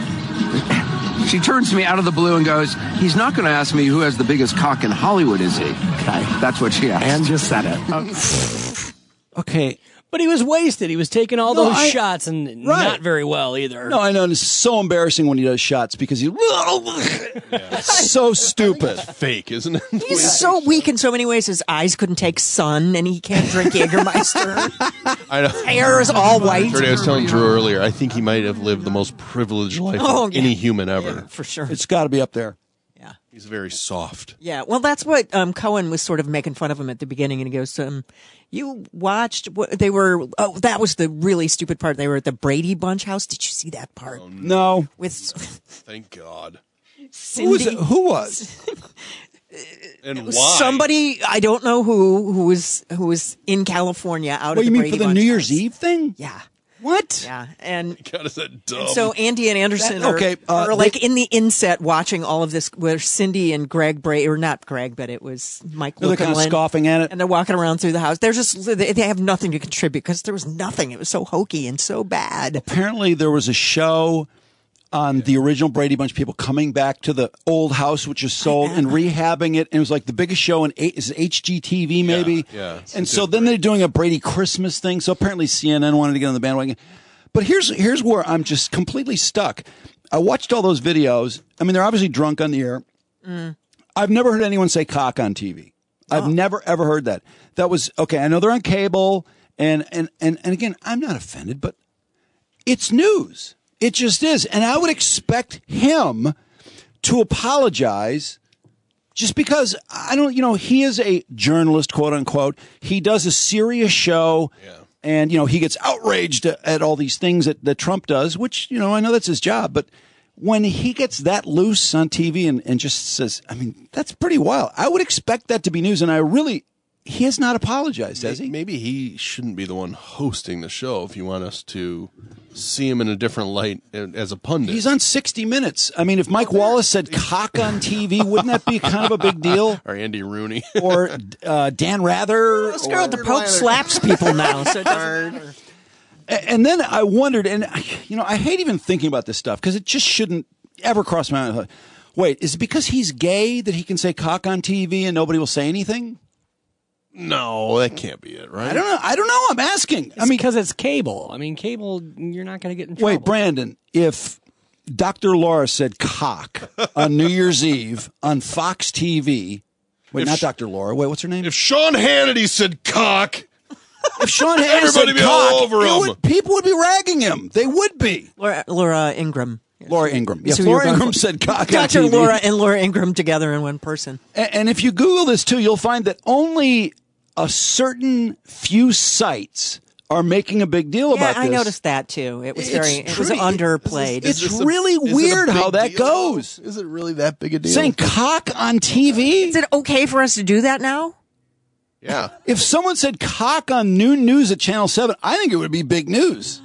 She turns to me out of the blue and goes, he's not going to ask me who has the biggest cock in Hollywood, is he? Okay. That's what she asked. And just said it. Okay. But he was wasted. He was taking all No, those I- shots and Right. not very well either. No, I know. And it's so embarrassing when he does shots because he so stupid. Fake, isn't it? He's so weak in so many ways. His eyes couldn't take sun, and he can't drink Jägermeister. I know. Hair is all white. I was telling Drew earlier, I think he might have lived the most privileged life Oh, of yeah. any human ever. Yeah, for sure. It's got to be up there. He's very soft. Yeah, well, that's what um, Cohen was sort of making fun of him at the beginning, and he goes, um, "You watched what they were? Oh, that was the really stupid part. They were at the Brady Bunch house. Did you see that part? Oh, No. With Thank God. Cindy, Who was it? Who was? And it was why? somebody I don't know who who was who was in California out What of you the mean Brady for the Bunch New Year's house. Eve thing? Yeah. What? Yeah, and God, is that dumb? And so Andy and Anderson That- are, okay, uh, are like they- in the inset watching all of this where Cindy and Greg Bray, or not Greg, but it was Mike No, they're kind of Lukenlin, scoffing at it. and they're walking around through the house. They're just, they they have nothing to contribute because there was nothing. It was so hokey and so bad. Apparently, there was a show on the original Brady Bunch, people coming back to the old house, which is sold, and rehabbing it. And it was like the biggest show in eight, is it H G T V, maybe? Yeah. And so then they're doing a Brady Christmas thing. So apparently C N N wanted to get on the bandwagon. But here's here's where I'm just completely stuck. I watched all those videos. I mean, they're obviously drunk on the air. Mm. I've never heard anyone say cock on T V. I've never ever heard that. That was okay. I know they're on cable, and and and and again, I'm not offended, but it's news. It just is, and I would expect him to apologize. Just because I don't, you know, he is a journalist, quote unquote. He does a serious show. Yeah. And, you know, he gets outraged at all these things that, that Trump does, which, you know, I know that's his job. But when he gets that loose on T V and, and just says, I mean, that's pretty wild. I would expect that to be news. And I really, he has not apologized, has he? Maybe he shouldn't be the one hosting the show if you want us to see him in a different light as a pundit. He's on sixty minutes. I mean, if Mike Wallace said cock on T V, wouldn't that be kind of a big deal? Or Andy Rooney. Or uh, Dan Rather. Let's go. The Pope slaps people now, so it doesn't matter. And then I wondered, and you know, I hate even thinking about this stuff because it just shouldn't ever cross my mind. Wait, is it because he's gay that he can say cock on T V and nobody will say anything? No, that can't be it, right? I don't know. I don't know. I'm asking. It's I mean, because it's cable. I mean, cable, you're not going to get in trouble. wait, Brandon, if Doctor Laura said cock on New Year's Eve on Fox T V, wait, If not sh- Doctor Laura. Wait, what's her name? If Sean Hannity said cock, If Sean Hannity Everybody said be all cock, over it him. would- people would be ragging him. They would be. Laura, Laura Ingram. Laura Ingram. Is Yes, who you're Laura going Ingram for. said cock on Doctor T V. Laura and Laura Ingram together in one person. And, and if you Google this too, you'll find that only a certain few sites are making a big deal Yeah, about this. I noticed that too. It was It's very, it was true. underplayed. It's Is this a- really is it a weird big how that deal? goes. Is it really that big a deal? Saying cock on T V? Is it okay for us to do that now? Yeah. If someone said cock on noon news at Channel seven, I think it would be big news.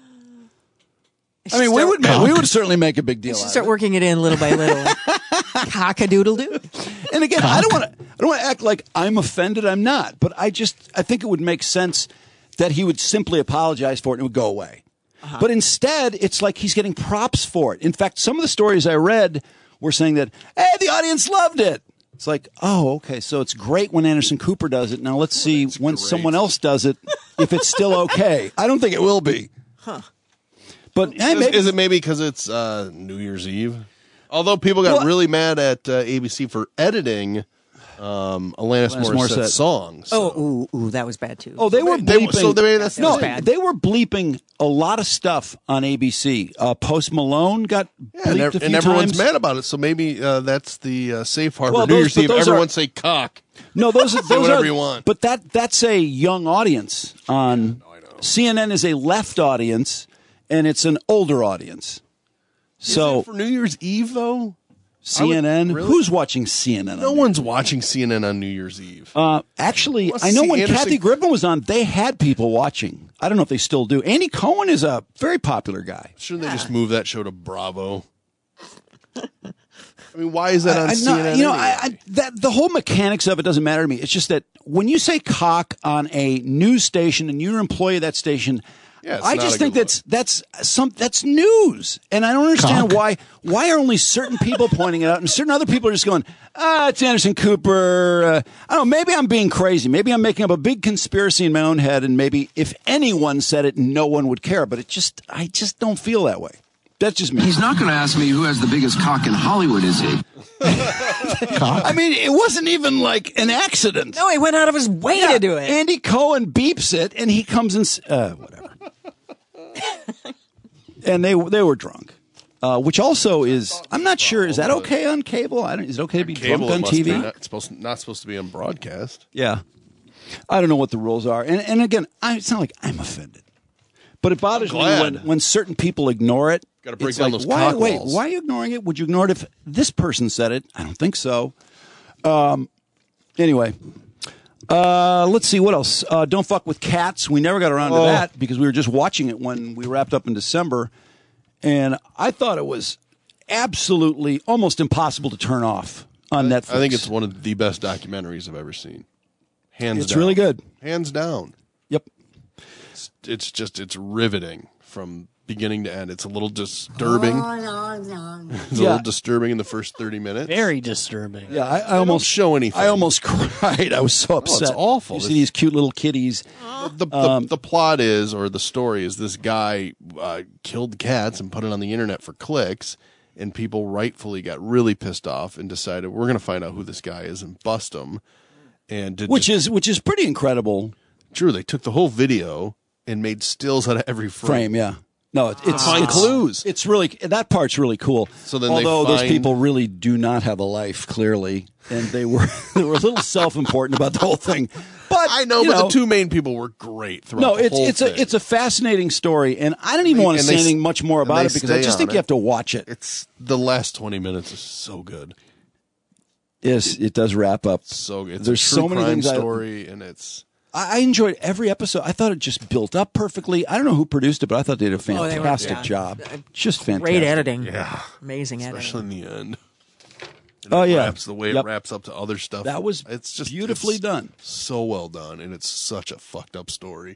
I mean, we would make, we would certainly make a big deal Let's out of start it. working it in little by little. Cock-a-doodle-doo. And again, I don't want to I don't want to act like I'm offended. I'm not. But I just I think it would make sense that he would simply apologize for it and it would go away. Uh-huh. But instead, it's like he's getting props for it. In fact, some of the stories I read were saying that, hey, the audience loved it. It's like, oh, okay, so it's great when Anderson Cooper does it. Now let's see when someone else does it, if it's still okay. I don't think it will be. Huh. But hey, Is, maybe, is it maybe because it's uh, New Year's Eve? Although people got Well- really mad at uh, A B C for editing um, Alanis Alanis Morissette's Morissette. song. So. Oh, ooh, ooh, that was bad too. Oh, they were They- bleeping. so they- that's- no, that was bad. they were bleeping a lot of stuff on A B C. Uh, Post Malone got Yeah, bleeped and, a ev- few and everyone's times. mad about it. So maybe uh, that's the uh, safe harbor. Well, New those- Year's but Eve, those everyone are- say cock. No, those are Say those whatever are, you want. But that that's a young audience. On C N N is a left audience, and it's an older audience. So Is it for New Year's Eve though? C N N. really? Who's watching C N N? No on one's watching C N N on New Year's Eve. Uh, actually, Let's I know see when Anderson- Kathy Griffin was on, they had people watching. I don't know if they still do. Andy Cohen is a very popular guy. Shouldn't they just move that show to Bravo? I mean, why is that on I, I, C N N? no, you know, anyway? I, I, that the whole mechanics of it doesn't matter to me. It's just that when you say cock on a news station and you're an employee of that station, Yeah, it's I not just a think good that's that's some that's news, and I don't understand Cock. why why are only certain people pointing it out and certain other people are just going, ah, it's Anderson Cooper. Uh, I don't know. Maybe I'm being crazy. Maybe I'm making up a big conspiracy in my own head, and maybe if anyone said it, no one would care. But it just I just don't feel that way. That's just me. He's not going to ask me who has the biggest cock in Hollywood, is he? I mean, it wasn't even like an accident. No, he went out of his way Yeah, to do it. Andy Cohen beeps it, and he comes and s- uh, whatever. And they they were drunk, uh, which also is I'm not sure is that okay on cable? I don't, is it okay to be Cable, drunk it on must T V? be not supposed not supposed to be on broadcast. Yeah, I don't know what the rules are, and and again, I, it's not like I'm offended, but it bothers me glad. when when certain people ignore it. Gotta break It's down like, those why, cock wait, walls. why are you ignoring it? Would you ignore it if this person said it? I don't think so. Um, anyway. Uh, let's see what else. Uh, Don't Fuck with Cats. We never got around Oh. to that because we were just watching it when we wrapped up in December, and I thought it was absolutely almost impossible to turn off on Netflix. I think it's one of the best documentaries I've ever seen. Hands It's down. really good. Hands down. Yep. It's, it's just it's riveting from beginning to end. It's a little disturbing. It's a Yeah. little disturbing in the first thirty minutes. Very disturbing. Yeah, I, I They almost don't show anything. I almost cried. I was so Oh, upset. it's awful. You see these cute little kitties. The, the, Um, the plot is, or the story is, this guy uh, killed cats and put it on the internet for clicks, and people rightfully got really pissed off and decided we're going to find out who this guy is and bust him. And did Which just- is which is pretty incredible. true. They took the whole video and made stills out of every frame. Frame, yeah. No, it, it's find it's, clues. It's really that part's really cool. So then they although those find- people really do not have a life, clearly, and they were they were a little self-important about the whole thing. But I know, you but the two main people were great throughout No, the it's whole it's thing. a it's a fascinating story, and I don't even They- want to and say they s- anything much more and about they it because I stay just on think it. you have to watch it. It's the last twenty minutes is so good. Yes, it does wrap up. So good. It's There's a true so many crime things I- story, and it's I, I enjoyed every episode. I thought it just built up perfectly. I don't know who produced it, but I thought they did a Oh, they were- fantastic yeah. job. Just fantastic. Great editing. Yeah. Amazing especially editing. in the end. And Oh, it yeah. wraps, the way Yep. it wraps up to other stuff. That was it's just beautifully it's done. so well done, and it's such a fucked up story.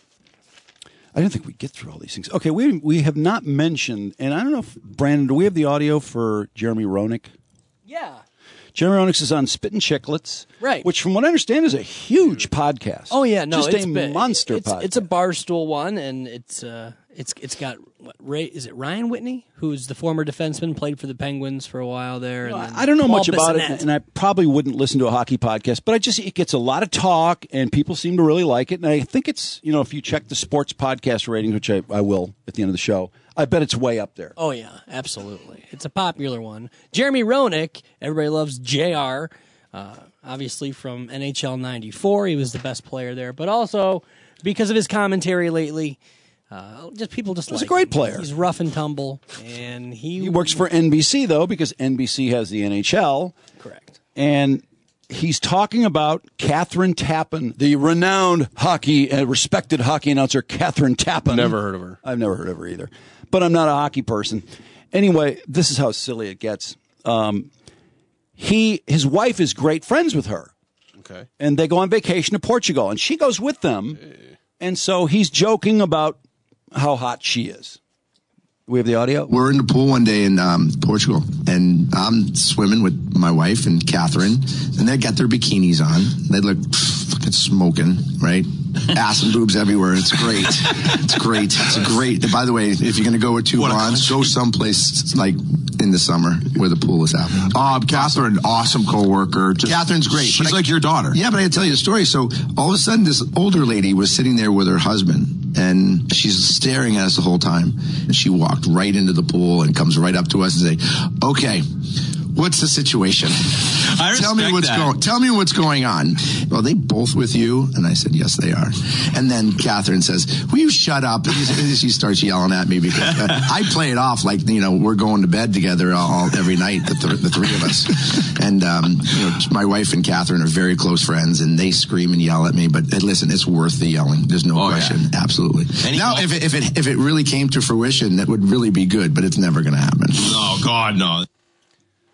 I didn't think we'd get through all these things. Okay, we we have not mentioned, and I don't know if Brandon, do we have the audio for Jeremy Roenick? Yeah. Jeremy Roenick is on Spittin' Chicklets, Right. Which, from what I understand, is a huge podcast. Oh yeah, no, just it's a big. monster It's, podcast. it's a Barstool one, and it's uh, it's it's got what, Ray? Is it Ryan Whitney, who's the former defenseman, played for the Penguins for a while there? And then I don't know Paul much about it, Bissonnette. and I probably wouldn't listen to a hockey podcast, but I just it gets a lot of talk, and people seem to really like it. And I think it's you know if you check the sports podcast ratings, which I, I will at the end of the show, I bet it's way up there. Oh yeah, absolutely. It's a popular one. Jeremy Roenick, everybody loves J R. Uh, obviously from N H L ninety-four, he was the best player there, but also because of his commentary lately, uh, just people just He's like a great him. player. He's rough and tumble, and he He works for N B C though because N B C has the N H L. Correct. And he's talking about Catherine Tappan, the renowned hockey, uh, respected hockey announcer Catherine Tappan. Never heard of her. I've never heard of her either. But I'm not a hockey person. Anyway, this is how silly it gets. Um, he, his wife is great friends with her. Okay. And they go on vacation to Portugal, and she goes with them. And so he's joking about how hot she is. We have the audio? We're in the pool one day in um, Portugal, and I'm swimming with my wife and Catherine, and they got their bikinis on. They look fucking smoking, right? Ass and boobs everywhere. It's great. It's great. It's a great. And by the way, if you're going to go with two blondes, go someplace like in the summer where the pool is happening. Um, Catherine, awesome coworker. Just, Catherine's great. She's But I- like your daughter. Yeah, but I gotta tell you the story. So all of a sudden, this older lady was sitting there with her husband, and she's staring at us the whole time. And she walked right into the pool and comes right up to us and say, "Okay, what's the situation? I tell me respect what's that. going. Tell me what's going on." Well, they both with you, and I said, "Yes, they are." And then Catherine says, "Will you shut up?" And she starts yelling at me because uh, I play it off like you know we're going to bed together all, every night, the, th- the three of us. And um, you know, my wife and Catherine are very close friends, and they scream and yell at me. But uh, listen, it's worth the yelling. There's no Oh, yeah. question. Absolutely. Any Now, golf- if it, if it if it really came to fruition, that would really be good. But it's never going to happen. Oh God, no.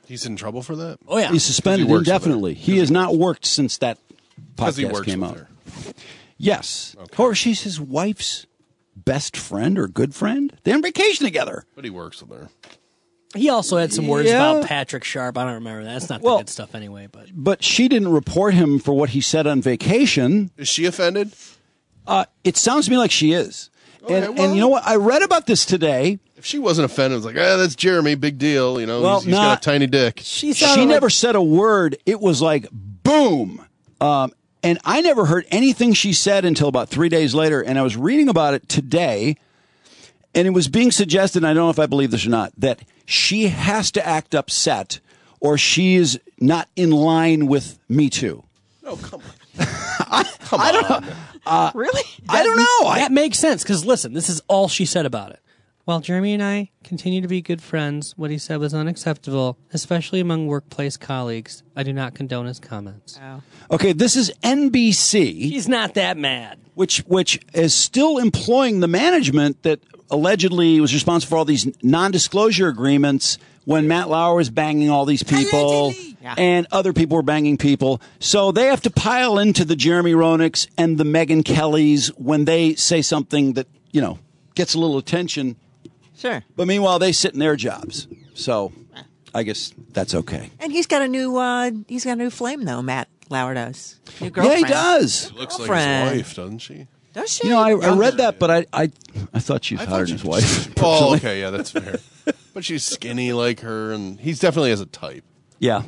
He's in trouble for that? Oh, yeah. He's suspended He works with indefinitely. He has not worked since that Because he podcast works came with out. her. Yes. Or she's his wife's best friend or good friend. They're on vacation together. But he works with her. He also had some words Yeah. about Patrick Sharp. I don't remember. That's not the Well- good stuff anyway. But But she didn't report him for what he said on vacation. Is she offended? Uh, it sounds to me like she is. Okay, and, well- and you know what? I read about this today. If she wasn't offended, it was like, ah, that's Jeremy, big deal. You know, Well, he's, he's got not- a tiny dick. she She never said a word. It was like, boom. Um, and I never heard anything she said until about three days later. And I was reading about it today. And it was being suggested, and I don't know if I believe this or not, that she has to act upset or she is not in line with Me Too. No, come on. Come I don't know. Uh, really? I don't know. I- That makes sense because listen, this is all she said about it. While Jeremy and I continue to be good friends, what he said was unacceptable, especially among workplace colleagues. I do not condone his comments. Oh. Okay, this is N B C. He's not that mad. Which which is still employing the management that allegedly was responsible for all these non-disclosure agreements when Matt Lauer was banging all these people Yeah. and other people were banging people. So they have to pile into the Jeremy Roenick's and the Megyn Kellys when they say something that, you know, gets a little attention. Sure. But meanwhile, they sit in their jobs. So I guess that's okay. And he's got a new uh, he's got a new flame though. Matt Lauer does. New Yeah, girlfriend. he does. Looks like Girlfriend. his wife, doesn't she? Does she? You know, I, I read that, but I I, I thought she was I hotter thought than she- his wife. Oh, personally. okay, yeah, that's fair. But she's skinny like her, and he's definitely has a type. Yeah.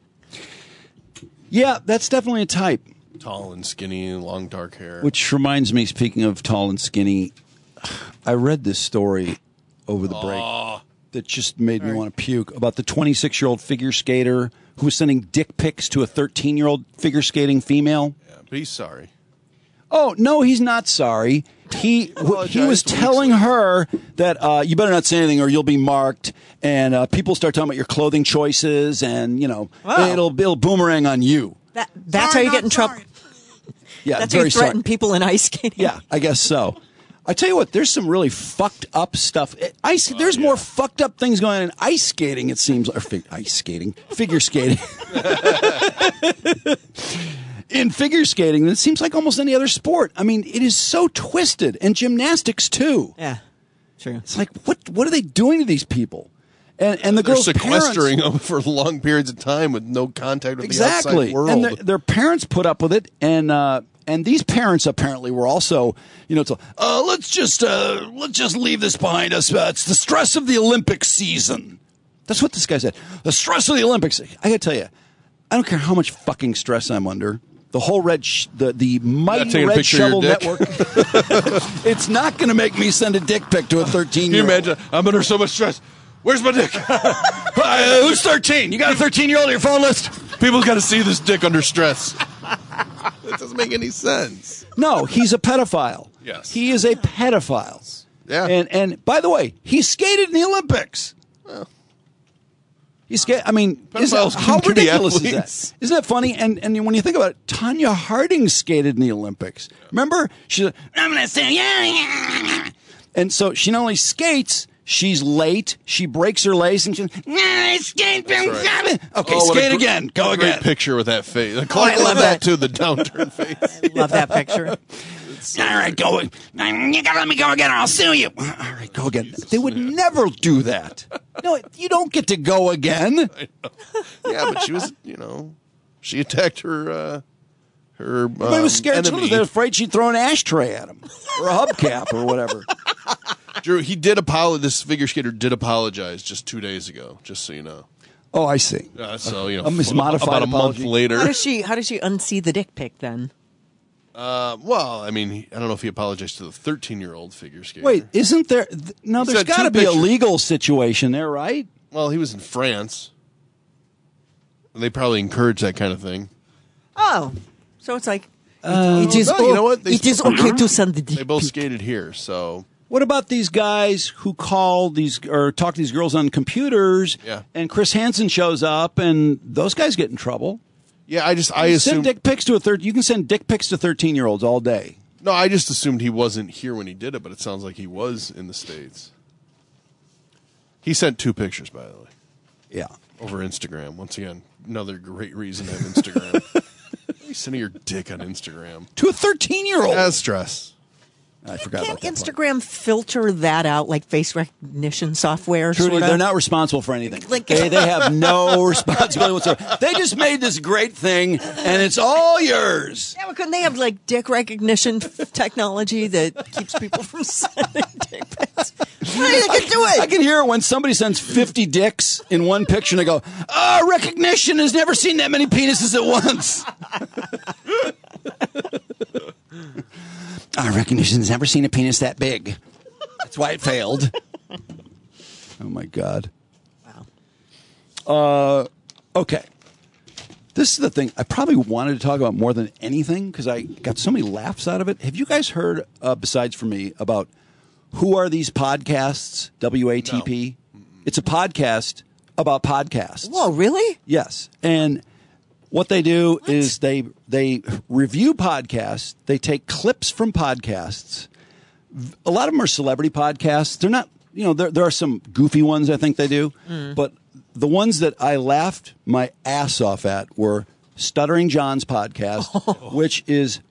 Yeah, that's definitely a type. Tall and skinny and long dark hair. Which reminds me, speaking of tall and skinny, I read this story over the break Oh. that just made me want to puke about the twenty-six-year-old figure skater who was sending dick pics to a thirteen-year-old figure skating female. Yeah, but he's sorry. Oh, no, he's not sorry. He he was Apologized telling her that uh, you better not say anything or you'll be marked, and uh, people start talking about your clothing choices, and you know Wow. it'll it'll boomerang on you. That, that's how you get in trouble. Yeah, That's how very you threaten sorry. people in ice skating. Yeah, I guess so. I tell you what, there's some really fucked up stuff. Ice, there's more fucked up things going on in ice skating. It seems, or fig, ice skating, figure skating. In figure skating, it seems like almost any other sport. I mean, it is so twisted, and gymnastics too. Yeah, true. It's like, what what are they doing to these people? And and the They're girls' sequestering parents, them for long periods of time with no contact with the exactly, outside world. and their, their parents put up with it, and uh, and these parents apparently were also, you know, it's like, uh, let's just uh, let's just leave this behind us. Uh, it's the stress of the Olympic season. That's what this guy said. The stress of the Olympics. I got to tell you, I don't care how much fucking stress I'm under. The whole red, sh- the the mighty taking a red picture of shovel your dick? network. It's not going to make me send a dick pic to a thirteen Can you year old. imagine? I'm under so much stress. Where's my dick? Uh, who's thirteen? You got a thirteen year old on your phone list? People got to see this dick under stress. That doesn't make any sense. No, he's a pedophile. Yes. He is a pedophile. Yeah. And and by the way, he skated in the Olympics. Well. He skated. I mean, is that, Pedophiles how can be ridiculous is athletes. that? Isn't that funny? And and when you think about it, Tanya Harding skated in the Olympics. Remember? She's like, I'm going to say yeah, yeah. And so she not only skates, she's late. She breaks her lace and she's nah, I skate. Right. Okay, Oh, what a skate gr- again. Go what a again. Great picture with that face. Clark I love loved that that. too. The downturned face. Love that picture. All right, go. You gotta let me go again or I'll sue you. All right, go again. They would never do that. No, you don't get to go again. Yeah, but she was, you know, she attacked her. Uh, her. Everybody um, was scared. enemy. They're afraid she'd throw an ashtray at him or a hubcap or whatever. Drew, he did apologize. This figure skater did apologize just two days ago. Just so you know. Oh, I see. Uh, so you know, A mismodified about a apology. month later. How does she? How does she unsee the dick pic then? Uh, well, I mean, he, I don't know if he apologized to the thirteen-year-old figure skater. Wait, isn't there? Th- no, He there's said got two to be a pictures. legal situation there, right? Well, he was in France. They probably encourage that kind of thing. Oh, so it's like Uh, it is. No, you know what? They- it is okay to send the dick. They both pic. skated here, so What about these guys who call these or talk to these girls on computers? Yeah. And Chris Hansen shows up, and those guys get in trouble. yeah. I just I You assumed send dick pics to a third. You can send dick pics to thirteen year olds all day. no, I just assumed he wasn't here when he did it, but it sounds like he was in the States. He sent two pictures, by the way. Yeah. Over Instagram. Once again, another great reason to have Instagram. You're sending your dick on Instagram. To a thirteen-year-old. As stress. I forgot Can't about that part. Instagram filter that out like face recognition software? Trudy, sorta? they're not responsible for anything. Like- they, they have no responsibility whatsoever. They just made this great thing, and it's all yours. Yeah, but couldn't they have like dick recognition f- technology that keeps people from sending dick pics? Hey, they can do it. I can hear it when somebody sends fifty dicks in one picture, and they go, "Oh, recognition has never seen that many penises at once." Our recognition's never seen a penis that big. That's why it failed. Oh my God. Wow. Uh, okay. This is the thing I probably wanted to talk about more than anything because I got so many laughs out of it. Have you guys heard, uh, besides from me, about Who Are These Podcasts? W A T P. No. It's a podcast about podcasts. Whoa, really? Yes. And what they do what? is they they review podcasts. They take clips from podcasts. A lot of them are celebrity podcasts. They're not, you know, there, there are some goofy ones I think they do. Mm. But the ones that I laughed my ass off at were Stuttering John's podcast, oh. which is,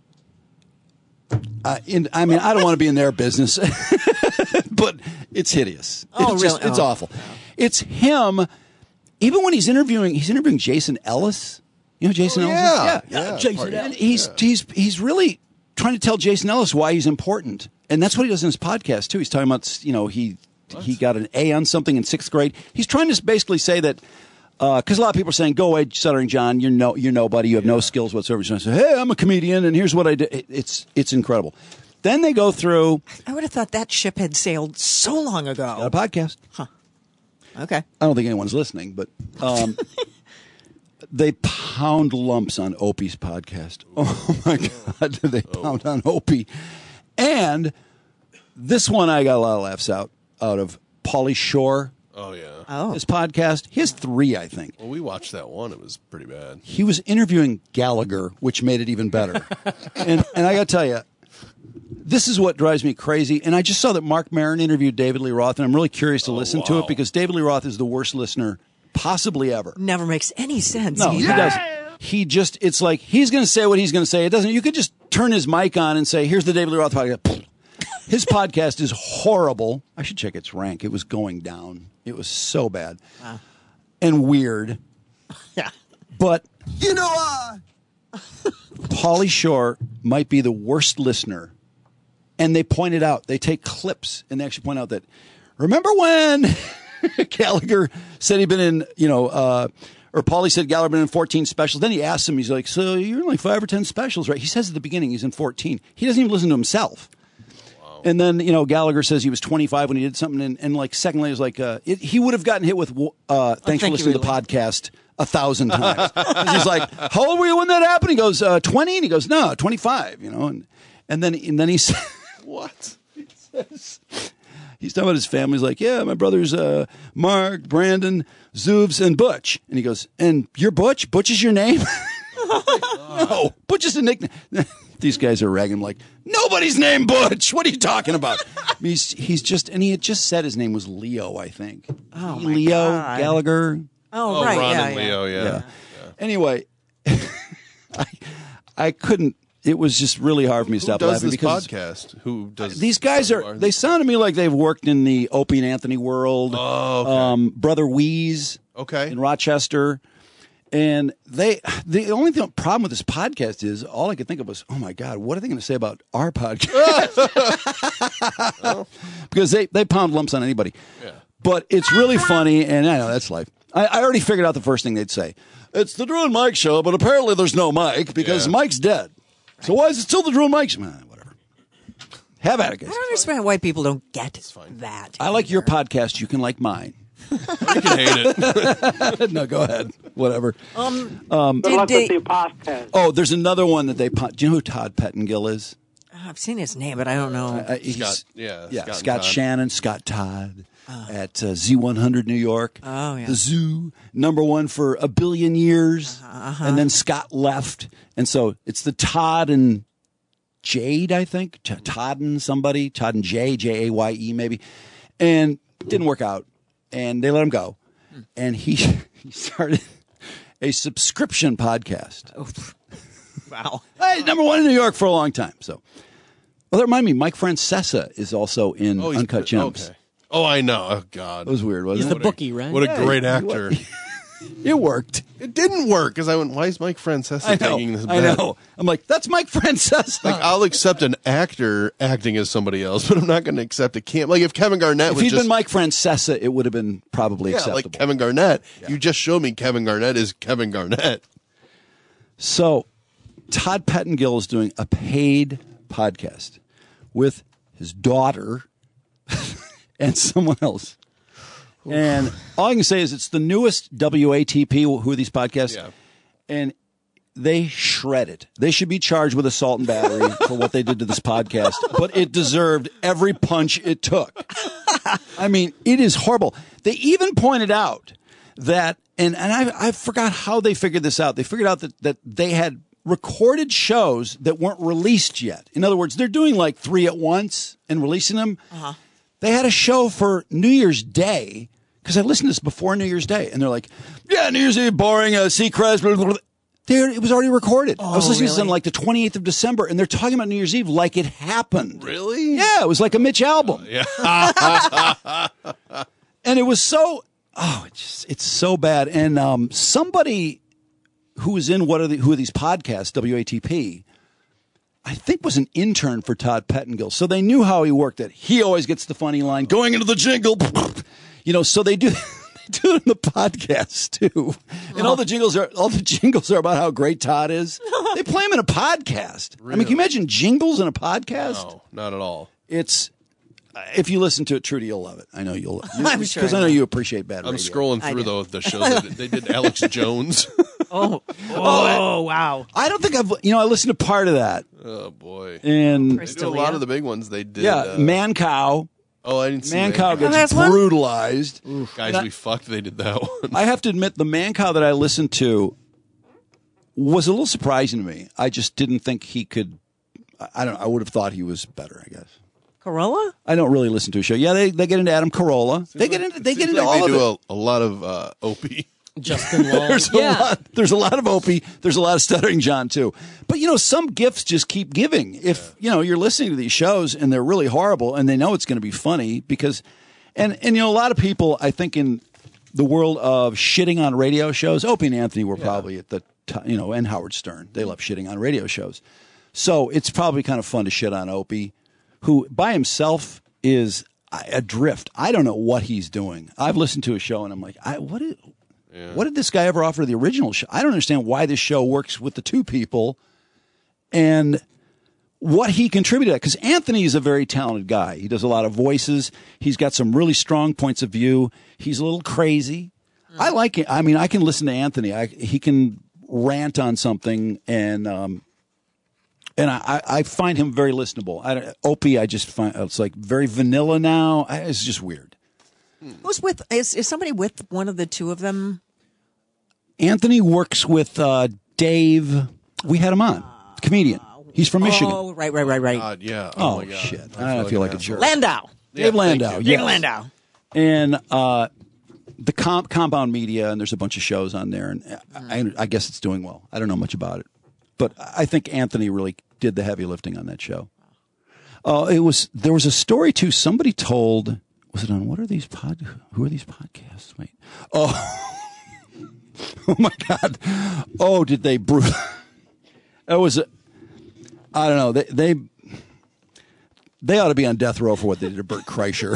uh, in, I mean, I don't want to be in their business, but it's hideous. Oh, it's really? Just, it's oh. awful. It's him, even when he's interviewing, he's interviewing Jason Ellis. You know Jason oh, Ellis? Yeah, yeah, yeah. Jason Ellis. He's yeah. he's he's really trying to tell Jason Ellis why he's important, and that's what he does in his podcast too. He's talking about, you know, he what? he got an A on something in sixth grade. He's trying to basically say that because uh, a lot of people are saying, "Go away, Stuttering John. You're no you're nobody. You have yeah. no skills whatsoever." So I say, "Hey, I'm a comedian, and here's what I did." It, it's it's incredible. Then they go through. I would have thought that ship had sailed so long ago. Got a podcast. Huh. Okay. I don't think anyone's listening, but. Um, They pound lumps on Opie's podcast. Oh, my God, do they pound on Opie? And this one I got a lot of laughs out, out of Pauly Shore. Oh, yeah. Oh. His podcast. He has three, I think. Well, we watched that one. It was pretty bad. He was interviewing Gallagher, which made it even better. and and I got to tell you, this is what drives me crazy. And I just saw that Mark Maron interviewed David Lee Roth, and I'm really curious to oh, listen wow. to it because David Lee Roth is the worst listener possibly ever. Never makes any sense. No, he yeah. does. He just, it's like, he's going to say what he's going to say. It doesn't, you could just turn his mic on and say, here's the David Lee Roth podcast. His podcast is horrible. I should check its rank. It was going down. It was so bad. Wow. And weird. Yeah. But, You know, uh, Pauly Shore might be the worst listener. And they point it out. They take clips and they actually point out that, remember when Gallagher said he'd been in, you know, uh, or Pauly said Gallagher had been in fourteen specials. Then he asked him, he's like, so you're in like five or ten specials, right? He says at the beginning he's in fourteen. He doesn't even listen to himself. Wow. And then, you know, Gallagher says he was twenty-five when he did something. And, and like, secondly, it was like, uh, it, he would have gotten hit with, uh, thanks oh, thank for listening to the podcast a thousand times. He's like, how old were you when that happened? He goes, uh, twenty? And he goes, no, twenty-five, you know. And, and then, and then he said, what? He says, he's talking about his family. He's like, yeah, my brothers, uh, Mark, Brandon, Zoobs, and Butch. And he goes, and you're Butch? Butch is your name? No, Butch is a nickname. These guys are ragging him like, nobody's named Butch. What are you talking about? he's he's just, and he had just said his name was Leo, I think. Oh, my Leo God. Gallagher. Oh, oh right. Ron yeah, and yeah. Leo, yeah. Yeah. yeah. Anyway, I I couldn't. It was just really hard for me to Who stop does laughing this because podcast? Who does these guys are? They sound to me like they've worked in the Opie and Anthony world. Oh, okay. um, Brother Wheeze, okay, in Rochester, and they. The only thing, problem with this podcast is all I could think of was, oh my God, what are they going to say about our podcast? oh. Because they they pound lumps on anybody. Yeah. But it's really funny, and I know that's life. I, I already figured out the first thing they'd say. It's the Drew and Mike show, but apparently there's no Mike because Yeah. Mike's dead. So why is it still the Drew and Mike show? Eh, whatever. Have at it, guys. I don't understand why people don't get that. I like your podcast. You can like mine. You can hate it. No, go ahead. Whatever. Um, Um, Good Did luck they- with the podcast. oh, there's another one that they. po- Do you know who Todd Pettengill is? I've seen his name, but I don't know. Uh, he's- Scott, yeah, yeah, Scott Scott, and Todd. Shannon, Scott Todd at uh, Z one hundred New York. Oh, yeah. The Zoo, number one for a billion years. Uh-huh. And then Scott left. And so it's the Todd and Jade, I think. T- Todd and somebody. Todd and Jay, J A Y E maybe. And didn't work out. And they let him go. and he he started a subscription podcast. Oh, wow. Hey, number one in New York for a long time. So, well, that reminded me, Mike Francesa is also in Oh, he's- Uncut Gems. okay. Oh, I know. Oh, God. It was weird, wasn't He's it? the What a- bookie, right? What a Yeah, great he- actor. It worked. It didn't work because I went, why is Mike Francesa I know. taking this I bet? know. I'm like, that's Mike Francesa. Like, I'll accept an actor acting as somebody else, but I'm not going to accept a camp. Like, if Kevin Garnett If was he'd just... been Mike Francesa, it would have been probably yeah, acceptable. like Kevin Garnett. You just showed me Kevin Garnett is Kevin Garnett. So, Todd Pettengill is doing a paid podcast with his daughter and someone else. And all I can say is it's the newest W A T P, who are these podcasts? Yeah. And they shred it. They should be charged with assault and battery for what they did to this podcast, but it deserved every punch it took. I mean, it is horrible. They even pointed out that, and, and I, I forgot how they figured this out. They figured out that, that they had recorded shows that weren't released yet. In other words, they're doing like three at once and releasing them. Uh-huh. They had a show for New Year's Day, because I listened to this before New Year's Day, and they're like, yeah, New Year's Eve, boring, uh, Seacrest, blah, blah, blah. There, it was already recorded. Oh, I was listening to this really? on like the twenty-eighth of December, and they're talking about New Year's Eve like it happened. Really? Yeah, it was like a Mitch album. Yeah. And it was so, oh, it's just, it's so bad. And um, somebody who was in what are the, who are these podcasts, W A T P, I think was an intern for Todd Pettengill. So they knew how he worked it. He always gets the funny line, going into the jingle. You know, so they do, they do it in the podcast too. And all the jingles are, all the jingles are about how great Todd is. They play him in a podcast. I mean, can you imagine jingles in a podcast? No, not at all. It's, if you listen to it, Trudy, you'll love it. I know you'll. I'm sure Because I I know will. you appreciate bad I'm radio. scrolling I through, do. though, the shows. They did, they did Alex Jones. Oh, oh, wow. I don't think I've, you know, I listened to part of that. Oh, boy. And They do a lot of the big ones. They did. yeah, uh, Man Cow. Oh, I didn't see Man Man Cow Cow. gets that's one? brutalized. Guys, And we fucked. They did that one. I, I have to admit, the Man Cow that I listened to was a little surprising to me. I just didn't think he could. I- I don't know. I would have thought he was better, I guess. Corolla? I don't really listen to a show. Yeah, they, they get into Adam Carolla. They get into they get Seems into like all they of do it. a, a lot of uh, Opie. Justin Long. There's a yeah. lot. There's a lot of Opie. There's a lot of Stuttering John too. But you know, some gifts just keep giving. If you know you're listening to these shows and they're really horrible, and they know it's going to be funny because, and and you know, a lot of people, I think, in the world of shitting on radio shows, Opie and Anthony were probably at the top, you know, and Howard Stern. They love shitting on radio shows, so it's probably kind of fun to shit on Opie, who by himself is adrift. I don't know what he's doing. I've listened to a show and I'm like, I what is. Yeah. What did this guy ever offer to the original show? I don't understand why this show works with the two people and what he contributed. Because Anthony is a very talented guy. He does a lot of voices. He's got some really strong points of view. He's a little crazy. I like it. I mean, I can listen to Anthony. I, he can rant on something, and um, and I, I find him very listenable. I don't, Opie, I just find it's like very vanilla now. I, it's just weird. Who's with? Is, is somebody with one of the two of them? Anthony works with uh, Dave. We had him on, comedian. He's from Michigan. Oh, right, right, right, right. God, yeah. Oh, Oh, my God. shit! I I, feel feel like like, an a jerk. Landau. Dave Yeah, thank Landau. you. Yes. Dave Landau. And uh, the comp- Compound Media, and there's a bunch of shows on there, and I, I guess it's doing well. I don't know much about it, but I think Anthony really did the heavy lifting on that show. Uh, it was there was a story too. Somebody told. Was it on what are these pod? Who are these podcasts? Wait. Oh. Oh my God. Oh, did they brute? It was. A, I don't know. They they they ought to be on death row for what they did to Bert Kreischer.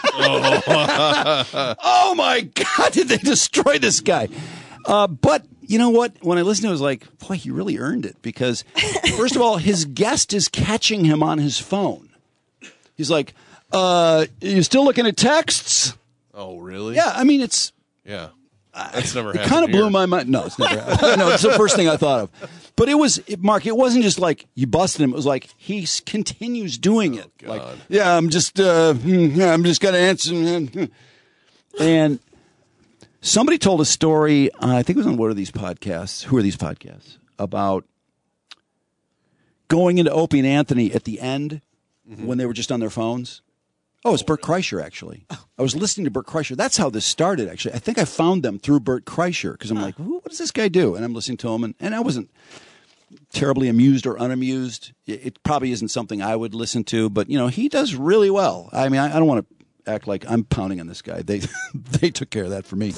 Oh. Oh my God! Did they destroy this guy? Uh, but you know what? When I listened to it, I was like, boy, he really earned it because, first of all, his guest is catching him on his phone. He's like, uh, "You still looking at texts?" Oh, really? Yeah, I mean, it's Yeah. That's never it happened. kind of blew here. my mind. No, it's never happened. No, it's the first thing I thought of. But it was, it, Mark, it wasn't just like you busted him. It was like he s- continues doing it. God. Like, yeah, I'm just, uh, hmm, yeah, I'm just going to answer. And somebody told a story, uh, I think it was on what are these podcasts? Who are these podcasts? About going into Opie and Anthony at the end when they were just on their phones. Oh, it's Bert Kreischer, actually. I was listening to Bert Kreischer. That's how this started, actually. I think I found them through Bert Kreischer because I'm like, what does this guy do? And I'm listening to him, and, and I wasn't terribly amused or unamused. It, it probably isn't something I would listen to, but, you know, he does really well. I mean, I, I don't want to act like I'm pounding on this guy. They they took care of that for me.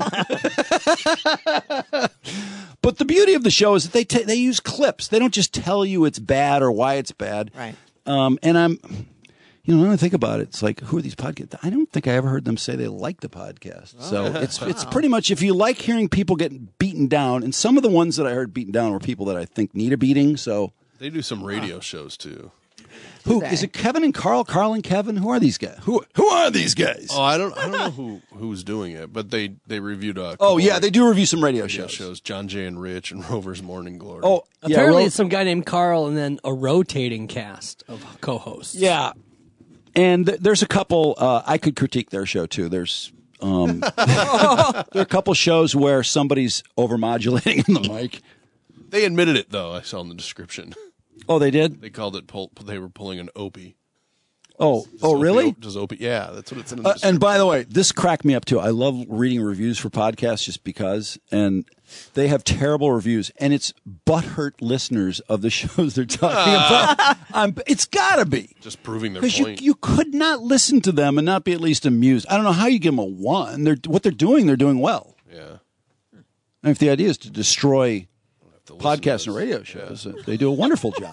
But the beauty of the show is that they ta- they use clips. They don't just tell you it's bad or why it's bad. Right. Um, and I'm... You know, when I think about it, it's like, who are these podcasts? I don't think I ever heard them say they like the podcast. Oh, So yeah. it's it's Wow. pretty much, if you like hearing people getting beaten down, and some of the ones that I heard beaten down were people that I think need a beating. So They do some radio shows too. who is it? Kevin and Carl, Carl and Kevin. Who are these guys? Who who are these guys? Oh, I don't, I don't know who who's doing it, but they they reviewed. A Oh yeah, they do review some radio, radio shows. shows. John Jay and Rich and Rover's Morning Glory. Oh, yeah, Apparently, Ro- it's some guy named Carl, and then a rotating cast of co-hosts. Yeah. And th- there's a couple, uh, I could critique their show too. There's um, there are a couple shows where somebody's overmodulating in the mic. They admitted it though. I saw in the description. Oh, they did? They called it. Pull, they were pulling an Opie. Oh, Does oh, Opie- really? Does Opie? Yeah, that's what it's in. The Uh, and by the way, this cracked me up too. I love reading reviews for podcasts just because, and they have terrible reviews, and it's butthurt listeners of the shows they're talking about. Um, it's got to be. Just proving their Because you, point. you could not listen to them and not be at least amused. I don't know how you give them a one. They're what they're doing. They're doing well. Yeah. And if the idea is to destroy podcasts and radio shows, uh, they do a wonderful job.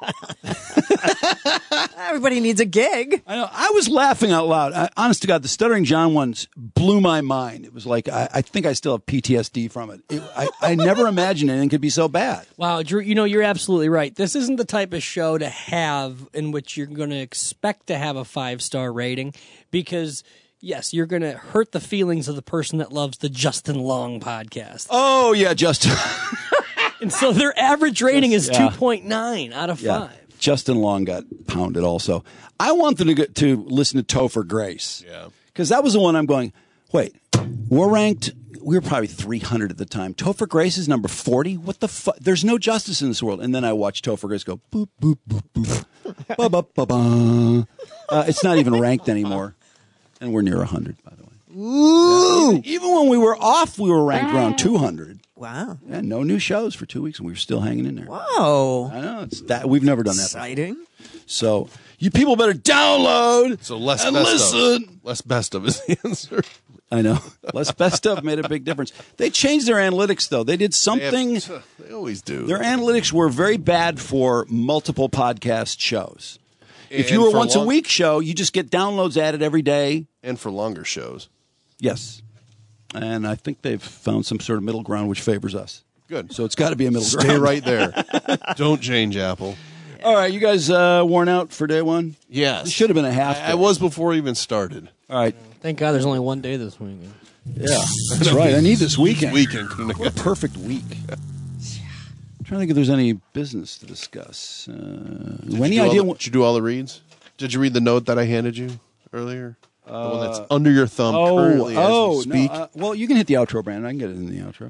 Everybody needs a gig. I know. I was laughing out loud. I, honest to God, the Stuttering John ones blew my mind. It was like I, I think I still have P T S D from it. it I, I never imagined anything could be so bad. Wow, Drew, you know, you're absolutely right. This isn't the type of show to have in which you're going to expect to have a five-star rating because, yes, you're going to hurt the feelings of the person that loves the Justin Long podcast. Oh, yeah, Justin. And so their average rating is Yeah. two point nine out of Yeah. five. Justin Long got pounded also. I want them to get to listen to Topher Grace. Yeah. Because that was the one I'm going, wait, we're ranked, we were probably three hundred at the time. Topher Grace is number forty? What the fuck? There's no justice in this world. And then I watched Topher Grace go, boop, boop, boop, boop. ba, ba, ba, ba. Uh, it's not even ranked anymore. And we're near one hundred, by the way. Ooh. Even when we were off, we were ranked around two hundred. Wow. Yeah, no new shows for two weeks, and we were still hanging in there. Wow. I know. It's that we've never done that before. Exciting. So you people better download So less and best listen. of. Less best of is the answer. I know. Less best stuff made a big difference. They changed their analytics, though. They did something. They, have, they always do. Their analytics were very bad for multiple podcast shows. If you And were a for once a long- week show, you just get downloads added every day. And for longer shows. Yes. And I think they've found some sort of middle ground which favors us. Good. So it's got to be a middle Stay ground. right there. Don't change, Apple. All right, you guys uh, worn out for day one? Yes. It should have been a half. I, I was before we even started. All right. Thank God there's only one day this week. Yeah, that's right. I need this weekend. Weekend. What a perfect week. I'm trying to think if there's any business to discuss. Uh, Did any you do idea? all the, what- did you do all the reads? Did you read the note that I handed you earlier? the one that's Uh, under your thumb oh, currently oh, as we speak. No, uh, well, you can hit the outro, Brandon. I can get it in the outro.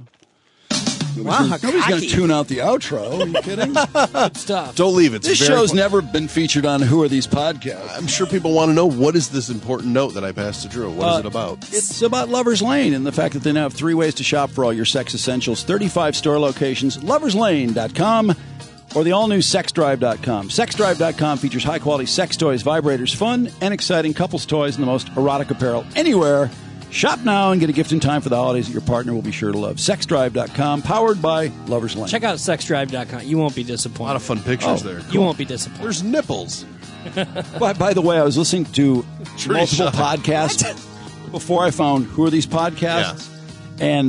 Wow, Nobody's going to cocky. tune out the outro. Are you kidding? Good stuff. Don't leave it. It's This very show's fun. never been featured on Who Are These Podcasts. I'm sure people want to know, what is this important note that I passed to Drew? What is Uh, it about? It's about Lover's Lane and the fact that they now have three ways to shop for all your sex essentials. thirty-five store locations, lovers lane dot com, or the all-new sex drive dot com. sex drive dot com features high-quality sex toys, vibrators, fun and exciting couples toys, and the most erotic apparel anywhere. Shop now and get a gift in time for the holidays that your partner will be sure to love. sex drive dot com, powered by Lover's Lane. Check out sex drive dot com. You won't be disappointed. A lot of fun pictures Oh, there. You won't be disappointed. There's nipples. By, by the way, I was listening to Tree multiple shot. podcasts before I found Who Are These Podcasts? And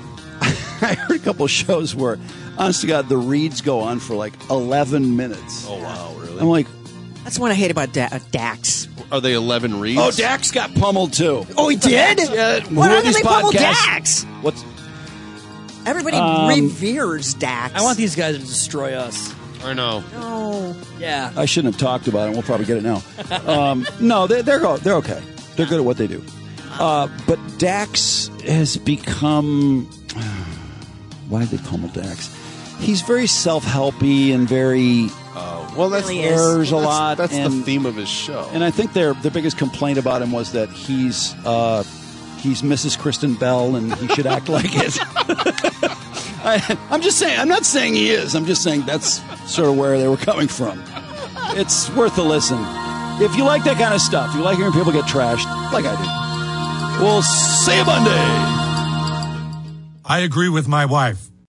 I heard a couple of shows where, honest to God, the reads go on for like eleven minutes. Oh, wow, really? I'm like, That's what I hate about da- uh, Dax. Are they eleven reads? oh, Dax got pummeled too. Oh, he did? Yeah, Who Why Are don't These they pummel Podcasts? Dax? What's Everybody Um, reveres Dax. I want these guys to destroy us. I know. No. Yeah. I shouldn't have talked about it. We'll probably get it now. Um, no, they, they're go- they're okay. They're good at what they do. Uh, but Dax has become. Why did they pummel Dax? He's very self-helpy and very Oh, well, that's Really that's, errors a that's- lot. That's and, the theme of his show. And I think their their biggest complaint about him was that he's uh, he's Missus Kristen Bell and he should act like it. I, I'm just saying. I'm not saying he is. I'm just saying that's sort of where they were coming from. It's worth a listen. If you like that kind of stuff, you like hearing people get trashed, like I do. We'll see you Monday. I agree with my wife.